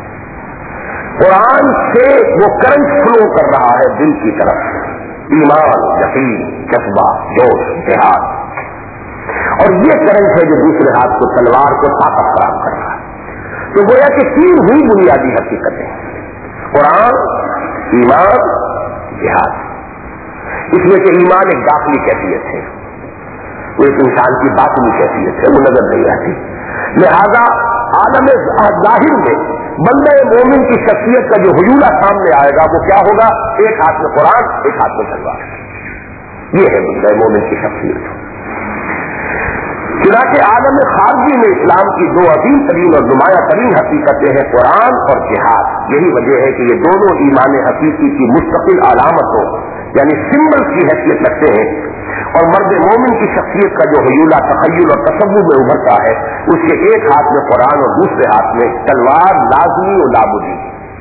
قرآن سے وہ کرنٹ فلو کر رہا ہے دل کی طرف, ایمان, یقین, جذبہ, جوش, جہاد, اور یہ کرنٹ ہے جو دوسرے ہاتھ کو تلوار کو طاقت فراہم کر رہا ہے. تو گویا کہ تین ہوئی بنیادی حقیقتیں, قرآن, ایمان, جہاد. اس میں سے ایمان ایک داخلی کیفیت ہے, وہ ایک انسان کی باطنی کیفیت ہے, وہ نظر نہیں آتی. لہذا عالم ظاہر میں بندہ مومن کی شخصیت کا جو حجولہ سامنے آئے گا وہ کیا ہوگا؟ ایک ہاتھ میں قرآن, ایک ہاتھ میں تلوار. یہ ہے بندہ مومن کی شخصیت. چنانچہ عالم خارجی میں اسلام کی دو عظیم ترین اور نمایاں ترین حقیقتیں ہیں, قرآن اور جہاد. یہی وجہ ہے کہ یہ دونوں ایمان حقیقی کی مستقل علامتوں یعنی سمبل کی حیثیت رکھتے ہیں, اور مرد مومن کی شخصیت کا جو حیولہ تخیل اور تصور میں ابھرتا ہے اس کے ایک ہاتھ میں قرآن اور دوسرے ہاتھ میں تلوار لازمی و لابدی.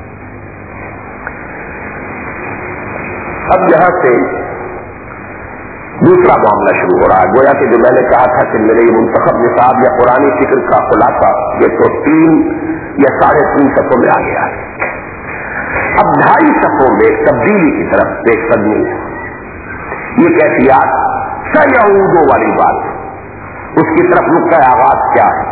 اب یہاں سے دوسرا معاملہ شروع ہو رہا ہے. گویا کہ جو میں نے کہا تھا کہ میرے یہ منتخب نصاب یا قرآنی فکر کا خلاصہ یہ تو 3 یا 3.5 صفوں میں آ گیا ہے. اب 2.5 صفوں میں تبدیلی کی طرف دیکھ سکتے ہیں. یہ کیفیات سیعودو والی بات, اس کی طرف نقطہ آغاز کیا ہے؟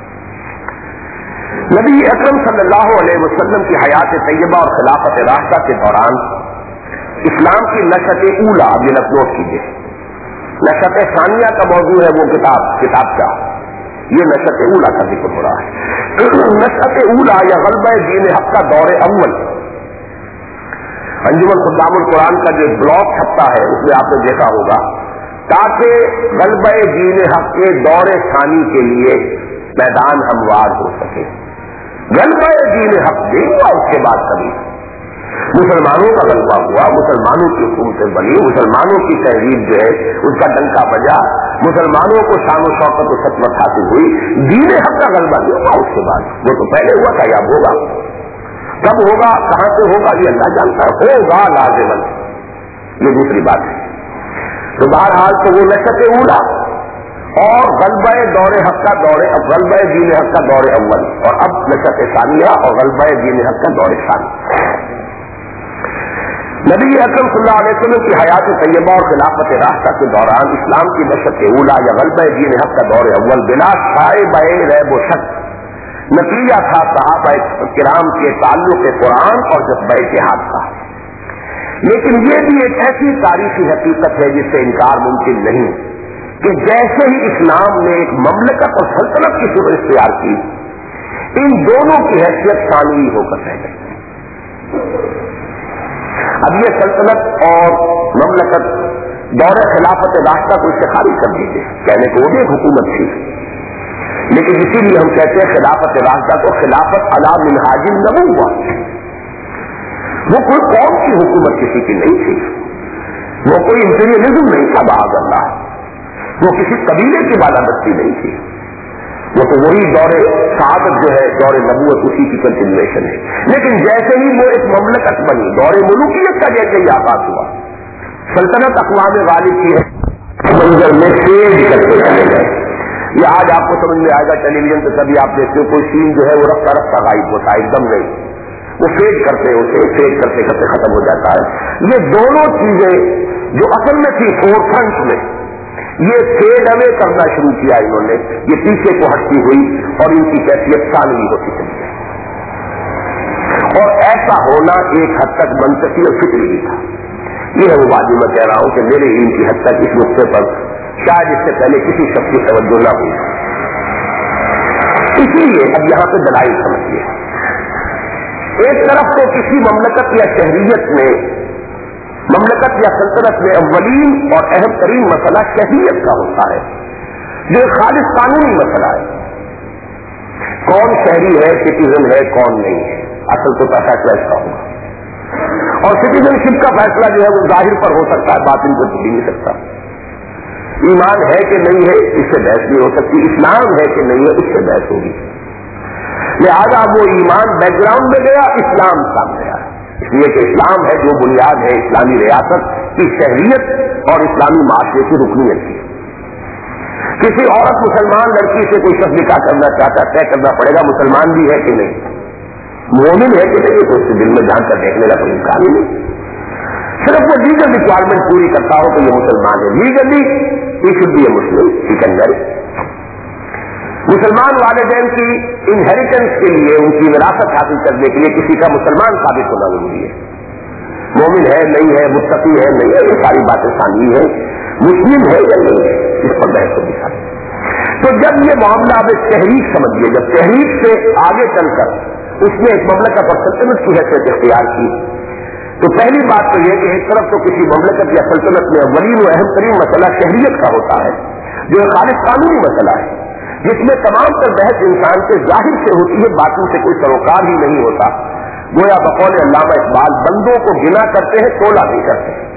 نبی اکرم صلی اللہ علیہ وسلم کی حیات طیبہ اور خلافت راستہ کے دوران اسلام کی نشأت اولا, اب یہ نوٹ کیجیے, نشأت ثانیہ کا موضوع ہے وہ کتاب کا, یہ نشأت اولا کا ذکر ہو رہا ہے. نشأت اولا یا غلبہ دین حق کا دور اول, انجمن خدام القرآن کا جو بلاک چھپتا ہے اس میں آپ نے دیکھا ہوگا, تاکہ غلبہ دین حق کے دور ثانی کے لیے میدان ہموار ہو سکے. غلبہ دین حق نہیں ہوا اس کے بعد کبھی, مسلمانوں کا غلبہ ہوا, مسلمانوں کی حکومتیں بنی, مسلمانوں کی تحریر جو ہے اس کا ڈنکا بجا, مسلمانوں کو شان و شوکت و سطوت حاصل ہوئی. دین حق کا غلبہ نہیں ہوا اس کے بعد, وہ تو پہلے ہوا تھا, یا ہوگا, کب ہوگا, کہاں سے ہوگا, یہ اللہ جانتا ہے. ہوگا لازماً, یہ دوسری بات ہے. تو بہرحال تو وہ نشأت اولا اور غلبہ دور حق کا غلبہ دین حق کا دور اول, اور اب نشأت ثانیہ اور غلبہ دین حق کا دور ثانی. نبی اکرم صلی اللہ علیہ وسلم کی حیات طیبہ اور خلافت راستہ کے دوران اسلام کی نشأت اولا یا غلبہ دین حق کا دور اول بلا شائبہ ریب و شک نتیجہ تھا صحابہ کرام کے تعلق قرآن اور جذبہ جہاد کا. لیکن یہ بھی ایک ایسی تاریخی حقیقت ہے جس سے انکار ممکن نہیں کہ جیسے ہی اسلام نے ایک مملکت اور سلطنت کی صورت اختیار کی, ان دونوں کی حیثیت ثانوی ہو کر رہ گئی. اب یہ سلطنت اور مملکت دور خلافت راستہ کو اس سے خارج کر دیجیے, کہنے کو وہ بھی ایک حکومت تھی, لیکن اسی لیے ہم کہتے ہیں خلافت راستہ کو خلافت علی منہاج النبوہ. وہ کوئی قوم کی حکومت کسی کی نہیں تھی, وہ کوئی امپیریلزم نہیں تھا معاذ اللہ, وہ کسی قبیلے کی بالادستی نہیں تھی, وہ تو وہی دور سعادت جو ہے دور نبوت اسی کی کنٹینویشن ہے. لیکن جیسے ہی وہ ایک مملکت بنی, دور ملوکیت کا جیسے ہی آغاز ہوا, سلطنت اقوام غالب کی ہے منظر میں تیز کرتے چلے گئے. یہ آج آپ کو سمجھ میں آئے گا, ٹیلی ویژن پہ کبھی آپ دیکھتے ہو کوئی سین جو ہے وہ رفتہ رفتہ غائب ہوتا ہے, ایک دم نہیں, وہ فیڈ کرتے ہوتے فیڈ کرتے کرتے ختم ہو جاتا ہے. یہ دونوں چیزیں جو اصل میں تھی فور فرنٹ میں, یہ فیڈ اوے کرنا شروع کیا انہوں نے, یہ پیچھے کو ہٹتی ہوئی اور ان کی کیفیت ثانوی ہوتی چلی گئی. اور ایسا ہونا ایک حد تک منطقی اور فطری بھی تھا. یہ ہے وہ بات جو میں کہہ رہا ہوں کہ میرے علم کی حد تک اس نقطے پر شاید اس سے پہلے کسی شخص کی توجہ نہ ہوئی. اسی لیے اب یہاں پہ دلائل سمجھیے. ایک طرف تو کسی مملکت یا شہریت میں, مملکت یا سلطنت میں اولین اور اہم ترین مسئلہ شہریت کا ہوتا ہے, جو ایک خالص قانونی مسئلہ ہے. کون شہری ہے, سٹیزن ہے, کون نہیں ہے, اصل تو فیصلہ اس کا ہوگا. اور سٹیزن شپ کا فیصلہ جو ہے وہ ظاہر پر ہو سکتا ہے, باطن کو بھی نہیں سکتا. ایمان ہے کہ نہیں ہے اس سے بحث نہیں ہو سکتی، اسلام ہے کہ نہیں ہے اس سے بحث ہوگی. لہذا وہ ایمان بیک گراؤنڈ میں گیا، اسلام سامنے آیا، اس لیے کہ اسلام ہے جو بنیاد ہے اسلامی ریاست کی شہریت اور اسلامی معاشرے کی رکنیت کی. کسی عورت مسلمان لڑکی سے کوئی شخص نکاح کرنا چاہتا ہے، طے کرنا پڑے گا مسلمان بھی ہے کہ نہیں، مومن ہے کہ نہیں، تو اس کے دل میں جان کر دیکھنے کا کوئی امکان ہی نہیں. صرف وہ لیگل ریکوائرمنٹ پوری کرتا ہو کہ یہ مسلمان ہے، legally he should be a Muslim, he can marry. مسلمان والدین کی انہیریٹنس کے لیے، ان کی وراثت حاصل کرنے کے لیے کسی کا مسلمان ثابت ہونا ضروری ہے. مومن ہے نہیں ہے، متقی ہے نہیں ہے، یہ ساری باتیں سامنے ہیں. مسلم ہے یا نہیں ہے اس پر بحث ہوگی. تو جب یہ معاملہ اب ایک تحریک سمجھیے، جب تحریک سے آگے چل کر اس نے ایک مملکت اور سلطنت کی حیثیت اختیار کی، تو پہلی بات تو یہ کہ ایک طرف تو کسی مملکت یا سلطنت میں اولین و اہم ترین مسئلہ شہریت کا ہوتا ہے، جو ایک خالص قانونی مسئلہ ہے، جس میں تمام تر بحث انسان کے ظاہر سے ہوتی ہے، باطن سے کوئی سروکار ہی نہیں ہوتا. گویا بقول علامہ اقبال بندوں کو گنا کرتے ہیں، تولا بھی کرتے ہیں.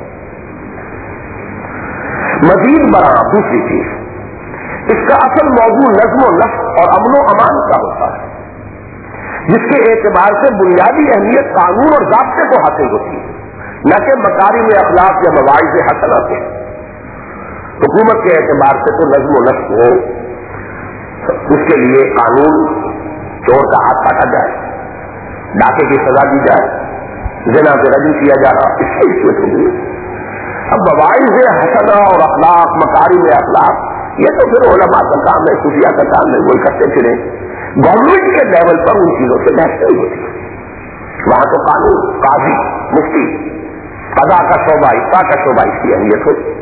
مزید برآں دوسری چیز، اس کا اصل موضوع نظم و نسق اور امن و امان کا ہوتا ہے، جس کے اعتبار سے بنیادی اہمیت قانون اور ضابطے کو حاصل ہوتی ہے، نہ کہ مکارم اخلاق یا مواعظ حسنہ سے. حکومت کے اعتبار سے تو نظم و نسق ہو، اس کے لیے قانون، چور کا ہاتھ کاٹا جائے، ڈاکے کی سزا دی جائے، زنا سے رجم کیا جا رہا، اس کی حیثیت ہوگی. اب مواعظ حسنہ اور اخلاق، مکارم اخلاق، یہ تو پھر علماء کا کام ہے، صوفیاء کا کام ہے، وہی کرتے پھریں. گورنمنٹ کے لیول پر ان چیزوں سے بحث نہیں ہوتی. وہاں تو قانون، قاضی، مفتی، قضا کا شعبہ، افتاء کا شعبہ، اس کی اہمیت ہوتی.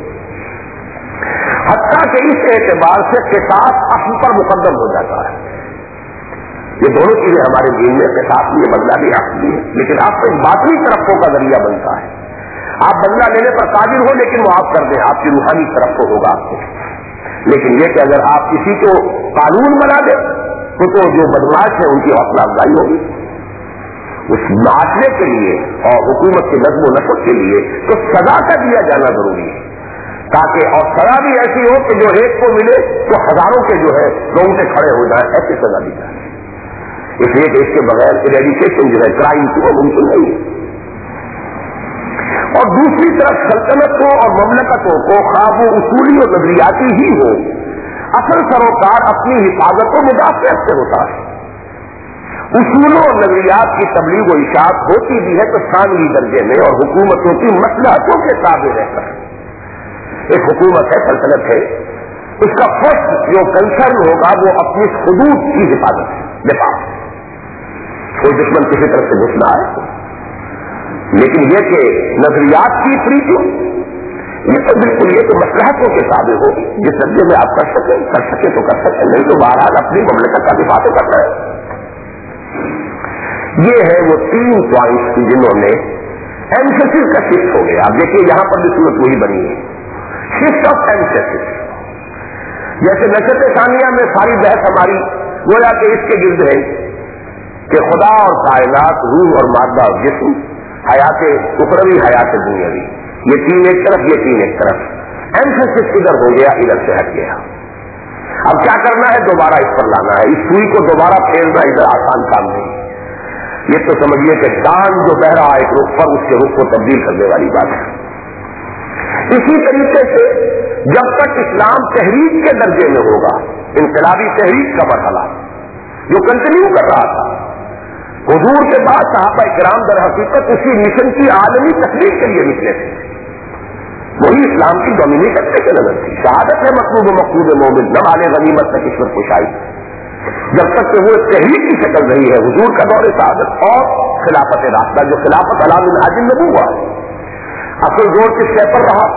حتیٰ کہ اس اعتبار سے قصاص اصل پر مقدم ہو جاتا ہے. یہ دونوں چیزیں ہمارے دین میں قصاص بھی بدلہ بھی حق بھی ہے، لیکن آپ کو باطنی طرفوں کا ذریعہ بنتا ہے. آپ بدلہ لینے پر قادر ہو لیکن معاف کر دیں، آپ کی روحانی طرف کو ہوگا آپ کو. لیکن یہ کہ اگر آپ کسی کو قانون بنا دیں تو جو بدماش ہے ان کی حوصلہ افزائی ہوگی. اس معاشرے کے لیے اور حکومت کے نظم و نسق کے لیے تو سزا کا دیا جانا ضروری ہے، تاکہ اور سزا بھی ایسی ہو کہ جو ایک کو ملے تو ہزاروں کے جو ہے لوگوں سے کھڑے ہو جائیں، ایسی سزا دی جائے. اس لیے کہ اس کے بغیر ایریڈیکیشن جو ہے کرائم کی وہ ممکن نہیں ہے. اور دوسری طرف سلطنتوں اور مملکتوں کو خواب و اصولی اور نظریاتی ہی ہو، اصل سروکار اپنی حفاظت و مدافعت سے ہوتا ہے. اصولوں اور نظریات کی تبلیغ و اشاعت ہوتی بھی ہے تو ثانوی درجے میں اور حکومتوں کی مصلحتوں کے تابع رہ کر. ایک حکومت ہے، سلطنت ہے، اس کا فرسٹ جو کنسرن ہوگا وہ اپنی حدود کی حفاظت ہے، دفاع. کوئی دشمن کسی طرف سے گھسنا ہے، لیکن یہ کہ نظریات کی فریدی یہ تو بالکل یہ تو مصلحتوں کے تابع ہو، جس درجے میں آپ کر سکیں تو کر سکیں، نہیں تو بہرحال اپنی مملکت کا دفاع تو کرنا ہے. یہ ہے وہ 3 پوائنٹس جنہوں نے ایمفیسس کا شفٹ ہو گیا. اب دیکھیے یہاں پر بھی صورت وہی بنی ہے، شفٹ آف ایمفیسس. جیسے نشست ثانیہ میں ساری بحث ہماری گویا کہ اس کے گرد ہے کہ خدا اور کائنات، روح اور مادہ اور جسم، حیات اخروی، حیات دنیاوی، یہ 3 ایک طرف، یہ 3 ایک طرف. ایمفیسس ادھر ہو گیا، ادھر سے ہٹ گیا. اب کیا کرنا ہے؟ دوبارہ اس پر لانا ہے. اس سوئی کو دوبارہ پھیرنا ادھر آسان کام نہیں. یہ تو سمجھیے کہ ڈان جو بہ رہا ہے ایک رخ پر، اس کے رخ کو تبدیل کرنے والی بات ہے. اسی طریقے سے جب تک اسلام تحریک کے درجے میں ہوگا، انقلابی تحریک کا مرحلہ جو کنٹینیو کر رہا تھا، حضور کے بعد صحابہ کرام در حقیقت اسی مشن کی عالمی تکمیل کے لیے نکلے تھے. وہی اسلام کی ڈومینیشن کے نظر تھی. شہادت ہے مطلوب و مقصود مومن، نہ مال غنیمت تک کشمت کشائی. جب تک کہ وہ تحریک کی شکل رہی ہے، حضور کا دور شہادت اور خلافت راستہ، جو خلافت علی منہاج النبوہ، اصل زور کس شے پر رہا؟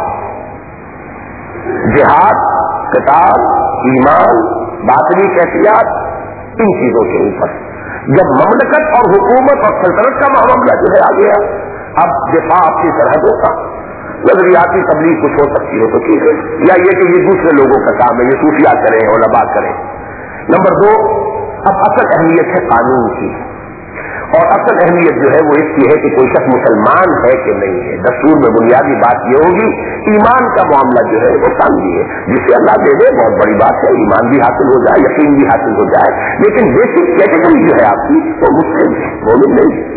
جہاد، قتال، ایمان، باطنی کیفیات، ان چیزوں کے اوپر. جب مملکت اور حکومت اور سلطنت کا معاملہ جو ہے آ گیا، اب دفاع اپنی سرحدوں کا، نظریاتی تبلیغ کچھ ہو سکتی ہو تو ٹھیک ہے، یا یہ کہ یہ دوسرے لوگوں کا کام ہے، یہ صوفیاء کریں، علماء کریں. نمبر 2، اب اصل اہمیت ہے قانون کی، اور اصل اہمیت جو ہے وہ اس کی ہے کہ کوئی شخص مسلمان ہے کہ نہیں ہے. دستور میں بنیادی بات یہ ہوگی ایمان کا معاملہ جو ہے وہ سامنے ہے. جسے اللہ دے دے بہت بڑی بات ہے, ایمان بھی حاصل ہو جائے, یقین بھی حاصل ہو جائے, لیکن بیسک کیٹیگری جو ہے آپ کی وہ مسلم ہے, مومن نہیں ہے.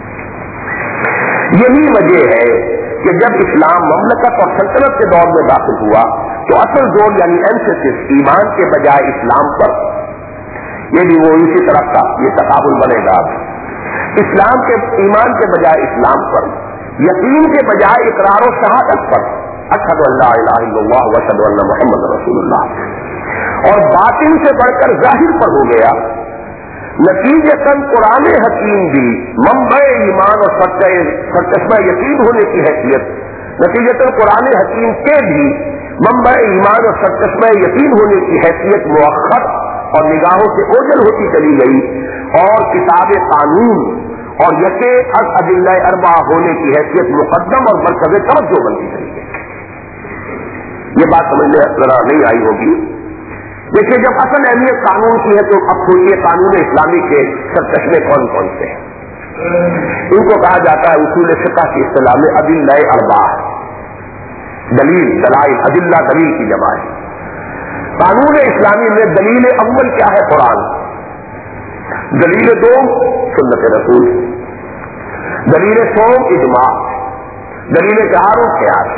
یہی وجہ ہے کہ جب اسلام مملکت اور سلطنت کے دور میں داخل ہوا تو اصل زور یعنی ایمفیسس ایمان کے بجائے اسلام پر. یہ بھی وہ اسی طرح کا یہ تقابل بنے گا. اسلام کے ایمان کے بجائے اسلام پر, یقین کے بجائے اقرار و شہادت پر, اشہد ان لا الہ الا اللہ و اشہد ان محمد رسول اللہ, اور باطن سے بڑھ کر ظاہر پر ہو گیا. نتیجتاً قرآن حکیم بھی منبع ایمان اور سرچشمہ یقین ہونے کی حیثیت, نتیجتاً قرآن حکیم کے بھی منبع ایمان اور سرچشمہ یقین ہونے کی حیثیت مؤخر اور نگاہوں سے اوجل ہوتی چلی گئی, اور کتاب قانون اور یکے از ادلہ اربعہ ہونے کی حیثیت مقدم اور مرکز توجہ بنتی چلی گئی. یہ بات سمجھنے ذرا نہیں آئی ہوگی. دیکھیے جب اصل اہمیت قانون کی ہے تو اب سوچیے قانون اسلامی کے سرچشمے کون کون سے ہیں. ان کو کہا جاتا ہے اصول فقہ کی اصطلاح میں ادلہ اربعہ, دلیل دلائل, ادلہ دلیل کی جمع ہے. قانون اسلامی میں دلیل اول کیا ہے؟ قرآن. دلیل دو سنت رسول, دلیل ثالث اجماع, دلیل چار قیاس.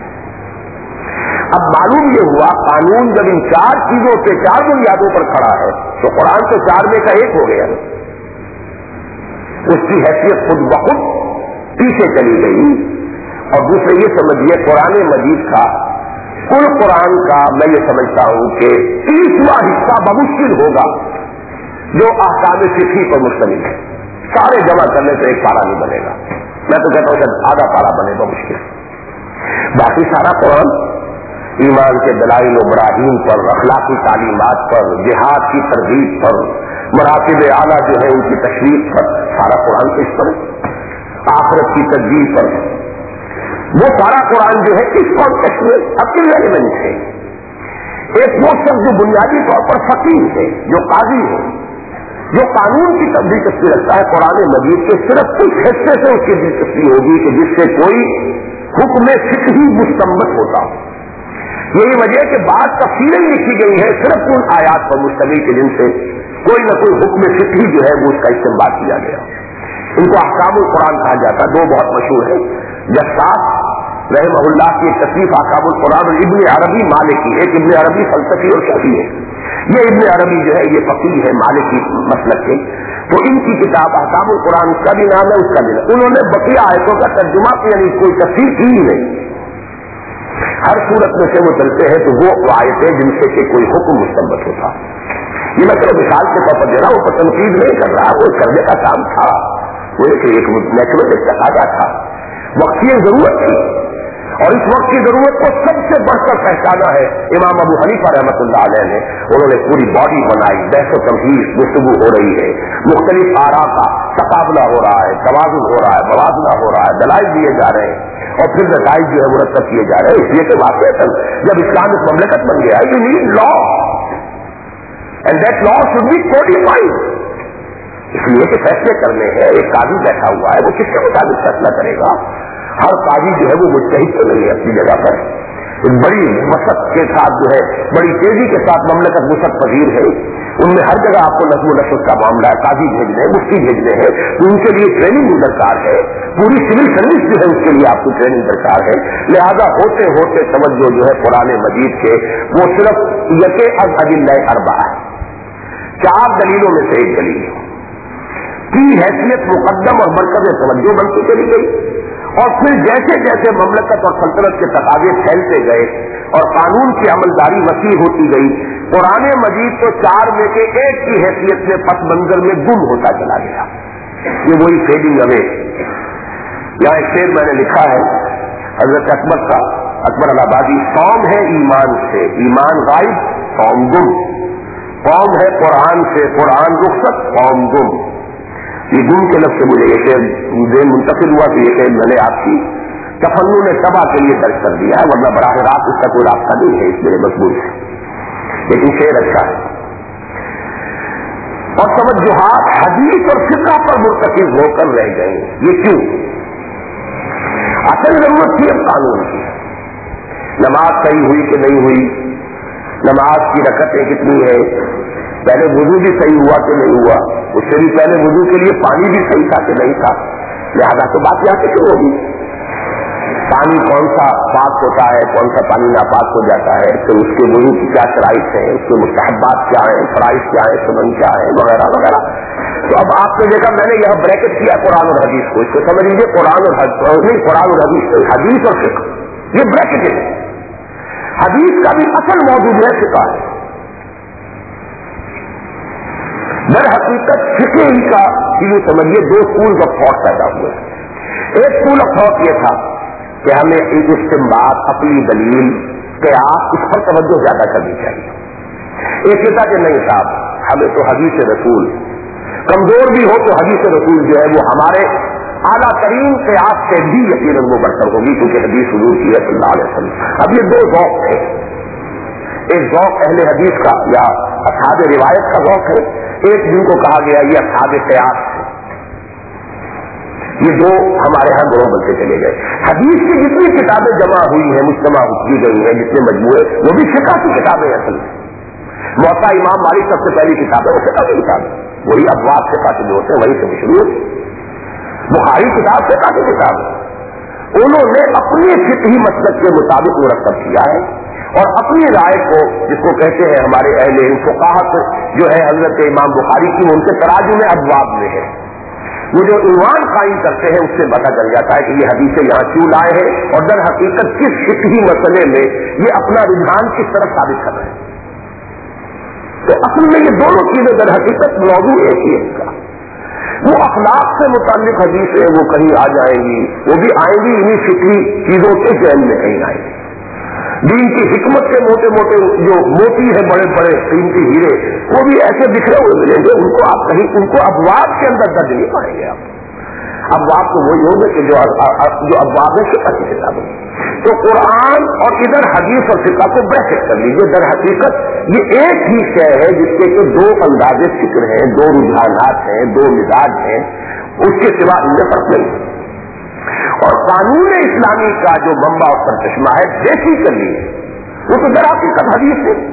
اب معلوم یہ ہوا قانون جب ان چار چیزوں سے چار بنیادوں پر کھڑا ہے تو قرآن تو چار میں کا ایک ہو گیا, اس کی حیثیت خود بخود پیچھے چلی گئی. اور دوسرے یہ سمجھیے قرآن مجید کا کل قرآن کا میں یہ سمجھتا ہوں کہ 30واں حصہ بمشکل ہوگا جو احکام فقہی پر مشتمل ہے. سارے جمع کرنے سے ایک پارا نہیں بنے گا, میں تو کہتا ہوں کہ آدھا پارا بنے گا مشکل. باقی سارا قرآن ایمان کے دلائل و براہین پر, اخلاقی تعلیمات پر, جہاد کی ترغیب پر, مراتب اعلیٰ جو ہے ان کی تشریح پر, سارا قرآن پیش کرے, آخرت کی تدبیر پر. وہ سارا قرآن جو ہے اس کانٹیکسٹ میں اپنے ایلیمنٹ ہے. ایک وہ شخص جو بنیادی طور پر فقیہ ہے, جو قاضی ہے, جو قانون کی دلچسپی رکھتا ہے, قرآن مجید کے صرف اس حصے سے اس کی دلچسپی ہوگی کہ جس سے کوئی حکم فقہی مستنبط ہوتا ہو. یہی وجہ ہے کہ بعض تفصیلیں لکھی گئی ہے صرف ان آیات پر مشتمل کے جن سے کوئی نہ کوئی حکم فقہی جو ہے وہ اس کا استعمال کیا گیا. ان کو احکام القرآن کہا جاتا ہے. دو بہت مشہور ہیں, جساس رحمہ اللہ کی ایک تصنیف احکام القرآن, اور ابن عربی مالکی. ایک ابن عربی فلسفی اور شافعی ہے, یہ ابن عربی جو ہے یہ فقیہ ہے مالکی مسلک کے. تو ان کی کتاب احکام القرآن کا بھی نام ہے, اس کا بھی نام. انہوں نے بقیہ آیتوں کا ترجمہ یعنی کوئی تفسیر کی ہی نہیں. ہر صورت میں سے وہ چلتے ہیں تو وہ آیتیں جن سے کہ کوئی حکم مستنبط ہوتا. یہ میں چلو مثال کے طور پر دے رہا ہوں, وہ تنقید نہیں کر رہا, وہ کرنے کا کام تھا, وہ ایک نیچرل تقاضا تھا, وقت کی ضرورت تھی. اور اس وقت کی ضرورت کو سب سے بڑھ کر پہچانا ہے امام ابو حنیفہ رحمۃ اللہ علیہ نے. انہوں نے پوری باڈی بنائی, بحث و تمہید گفتگو ہو رہی ہے, مختلف آراء کا تقابلہ ہو رہا ہے, توازن ہو رہا ہے, موازنہ ہو رہا ہے, دلائل دیے جا رہے ہیں, اور پھر نتائج جو ہے مرتب کیے جا رہے ہیں. اس لیے کہ واقعی جب اسلام ایک مملکت بن گیا, you need law, and that law should be codified. اس لیے کہ فیصلے کرنے ہیں, ایک قاضی بیٹھا ہوا ہے, وہ کس کے مطابق فیصلہ کرے گا. ہر قاضی جو ہے وہ مجتہد تو نہیں ہے اپنی جگہ پر. ایک بڑی وسعت کے ساتھ جو ہے, بڑی تیزی کے ساتھ مملکت وسعت پذیر ہے, ان میں ہر جگہ آپ کو نظم و نسق کا معاملہ ہے, قاضی بھیجنے ہیں, مفتی بھیجنے ہیں, تو ان کے لیے ٹریننگ بھی درکار ہے, پوری سول سروس جو ہے اس کے لیے آپ کو ٹریننگ درکار ہے. لہذا ہوتے ہوتے توجہ جو ہے قرآن مجید کے وہ صرف یکے از ادلہ اربعہ ہے, چار دلیلوں میں سے ایک دلیل کی حیثیت مقدم اور مرکز توجہ بنتی چلی گئی. اور پھر جیسے جیسے مملکت اور سلطنت کے تقاضے پھیلتے گئے اور قانون کی عملداری وسیع ہوتی گئی, قرآن مجید تو چار میں سے ایک کی حیثیت میں پس منظر میں گم ہوتا چلا گیا. یہ وہی فیڈنگ اوے. یہاں ایک شعر میں نے لکھا ہے حضرت اکبر کا, اکبر الہآبادی, قوم ہے ایمان سے, ایمان غائب, قوم گم. قوم ہے قرآن سے, قرآن رخصت, قوم گم. یہ گم کے لفظ سے مجھے یہ شعر منتقل ہوا کہ یہ شعر میں نے آپ کی تفنن تباہ کے لیے درج کر دیا ہے, ورنہ براہ راست اس کا کوئی رابطہ نہیں ہے اس میرے مضمون سے, لیکن شعر اچھا ہے. اور توجہات حدیث اور فقہ پر मुर्तकिब होकर रह गए। ये क्यों? असल जरूरत थी अब कानून की। नमाज सही हुई कि नहीं हुई, नमाज की रकतें कितनी है, पहले वुजू भी सही हुआ कि नहीं हुआ, उससे भी पहले वुजू के लिए पानी भी सही था कि नहीं था, लिहाजा तो बात यहाँ से शुरू होगी। पानी कौन सा पाक होता है, कौन सा पानी नापाक हो जाता है, तो उसके वुजू की क्या शराइत है, उसके मुस्तहब्बात क्या है, फराइज क्या है, सुनन क्या है, वगैरह वगैरह। तो अब आपने देखा मैंने यह ब्रैकेट किया कुरान और हदीस को, इसको समझ लीजिए कुरान और नहीं कुरान और हदीस, हदीस और फिक्र, ये ब्रैकेट है। हदीस का भी असल मौजूद है फिक्र है। दर हकीकत फिक्र ही का ये समझिए दो स्कूल ऑफ थॉट पैदा हुए। एक स्कूल ऑफ थॉट ये था कि हमें इस्तिंबात, अपनी दलील, क़ियास, इस पर तवज्जो ज्यादा करनी चाहिए। एक ये था कि नहीं साहब, हमें तो हदीस रसूल, कमजोर भी हो तो हदीस रसूल जो है वो हमारे आला तरीन क़ियास से भी यकीनन वो बढ़कर होगी, क्योंकि हदीस हुजूर की है सल्लल्लाहु अलैहि वसल्लम। अब ये दो ज़ौक़ है, एक ज़ौक़ अहले हदीस का या असहाब रिवायत का ज़ौक़ है, एक जिनको कहा गया ये असहाब क़ियास है। ये दो हमारे यहाँ ग्रोह बनते चले गए। हदीस की जितनी किताबें जमा हुई हैं, मुजतमा की गई हैं, जितने मजमूए, वो भी फिक़ह की किताबें असल में। मुअत्ता इमाम मालिक सबसे पहली किताब है, वो फिक़ह की किताब है, वही अबवाब फिक़ह के जो होते हैं वहीं से शुरू होती। बुखारी किताब फिक़ह की किताब है। उन्होंने अपने फिक़ही मसलक के मुताबिक मुरतब किया है और अपनी राय को, जिसको कहते हैं हमारे अहले फुक़ाहा जो है हजरत इमाम बुखारी की, उनके तराजू में अबवाब में है, वो जो इन्वान कायम करते हैं उससे पता चल जाता है कि ये हदीसें यहाँ क्यों लाए हैं और दर हकीकत किस फिक़ही मसले में ये अपना रुझान किस तरह साबित कर रहे हैं। तो असल में ये दोनों चीजें दर हकीकत मौजू एक ही है इनका। वो अखलाक से मुताल्लिक हदीसें वो कहीं आ जाएंगी, वो भी आएंगी इन्हीं फिक्री चीजों के जहन में कहीं आएंगी। दीन की हिकमत के मोटे मोटे जो मोती है, बड़े बड़े कीमती हीरे, वो भी ऐसे बिखरे हुए मिलेंगे, उनको आप कहीं उनको अबवाब के अंदर दर्ज नहीं पाएंगे आप। अबवाब तो वही होंगे कि जो अबवाब है फिक़ह की किताबें। तो कुरान और इधर हदीस और फिक़ह को ब्रैकेट कर लीजिए। दर हकीकत ये एक ही शय है जिसके के दो अंदाजे फिक्र हैं, दो रुझानात हैं, दो मिजाज हैं, उसके सिवा इनमें फर्क नहीं। और कानून इस्लामी का जो मंबा और सरचश्मा है बेसिकली वो तो दर हकीकत हदीस है।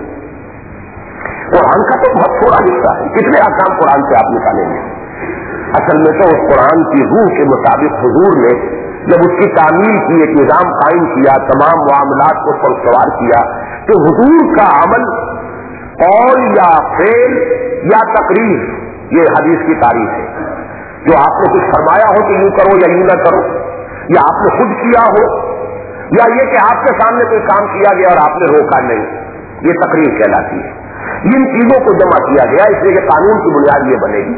कुरान का तो बहुत थोड़ा हिस्सा है, कितने अहकाम कुरान से आप निकालेंगे। असल में तो उस कुरान की रूह के मुताबिक हुजूर ने जब उसकी तामील की, एक निजाम कायम किया, तमाम मामलात को पर सवार किया, तो हुजूर का अमल कौल या फेल या तकरीर, ये हदीस की तारीफ है। जो आपने कुछ फरमाया हो कि यूं करो या यूं ना करो, या आपने खुद किया हो, या ये कि आपके सामने कोई काम किया गया और आपने रोका नहीं, ये तकरीर कहलाती है। इन चीजों को जमा किया गया इसलिए कि कानून की बुनियाद ये बनेगी।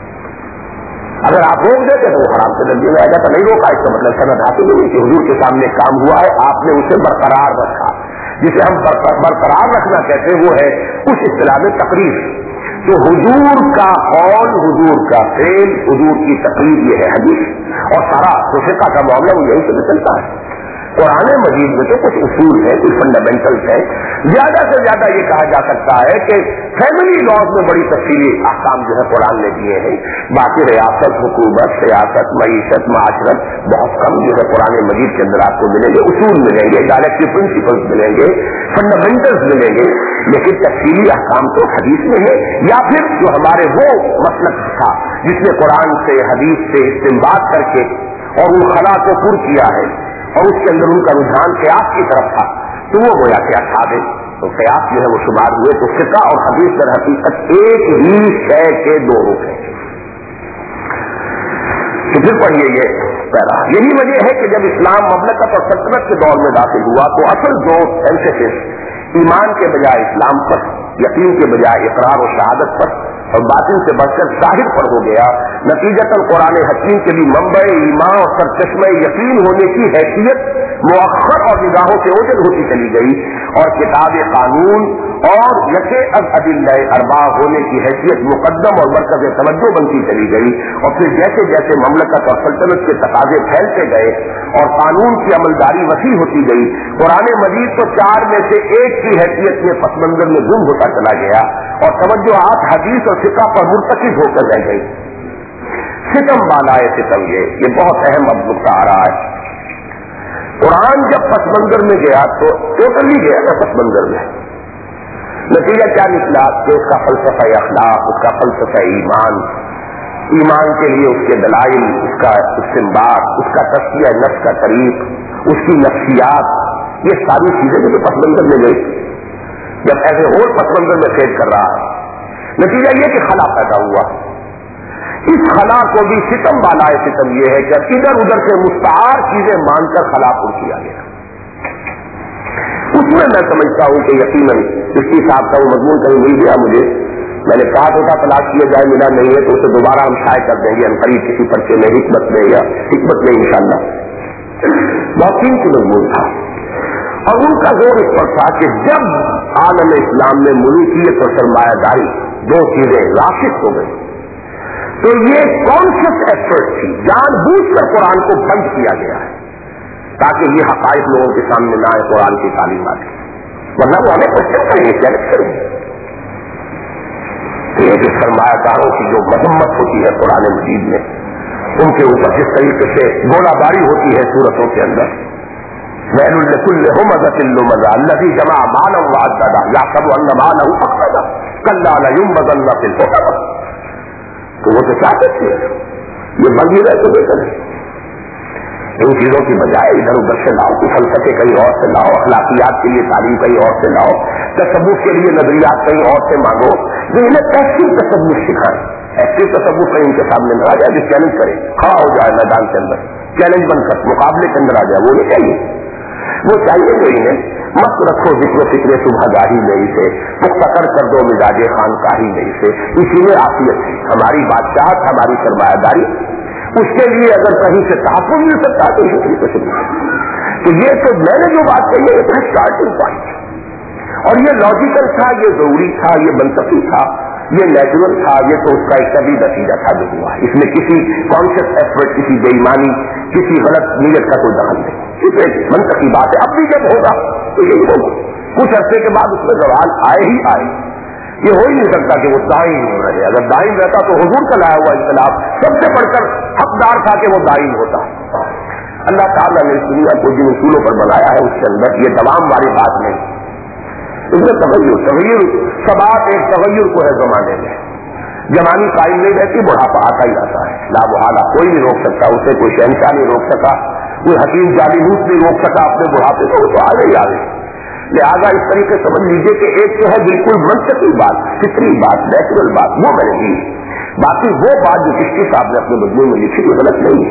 अगर आप रोक देते तो वो हराम से दर्जे में आ जाता, नहीं रोका इसका मतलब सनद हासिल हुई कि हुजूर के सामने काम हुआ है, आपने उसे बरकरार रखा। जिसे हम बरकरार रखना कहते हैं वो है उस इस्तिलाह में तकरीर। तो हुजूर का कौल, हुजूर का फेल, हुजूर की तकरीर, ये है हदीस। और सारा फिक़ह का मामला वो यही से चलता है। कुरान मजीद में तो कुछ उसूल है, कुछ फंडामेंटल्स है। ज्यादा से ज्यादा ये कहा जा सकता है कि फैमिली लॉज में बड़ी तफसीली अहकाम जो है कुरान ने दिए हैं। बाकी रियासत, हुकूमत, सियासत, मईशत, माशरत बहुत कम जो है कुरान मजीद के अंदर आपको मिलेंगे। उसूल मिलेंगे, डायरेक्टिव प्रिंसिपल्स मिलेंगे, फंडामेंटल्स मिलेंगे, लेकिन तफसीली अहकाम तो हदीस में है। या फिर जो हमारे वो मसलक था जिसने कुरान से हदीस से इस्तिंबात करके और उन खला को पूर्ण किया है और उसके अंदर उनका रुझान क़ियास की तरफ था, तो वो गोया कि असाबे तो क़ियास जो है वो शुमार हुए। तो फिक़ह और हदीस दर हकीकत एक ही शय के दो रूप हैं। तो फिर पढ़िए ये पैरा। यही वजह है कि जब इस्लाम ममलकत और सल्तनत के दौर में दाखिल हुआ तो असल जो एम्फेसिस ईमान के बजाय इस्लाम पर, यकीन के बजाय इकरार और शहादत पर और बातिन से बढ़कर शाहिद पर हो गया। नतीजतन कुरान हकीम के भी मंबे ईमान और सरचश्मे यकीन होने की हैसियत मुअख्खर और निगाहों से ओझल होती चली गई और किताब कानून और यके अदिल्ला अरबाब होने की हैसियत मुकद्दम और मरकज तवज्जो बनती चली गई। और फिर जैसे जैसे ममलकत और सल्तनत के तकाजे फैलते गए और कानून की अमलदारी वसी होती गई, कुरान मजीद तो चार में से एक की हैसियत में पसमंजर में गुम होता चला गया और तवज्जोहात हदीस और फिक़ह पर मुर्तकिज होकर रह गई। ستم بالائے ستم یہ بہت اہم اب نقطہ آ رہا ہے. قرآن جب پس منظر میں گیا تو ٹوٹلی گیا نا پس منظر میں. نتیجہ کیا نکلا کہ اس کا فلسفہ اخلاق، اس کا فلسفہ ایمان کے لیے اس کے دلائل، اس کا استنباط، اس کا تسلیہ نفس کا طریق، اس کی نفسیات، یہ ساری چیزیں جو پس منظر میں گئی جب ایسے اور پس منظر میں فیض کر رہا ہے. نتیجہ یہ کہ خلا پیدا ہوا. اس خلا کو بھی ستم بالائے ستم یہ ہے کہ ادھر ادھر سے مستعار چیزیں مان کر خلا پر کیا گیا. اس میں میں سمجھتا ہوں کہ یقیناً اس صاحب کا وہ مضمون کہیں مل گیا مجھے. میں نے کہا تو تھا تلاش کیا جائے، ملا نہیں ہے تو اسے دوبارہ ہم شائع کر دیں گے قریب کسی پرچے میں، حکمت میں یا حکمت میں انشاءاللہ. بہت قیمتی مضمون تھا اور ان کا زور اس پر تھا کہ جب عالم اسلام میں ملوکیت اور سرمایہ داری دو چیزیں راشد ہو گئی تو یہ کانشیس ایفرٹ تھی، جان بوجھ کر قرآن کو بند کیا گیا ہے تاکہ یہ حقائق لوگوں کے سامنے نہ آئے قرآن کی تعلیمات کی. ورنہ وہ ہمیں کوشچن کریں گے چیلنج کریں گے کہ یہ جو سرمایہ داروں کی جو مذمت ہوتی ہے قرآن مجید میں، ان کے اوپر جس طریقے سے گولہ باری ہوتی ہے سورتوں کے اندر، ویل لکل ہمزۃ لمزہ الذی جمع مالا وعددہ یحسب ان مالہ اخلدہ کلا لینبذن فی الحطمہ. تو وہ تو چاہتے تھے یہ بندی رہے تو بہتر ہے. ان چیزوں کی بجائے ادھر ادھر سے لاؤ، فلسفے کہیں اور سے لاؤ، اخلاقیات کے لیے تعلیم کہیں اور سے لاؤ، تصوف کے لیے نظریات کہیں اور سے مانگو. جو انہیں ایکٹیو تصوف سکھائیں، ایکٹیو تصوف کہیں ان کے سامنے نہ آ جائے جو چیلنج کرے، کھڑا ہو جائے میدان کے اندر، چیلنج بن کر مقابلے کے اندر آ جائے. وہ نہیں چاہیے. وہ چاہیے جو انہیں مت رکھو ذکر و فکر صبح گاہی نہیں سے، مختصر کر دو مزاج خانقاہی نہیں سے. اسی میں عافیت ہے ہماری بادشاہت، ہماری سرمایہ داری. اس کے لیے اگر کہیں سے تحفظ مل سکتا ہے تو اسی طریقے سے مل سکتا ہے. تو یہ تو میں نے جو بات کہی ہے یہ اسٹارٹنگ پوائنٹ، اور یہ لاجیکل تھا، یہ ضروری تھا، یہ منطقی تھا، یہ نیچرل تھا. یہ تو اس کا ایک طبی نتیجہ تھا جو ہوا. اس میں کسی کانشیس ایفرٹ، کسی بے ایمانی، کسی غلط نیت کا کوئی دخل نہیں. اس ایک منطقی بات ہے. اب بھی جب ہوگا تو یہی ہوگا. کچھ عرصے کے بعد اس میں زوال آئے ہی آئے. یہ ہو ہی نہیں سکتا کہ وہ دائم رہے. اگر دائم رہتا تو حضور کا لایا ہوا انقلاب سب سے بڑھ کر حقدار تھا کہ وہ دائم ہوتا. اللہ تعالیٰ نے اس دنیا کو جن اصولوں پر بنایا ہے اس کے اندر یہ دوام والی بات نہیں. اس میں تغیر سبات ایک تغیر کو ہے زمانے میں. جوانی قائم نہیں رہتی، بڑھاپا آتا ہی آتا ہے. لا محالہ کوئی نہیں روک سکتا اسے، کوئی شہنشاہ نہیں روک سکا، کوئی حکیم جالینوس نہیں روک سکا اپنے بڑھاپے کو. وہ تو آگے ہی آگے. لہٰذا اس طریقے سمجھ لیجیے کہ ایک تو ہے بالکل منطقی بات، فطری بات، نیچرل بات، وہ میں نے کی. باقی وہ بات جو چشتی صاحب نے اپنے مضمون میں لکھی وہ غلط نہیں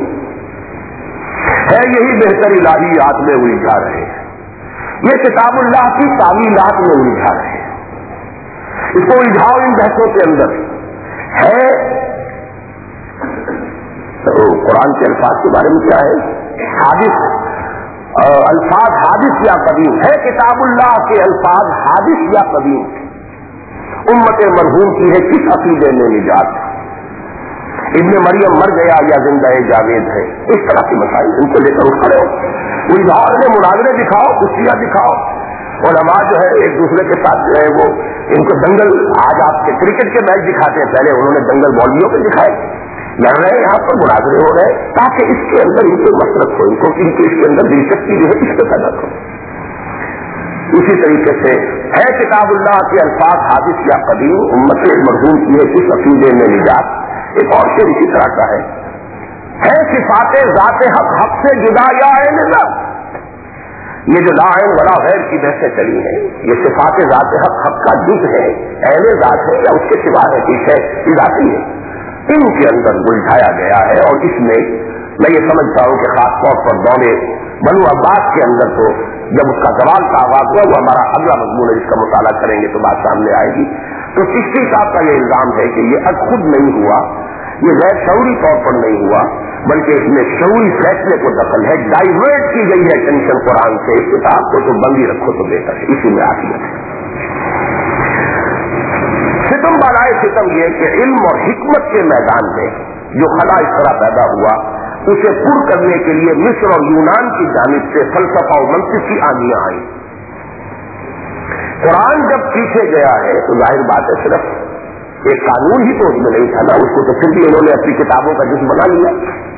ہے. یہی بہتر الہیات میں الجھا رہے ہیں. یہ کتاب اللہ کی تعمیلات میں الجھا رہے ہیں. اس کو الجھاؤ ان بحثوں کے اندر ہے. تو قرآن کے الفاظ کے بارے میں کیا ہے؟ حادث الفاظ حادث یا قدیم ہے. کتاب اللہ کے الفاظ حادث یا قدیم. امت مرحوم کی ہے کس عقیدے میں نجات؟ ابن مریم مر گیا یا زندہ جاوید ہے؟ اس طرح کے مسائل ان کو لے کر اٹھ کھڑے ہو. الجھاؤ میں مناظرے دکھاؤ، کشتیاں دکھاؤ. علماء جو ہے ایک دوسرے کے ساتھ جو ہے وہ ان کو دنگل، آج آپ کے کرکٹ کے میچ دکھاتے ہیں، پہلے انہوں نے دنگل بالیوں پہ دکھائے. لڑ رہے ہیں یہاں پر، مناظرے ہو رہے ہیں تاکہ اس کے اندر ان کو مسرت ہو، ان کو ان کی اس کے اندر دلچسپی جو ہے اس سے پیدا کرو. اسی طریقے سے ہے کتاب اللہ کے الفاظ حادث یا قدیم، امت مرحوم کی ہے کس عقیدے میں نجات. ایک اور شعر اسی طرح کا ہے صفات ذات حق حق سے جدا یا عین ذات. یہ جو لا عین ولا غیر کی بحثیں چلی ہیں یہ صفات ذات حق حق کا جز ہے، عین ذات ہے یا اس کے سوا ہے کچھ ہے ذاتی ہے. ان کے اندر الجھایا گیا ہے. اور اس میں میں یہ سمجھتا ہوں کہ خاص طور پر دور بنو عباس کے اندر تو جب اس کا زوال کا آغاز ہوا، وہ ہمارا اگلا مضمون ہے جس کا مطالعہ کریں گے تو بات سامنے آئے گی. تو چشتی صاحب کا یہ الزام ہے کہ یہ خود نہیں ہوا، یہ غیر شعوری طور پر نہیں ہوا، بلکہ اس میں شعوری فیصلے کو دخل ہے. ڈائیورٹ کی گئی ہے ٹینشن قرآن سے. اس کتاب کو تو بندی رکھو تو بہتر ہے. اسی میں عافیت ہے. ستم بالائے ستم یہ کہ علم اور حکمت کے میدان میں جو خلا اس طرح پیدا ہوا اسے پر کرنے کے لیے مصر اور یونان کی جانب سے فلسفہ و منطق کی آندیاں آئی. قرآن جب پیچھے گیا ہے تو ظاہر بات ہے صرف ایک قانون ہی تو اس میں نہیں تھا نا، اس کو تو پھر بھی انہوں نے اپنی کتابوں کا جز بنا لیا.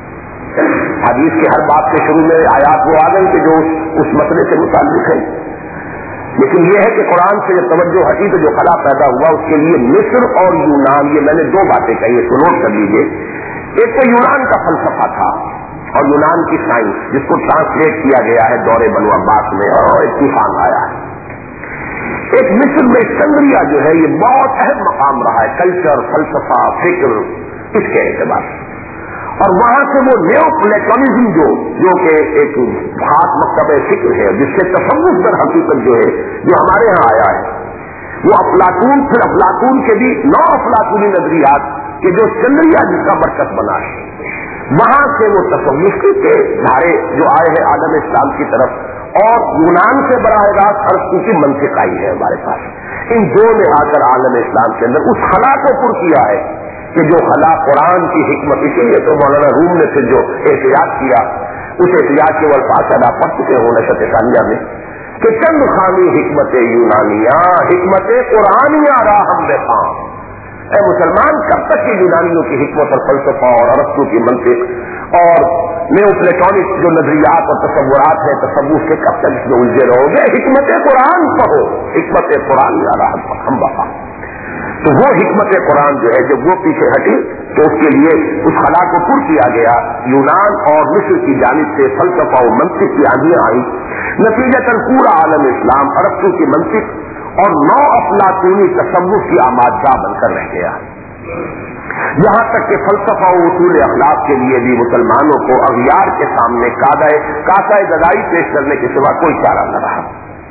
حدیث کے ہر بات کے شروع میں آیات وہ آ گئی کہ جو اس مسئلے سے متعلق ہے. لیکن یہ ہے کہ قرآن سے جو توجہ ہٹی تو جو خلا پیدا ہوا اس کے لیے مصر اور یونان، یہ میں نے دو باتیں کہی، اس کو نوٹ کر لیجیے. ایک تو یونان کا فلسفہ تھا اور یونان کی سائنس، جس کو ٹرانسلیٹ کیا گیا ہے دور بنو عباس میں اور ایک طوفان آیا ہے. ایک مصر میں اسکندریہ جو ہے یہ بہت اہم مقام رہا ہے، کلچر، فلسفہ، فکر اس کے اعتبار سے. اور وہاں سے وہ نیو پلیٹونزم جو کہ ایک خاص مکتب فکر ہے جس سے تصوف در حقیقت جو ہے جو ہمارے ہاں آیا ہے، وہ افلاطون، پھر افلاطون کے بھی نو افلاطونی نظریات کہ جو اسکندریہ جس کا مرکز بنا ہے، وہاں سے وہ تصوف کے دھارے جو آئے ہیں عالم اسلام کی طرف. اور یونان سے براہ راست ارسطو کی منطق آئی ہے ہمارے پاس. ان دو نے آ کر عالم اسلام کے اندر اس خلا کو پر کیا ہے کہ جو خلا قرآن کی حکمت. اسی لیے تو مولانا روم نے پھر جو احتیاط کیا، اس احتیاط کے الفاظ ادا پڑھ چکے ہوں نشت ثانیہ میں کہ چند خامی حکمت یونانیہ حکمت قرآنیہ راہم بخام. اے مسلمان، کب تک یہ یونانیوں کی حکمت اور فلسفہ اور ارسطو کی منطق اور نیو پلیٹونک جو نظریات اور تصورات ہیں تصوف کے، کب تک اس میں الجھے رہو گے؟ حکمت قرآن پڑھو، حکمت قرآن یا راحت ہم بقا. تو وہ حکمت قرآن جو ہے جب وہ پیچھے ہٹی تو اس کے لیے اس خلا کو پر کیا گیا. یونان اور مصر کی جانب سے فلسفہ و منطق کی آندیاں آئی. نتیجتاً پورا عالم اسلام ارسطو کی منطق اور نو افلاطونی تصوف کی آمادگاہ بن کر رہ گیا. یہاں تک کہ فلسفہ و اصول اخلاق کے لیے بھی مسلمانوں کو اغیار کے سامنے کاسہ گدائی پیش کرنے کے سوا کوئی چارہ نہ رہا.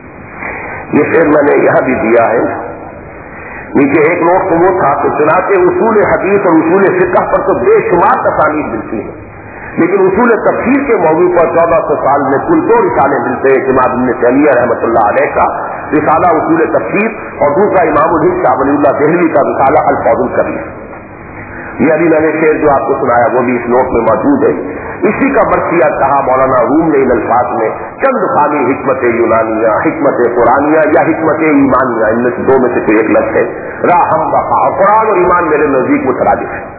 یہ شعر میں نے یہاں بھی دیا ہے. نیچے ایک نوٹ تو وہ تھا کہ چنانچہ اصول حدیث اور اصول فقہ پر تو بے شمار تصانیف ملتی ہیں، لیکن اصول تفسیر کے موضوع پر 1400 سال میں کل 2 رسالے ملتے ہیں. امام ابن تیمیہ رحمۃ اللہ علیہ کا رسالہ اصول تفسیر اور دوسرا امام الہند شاہ ولی اللہ دہلوی کا رسالہ الفاظ الکبیر. یہ ابھی میں نے شعر جو آپ کو سنایا وہ بھی اس نوٹ میں موجود ہے. اسی کا برسیہ کہا مولانا روم نے ان الفاظ میں چند خامی حکمت یونانیہ، حکمت قرآنیہ یا حکمت ایمانیہ، ان میں سے دو میں سے کوئی ایک لفظ ہے. راہم بقا. قرآن اور ایمان میرے نزدیک مترادف ہے.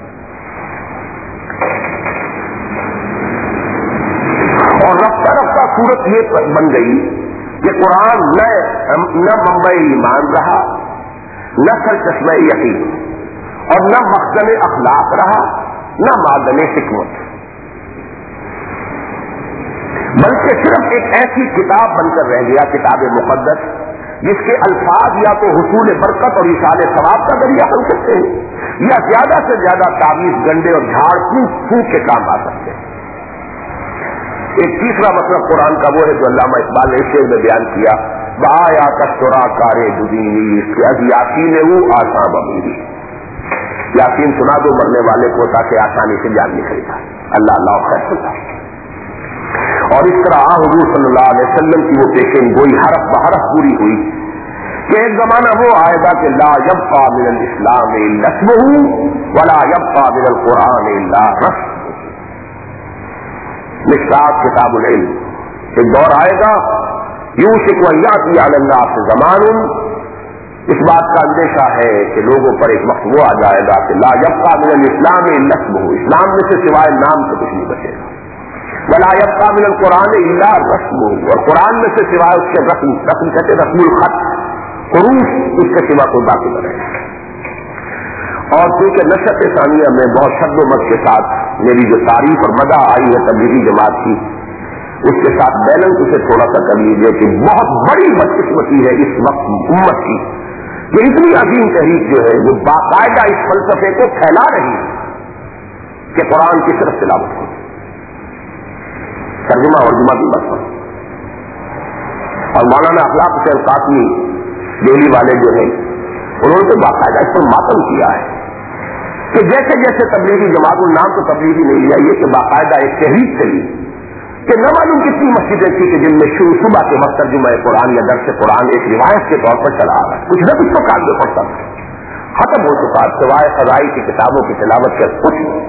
اور رفتہ رفتہ صورت یہ بن گئی کہ قرآن نہ منبع ایمان رہا، نہ سرچشمہ یقین، اور نہ مخزن اخلاق رہا، نہ معدن حکمت، بلکہ صرف ایک ایسی کتاب بن کر رہ گیا، کتاب مقدس، جس کے الفاظ یا تو حصول برکت اور ایصال ثواب کا ذریعہ بن سکتے ہیں یا زیادہ سے زیادہ تعویذ گنڈے اور جھاڑ پھونک کے کام آ سکتے ہیں. ایک تیسرا مطلب قرآن کا وہ ہے جو علامہ اقبال نے اس شعر میں بیان کیا، بایا کسرا کارے دنیس کہ از یاسین وہ آسان امیری. یاسین سنا دو مرنے والے کو تاکہ آسانی سے جان نکل جائے. اللہ اللہ خیر سنا. اور اس طرح حضور صلی اللہ علیہ وسلم کی وہ پیشین گوئی حرف بحرف پوری ہوئی کہ ایک زمانہ وہ آئے گا کہ لا یبقى من الاسلام الا اسمه ولا يبقى من القرآن الا رسمه. مشکات کتاب العلم. ایک دور آئے گا یوشک ان یاتی علی الناس زمان، اس بات کا اندیشہ ہے کہ لوگوں پر ایک وقت وہ آ جائے گا کہ لا یبقى من الاسلام الا اسمه، اسلام میں سے سوائے نام سے کچھ نہیں بچے گا. ولا يبقى من القرآن الا رسمه، اور قرآن میں سے سوائے اس کے رسم کہتے رسم الخط، حروف، اس کے سوا کوئی باقی نہ رہے. اور کیونکہ نشت ثانیہ میں بہت شد و مت کے ساتھ میری جو تعریف اور مدح آئی ہے تبلیغی جماعت کی، اس کے ساتھ بیلنس اسے تھوڑا سا کر لیجیے کہ بہت بڑی بدقسمتی ہے اس وقت امت کی کہ اتنی عظیم تحریک جو ہے وہ باقاعدہ اس فلسفے کو پھیلا رہی ہے کہ قرآن کی صرف تلاوت ہو، ترجمہ اور جمع بھی مت. اور مولانا اخلاق سے قاسمی دہلی والے جو ہیں انہوں نے تو باقاعدہ اس پر ماتم کیا ہے کہ جیسے جیسے تبلیغی جماعت، النام تو تبلیغی نہیں لیا، یہ کہ باقاعدہ ایک تحریک چلی کہ نہ معلوم کتنی مسجدیں تھی کہ جن میں صبح کے وقت ترجمہ قرآن یا درس قرآن ایک روایت کے طور پر چلا آ رہا ہے، کچھ نہ کچھ تو کام میں پڑتا تھا. ختم ہو چکا سوائے فضائی کی کتابوں کی تلاوت کے کچھ نہیں.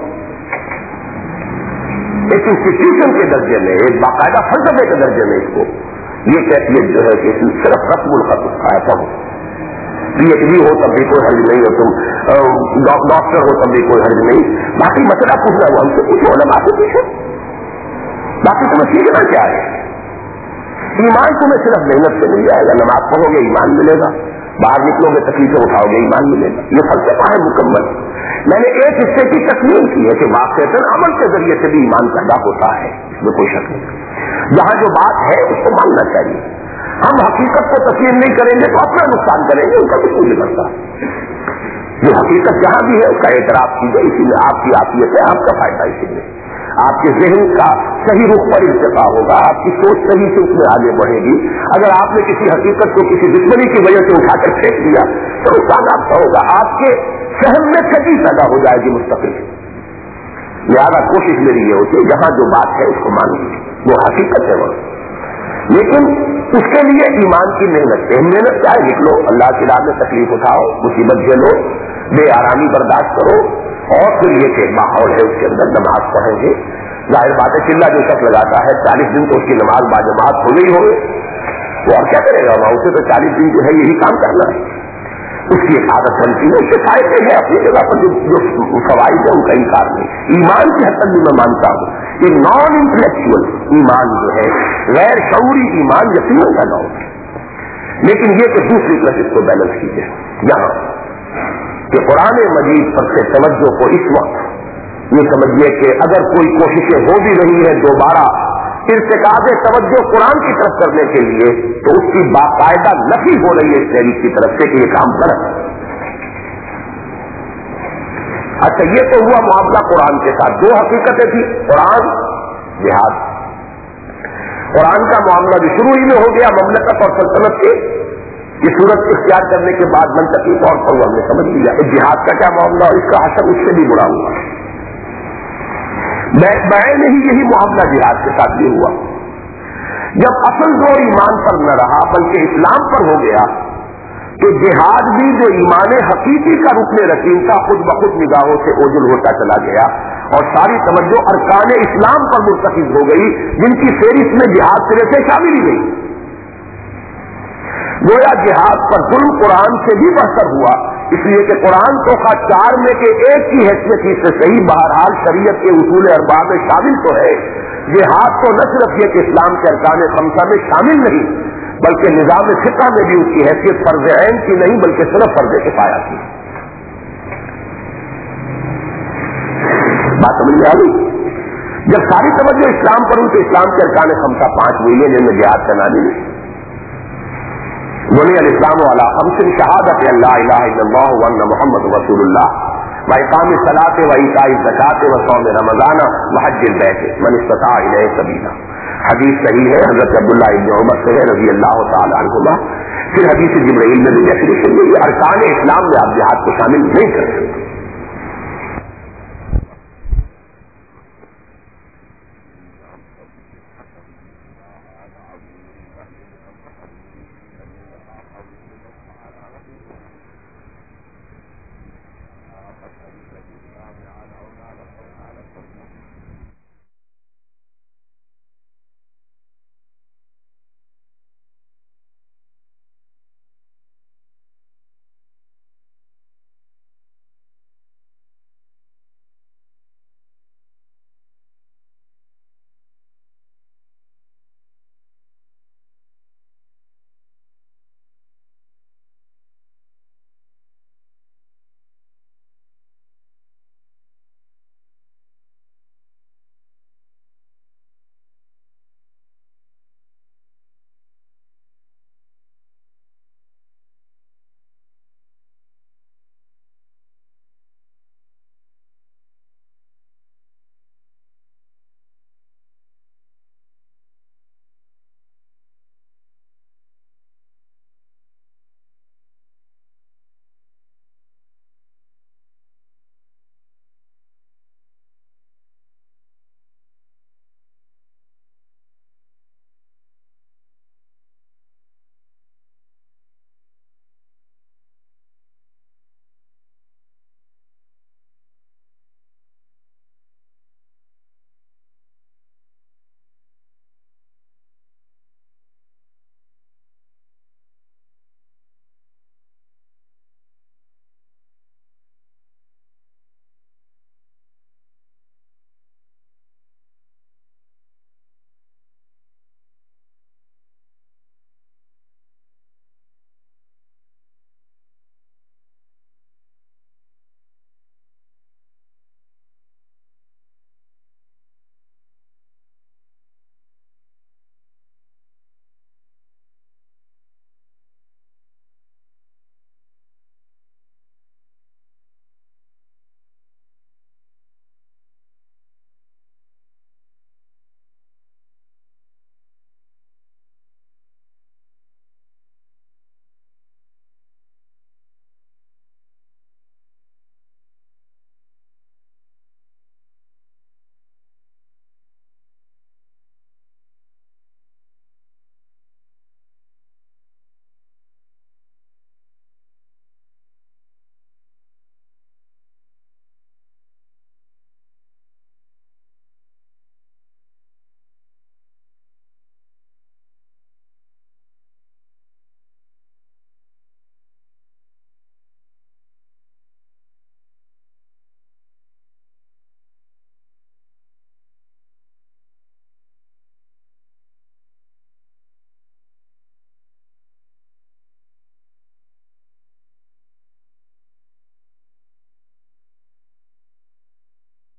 ایک انسٹیٹیوشن کے درجے میں، ایک باقاعدہ فلسفے کے درجے میں اس کو یہ کیفیت جو ہے کہ صرف رسم الخط اٹھایا تھا. پی ایچ ڈی ہو تب بھی کوئی حل نہیں ہو، تم ڈاکٹر ہو تب بھی کوئی حرج نہیں. باقی مسئلہ پوچھنا وہ ہم سے پوچھو، علماء سے پوچھو. باقی تمہیں سیکھنا کیا ہے؟ ایمان تمہیں صرف محنت سے مل جائے گا. نماز پڑھو گے ایمان ملے گا، باہر نکلو گے تکلیفیں اٹھاؤ گے ایمان ملے گا. یہ فلسفہ ہے مکمل. میں نے ایک حصے کی تسلیم کی ہے کہ واقعتاً عمل کے ذریعے سے بھی ایمان پیدا ہوتا ہے، اس میں کوئی شک نہیں. جہاں جو بات ہے اس کو ماننا چاہیے. ہم حقیقت کو تسلیم نہیں کریں گے تو اپنا نقصان کریں گے، ان کا کچھ نہیں بنتا. جو حقیقت جہاں بھی ہے اس کا اعتراف کیجیے، اسی میں آپ کی عافیت ہے، آپ کا فائدہ اسی میں. آپ کے ذہن کا صحیح رخ پر ارتقا ہوگا، آپ کی سوچ صحیح سے اس میں آگے بڑھے گی. اگر آپ نے کسی حقیقت کو کسی دشمنی کی وجہ سے اٹھا کر پھینک دیا تو نقصان آپ کا ہوگا. آپ کے فہم میں کمی پیدا ہو جائے گی مستقل. لہٰذا کوشش میری یہ ہوتی ہے جہاں جو بات ہے اس کو مان لیجیے، وہ حقیقت ہے وہ. لیکن اس کے لیے ایمان کی محنت ہے. محنت چاہے نکلو، اللہ کی راہ میں تکلیف اٹھاؤ، مصیبت جھیلو، بے آرامی برداشت کرو، اور پھر یہ کہ ماحول ہے اس کے اندر نماز پڑھیں گے. ظاہر بات ہے چلا جو شخص لگاتا ہے 40 دن تو اس کی نماز باجماعت ہو نہیں ہوگی، وہ اور کیا کرے گا وہاں؟ اسے تو 40 دن جو ہے یہی کام کرنا ہے. اس کی ایک عادت بنتی ہے، اس کے فائدے ہیں اپنی جگہ پر، جو فوائد ہے ان کا انکار نہیں. ایمان کی حد تک بھی میں مانتا ہوں کہ نان انٹلیکچوئل ایمان جو ہے، غیر شعوری ایمان یقیناً پیدا ہوتا ہے. لیکن یہ کہ دوسری طرف اس کو بیلنس کیجیے یہاں کہ قرآن مجید پر سے توجہ کو اس وقت یہ سمجھیے کہ اگر کوئی کوششیں ہو بھی رہی ہیں دوبارہ ارتکاز توجہ قرآن کی طرف کرنے کے لیے، تو اس کی باقاعدہ نفی ہو رہی ہے اس تحریک کی طرف سے کہ یہ کام غلط ہے. اچھا یہ تو ہوا معاملہ قرآن کے ساتھ. دو حقیقتیں تھی، قرآن، جہاد. قرآن کا معاملہ بھی شروع ہی میں ہو گیا مملکت اور سلطنت کے یہ صورت اختیار کرنے کے بعد منطقی طور پر ہم نے سمجھ لیا. جہاد کا کیا معاملہ اور اس کا حشر اس سے بھی بڑا ہوا. میں نہیں یہی معاملہ جہاد کے ساتھ بھی ہوا. جب اصل زور ایمان پر نہ رہا بلکہ اسلام پر ہو گیا تو جہاد بھی جو ایمان حقیقی کا رکن رکین تھا خود بخود نگاہوں سے اوجل ہوتا چلا گیا اور ساری توجہ ارکان اسلام پر مرتکز ہو گئی جن کی فہرست میں جہاد سرے سے شامل ہی نہیں. گویا جہاد پر ظلم قرآن سے بھی بہتر ہوا، اس لیے کہ قرآن تو خواہ 4 میں کے ایک کی حیثیت ہی سے صحیح بہرحال شریعت کے اصول اربع میں شامل تو ہے. جہاد تو نہ صرف یہ کہ اسلام کے ارکان خمسہ میں شامل نہیں بلکہ نظام فقہ میں بھی اس کی حیثیت فرض عین کی نہیں بلکہ صرف فرض کفایہ کی. بات سمجھ میں آ گئی؟ جب ساری توجہ اسلام پر ہوئی تو اسلام کے ارکان خمسہ 5 ہوئی ہیں جن میں جہاد کا نام نہیں. بنی الاسلام علی خمس شہادت لا الہ الا اللہ وان محمد رسول اللہ واقام الصلاۃ وایتاء الزکاۃ وصوم رمضان وحج البیت من استطاع الیہ سبیلا. حدیث صحیح ہے، حضرت عبداللہ ابن عمر سے ہے رضی اللہ تعالی عنہما. پھر حدیث جبرائیل میں بھی ڈیفینیشن میں یہ ارکان اسلام میں آپ جہاد کو شامل نہیں کر سکتے.